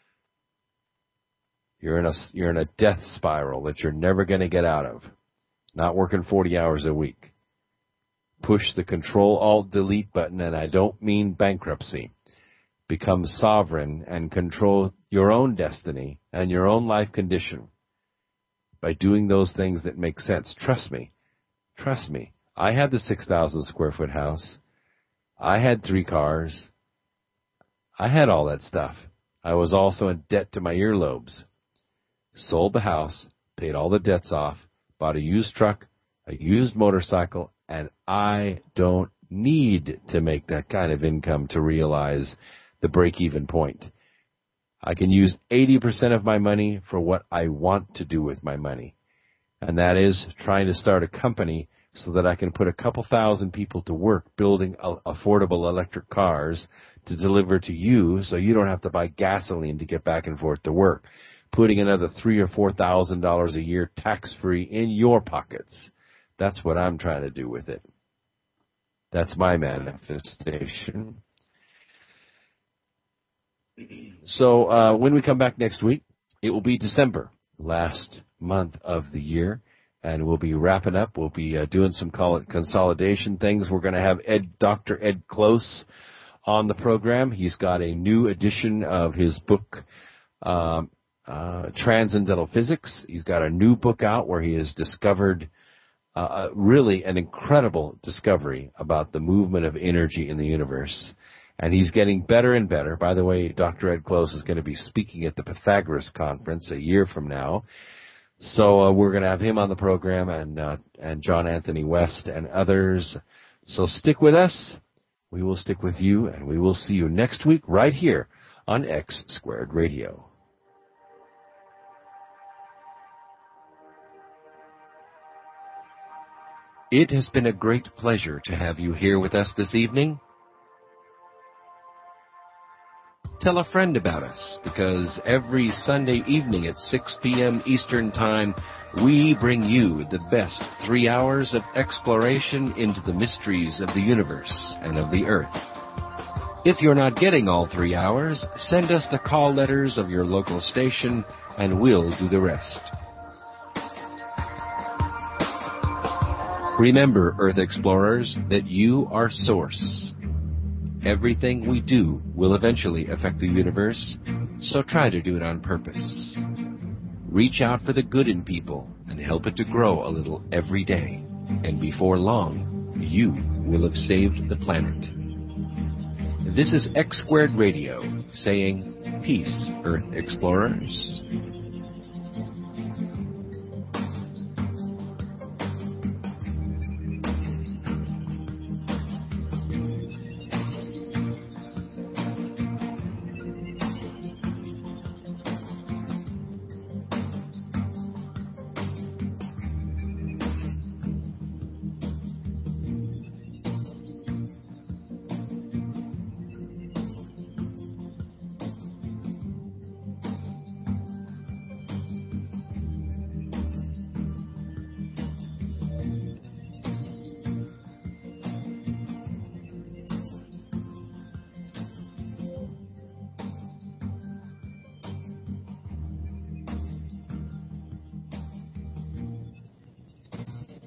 You're in a, you're in a death spiral that you're never going to get out of. Not working forty hours a week. Push the Control-Alt-Delete button, and I don't mean bankruptcy. Become sovereign and control your own destiny and your own life condition by doing those things that make sense. Trust me. Trust me. I had the six thousand square foot house. I had three cars. I had all that stuff. I was also in debt to my earlobes. Sold the house, paid all the debts off, bought a used truck, a used motorcycle, and I don't need to make that kind of income to realize the break-even point. I can use eighty percent of my money for what I want to do with my money, and that is trying to start a company so that I can put a couple thousand people to work building affordable electric cars to deliver to you so you don't have to buy gasoline to get back and forth to work, putting another three or four thousand dollars a year tax-free in your pockets. That's what I'm trying to do with it. That's my manifestation. So uh, when we come back next week, it will be December, last month of the year, and we'll be wrapping up. We'll be uh, doing some consolidation things. We're going to have Ed, Doctor Ed Close on the program. He's got a new edition of his book, um, uh, Transcendental Physics. He's got a new book out where he has discovered uh, really an incredible discovery about the movement of energy in the universe. And he's getting better and better. By the way, Doctor Ed Close is going to be speaking at the Pythagoras Conference a year from now. So uh, we're going to have him on the program, and uh, and John Anthony West and others. So stick with us. We will stick with you, and we will see you next week right here on X Squared Radio. It has been a great pleasure to have you here with us this evening. Tell a friend about us, because every Sunday evening at six p.m. Eastern Time, we bring you the best three hours of exploration into the mysteries of the universe and of the earth. If you're not getting all three hours, send us the call letters of your local station, and we'll do the rest. Remember, Earth Explorers, that you are Source. Everything we do will eventually affect the universe, so try to do it on purpose. Reach out for the good in people and help it to grow a little every day. And before long, you will have saved the planet. This is X Squared Radio saying, peace, Earth Explorers.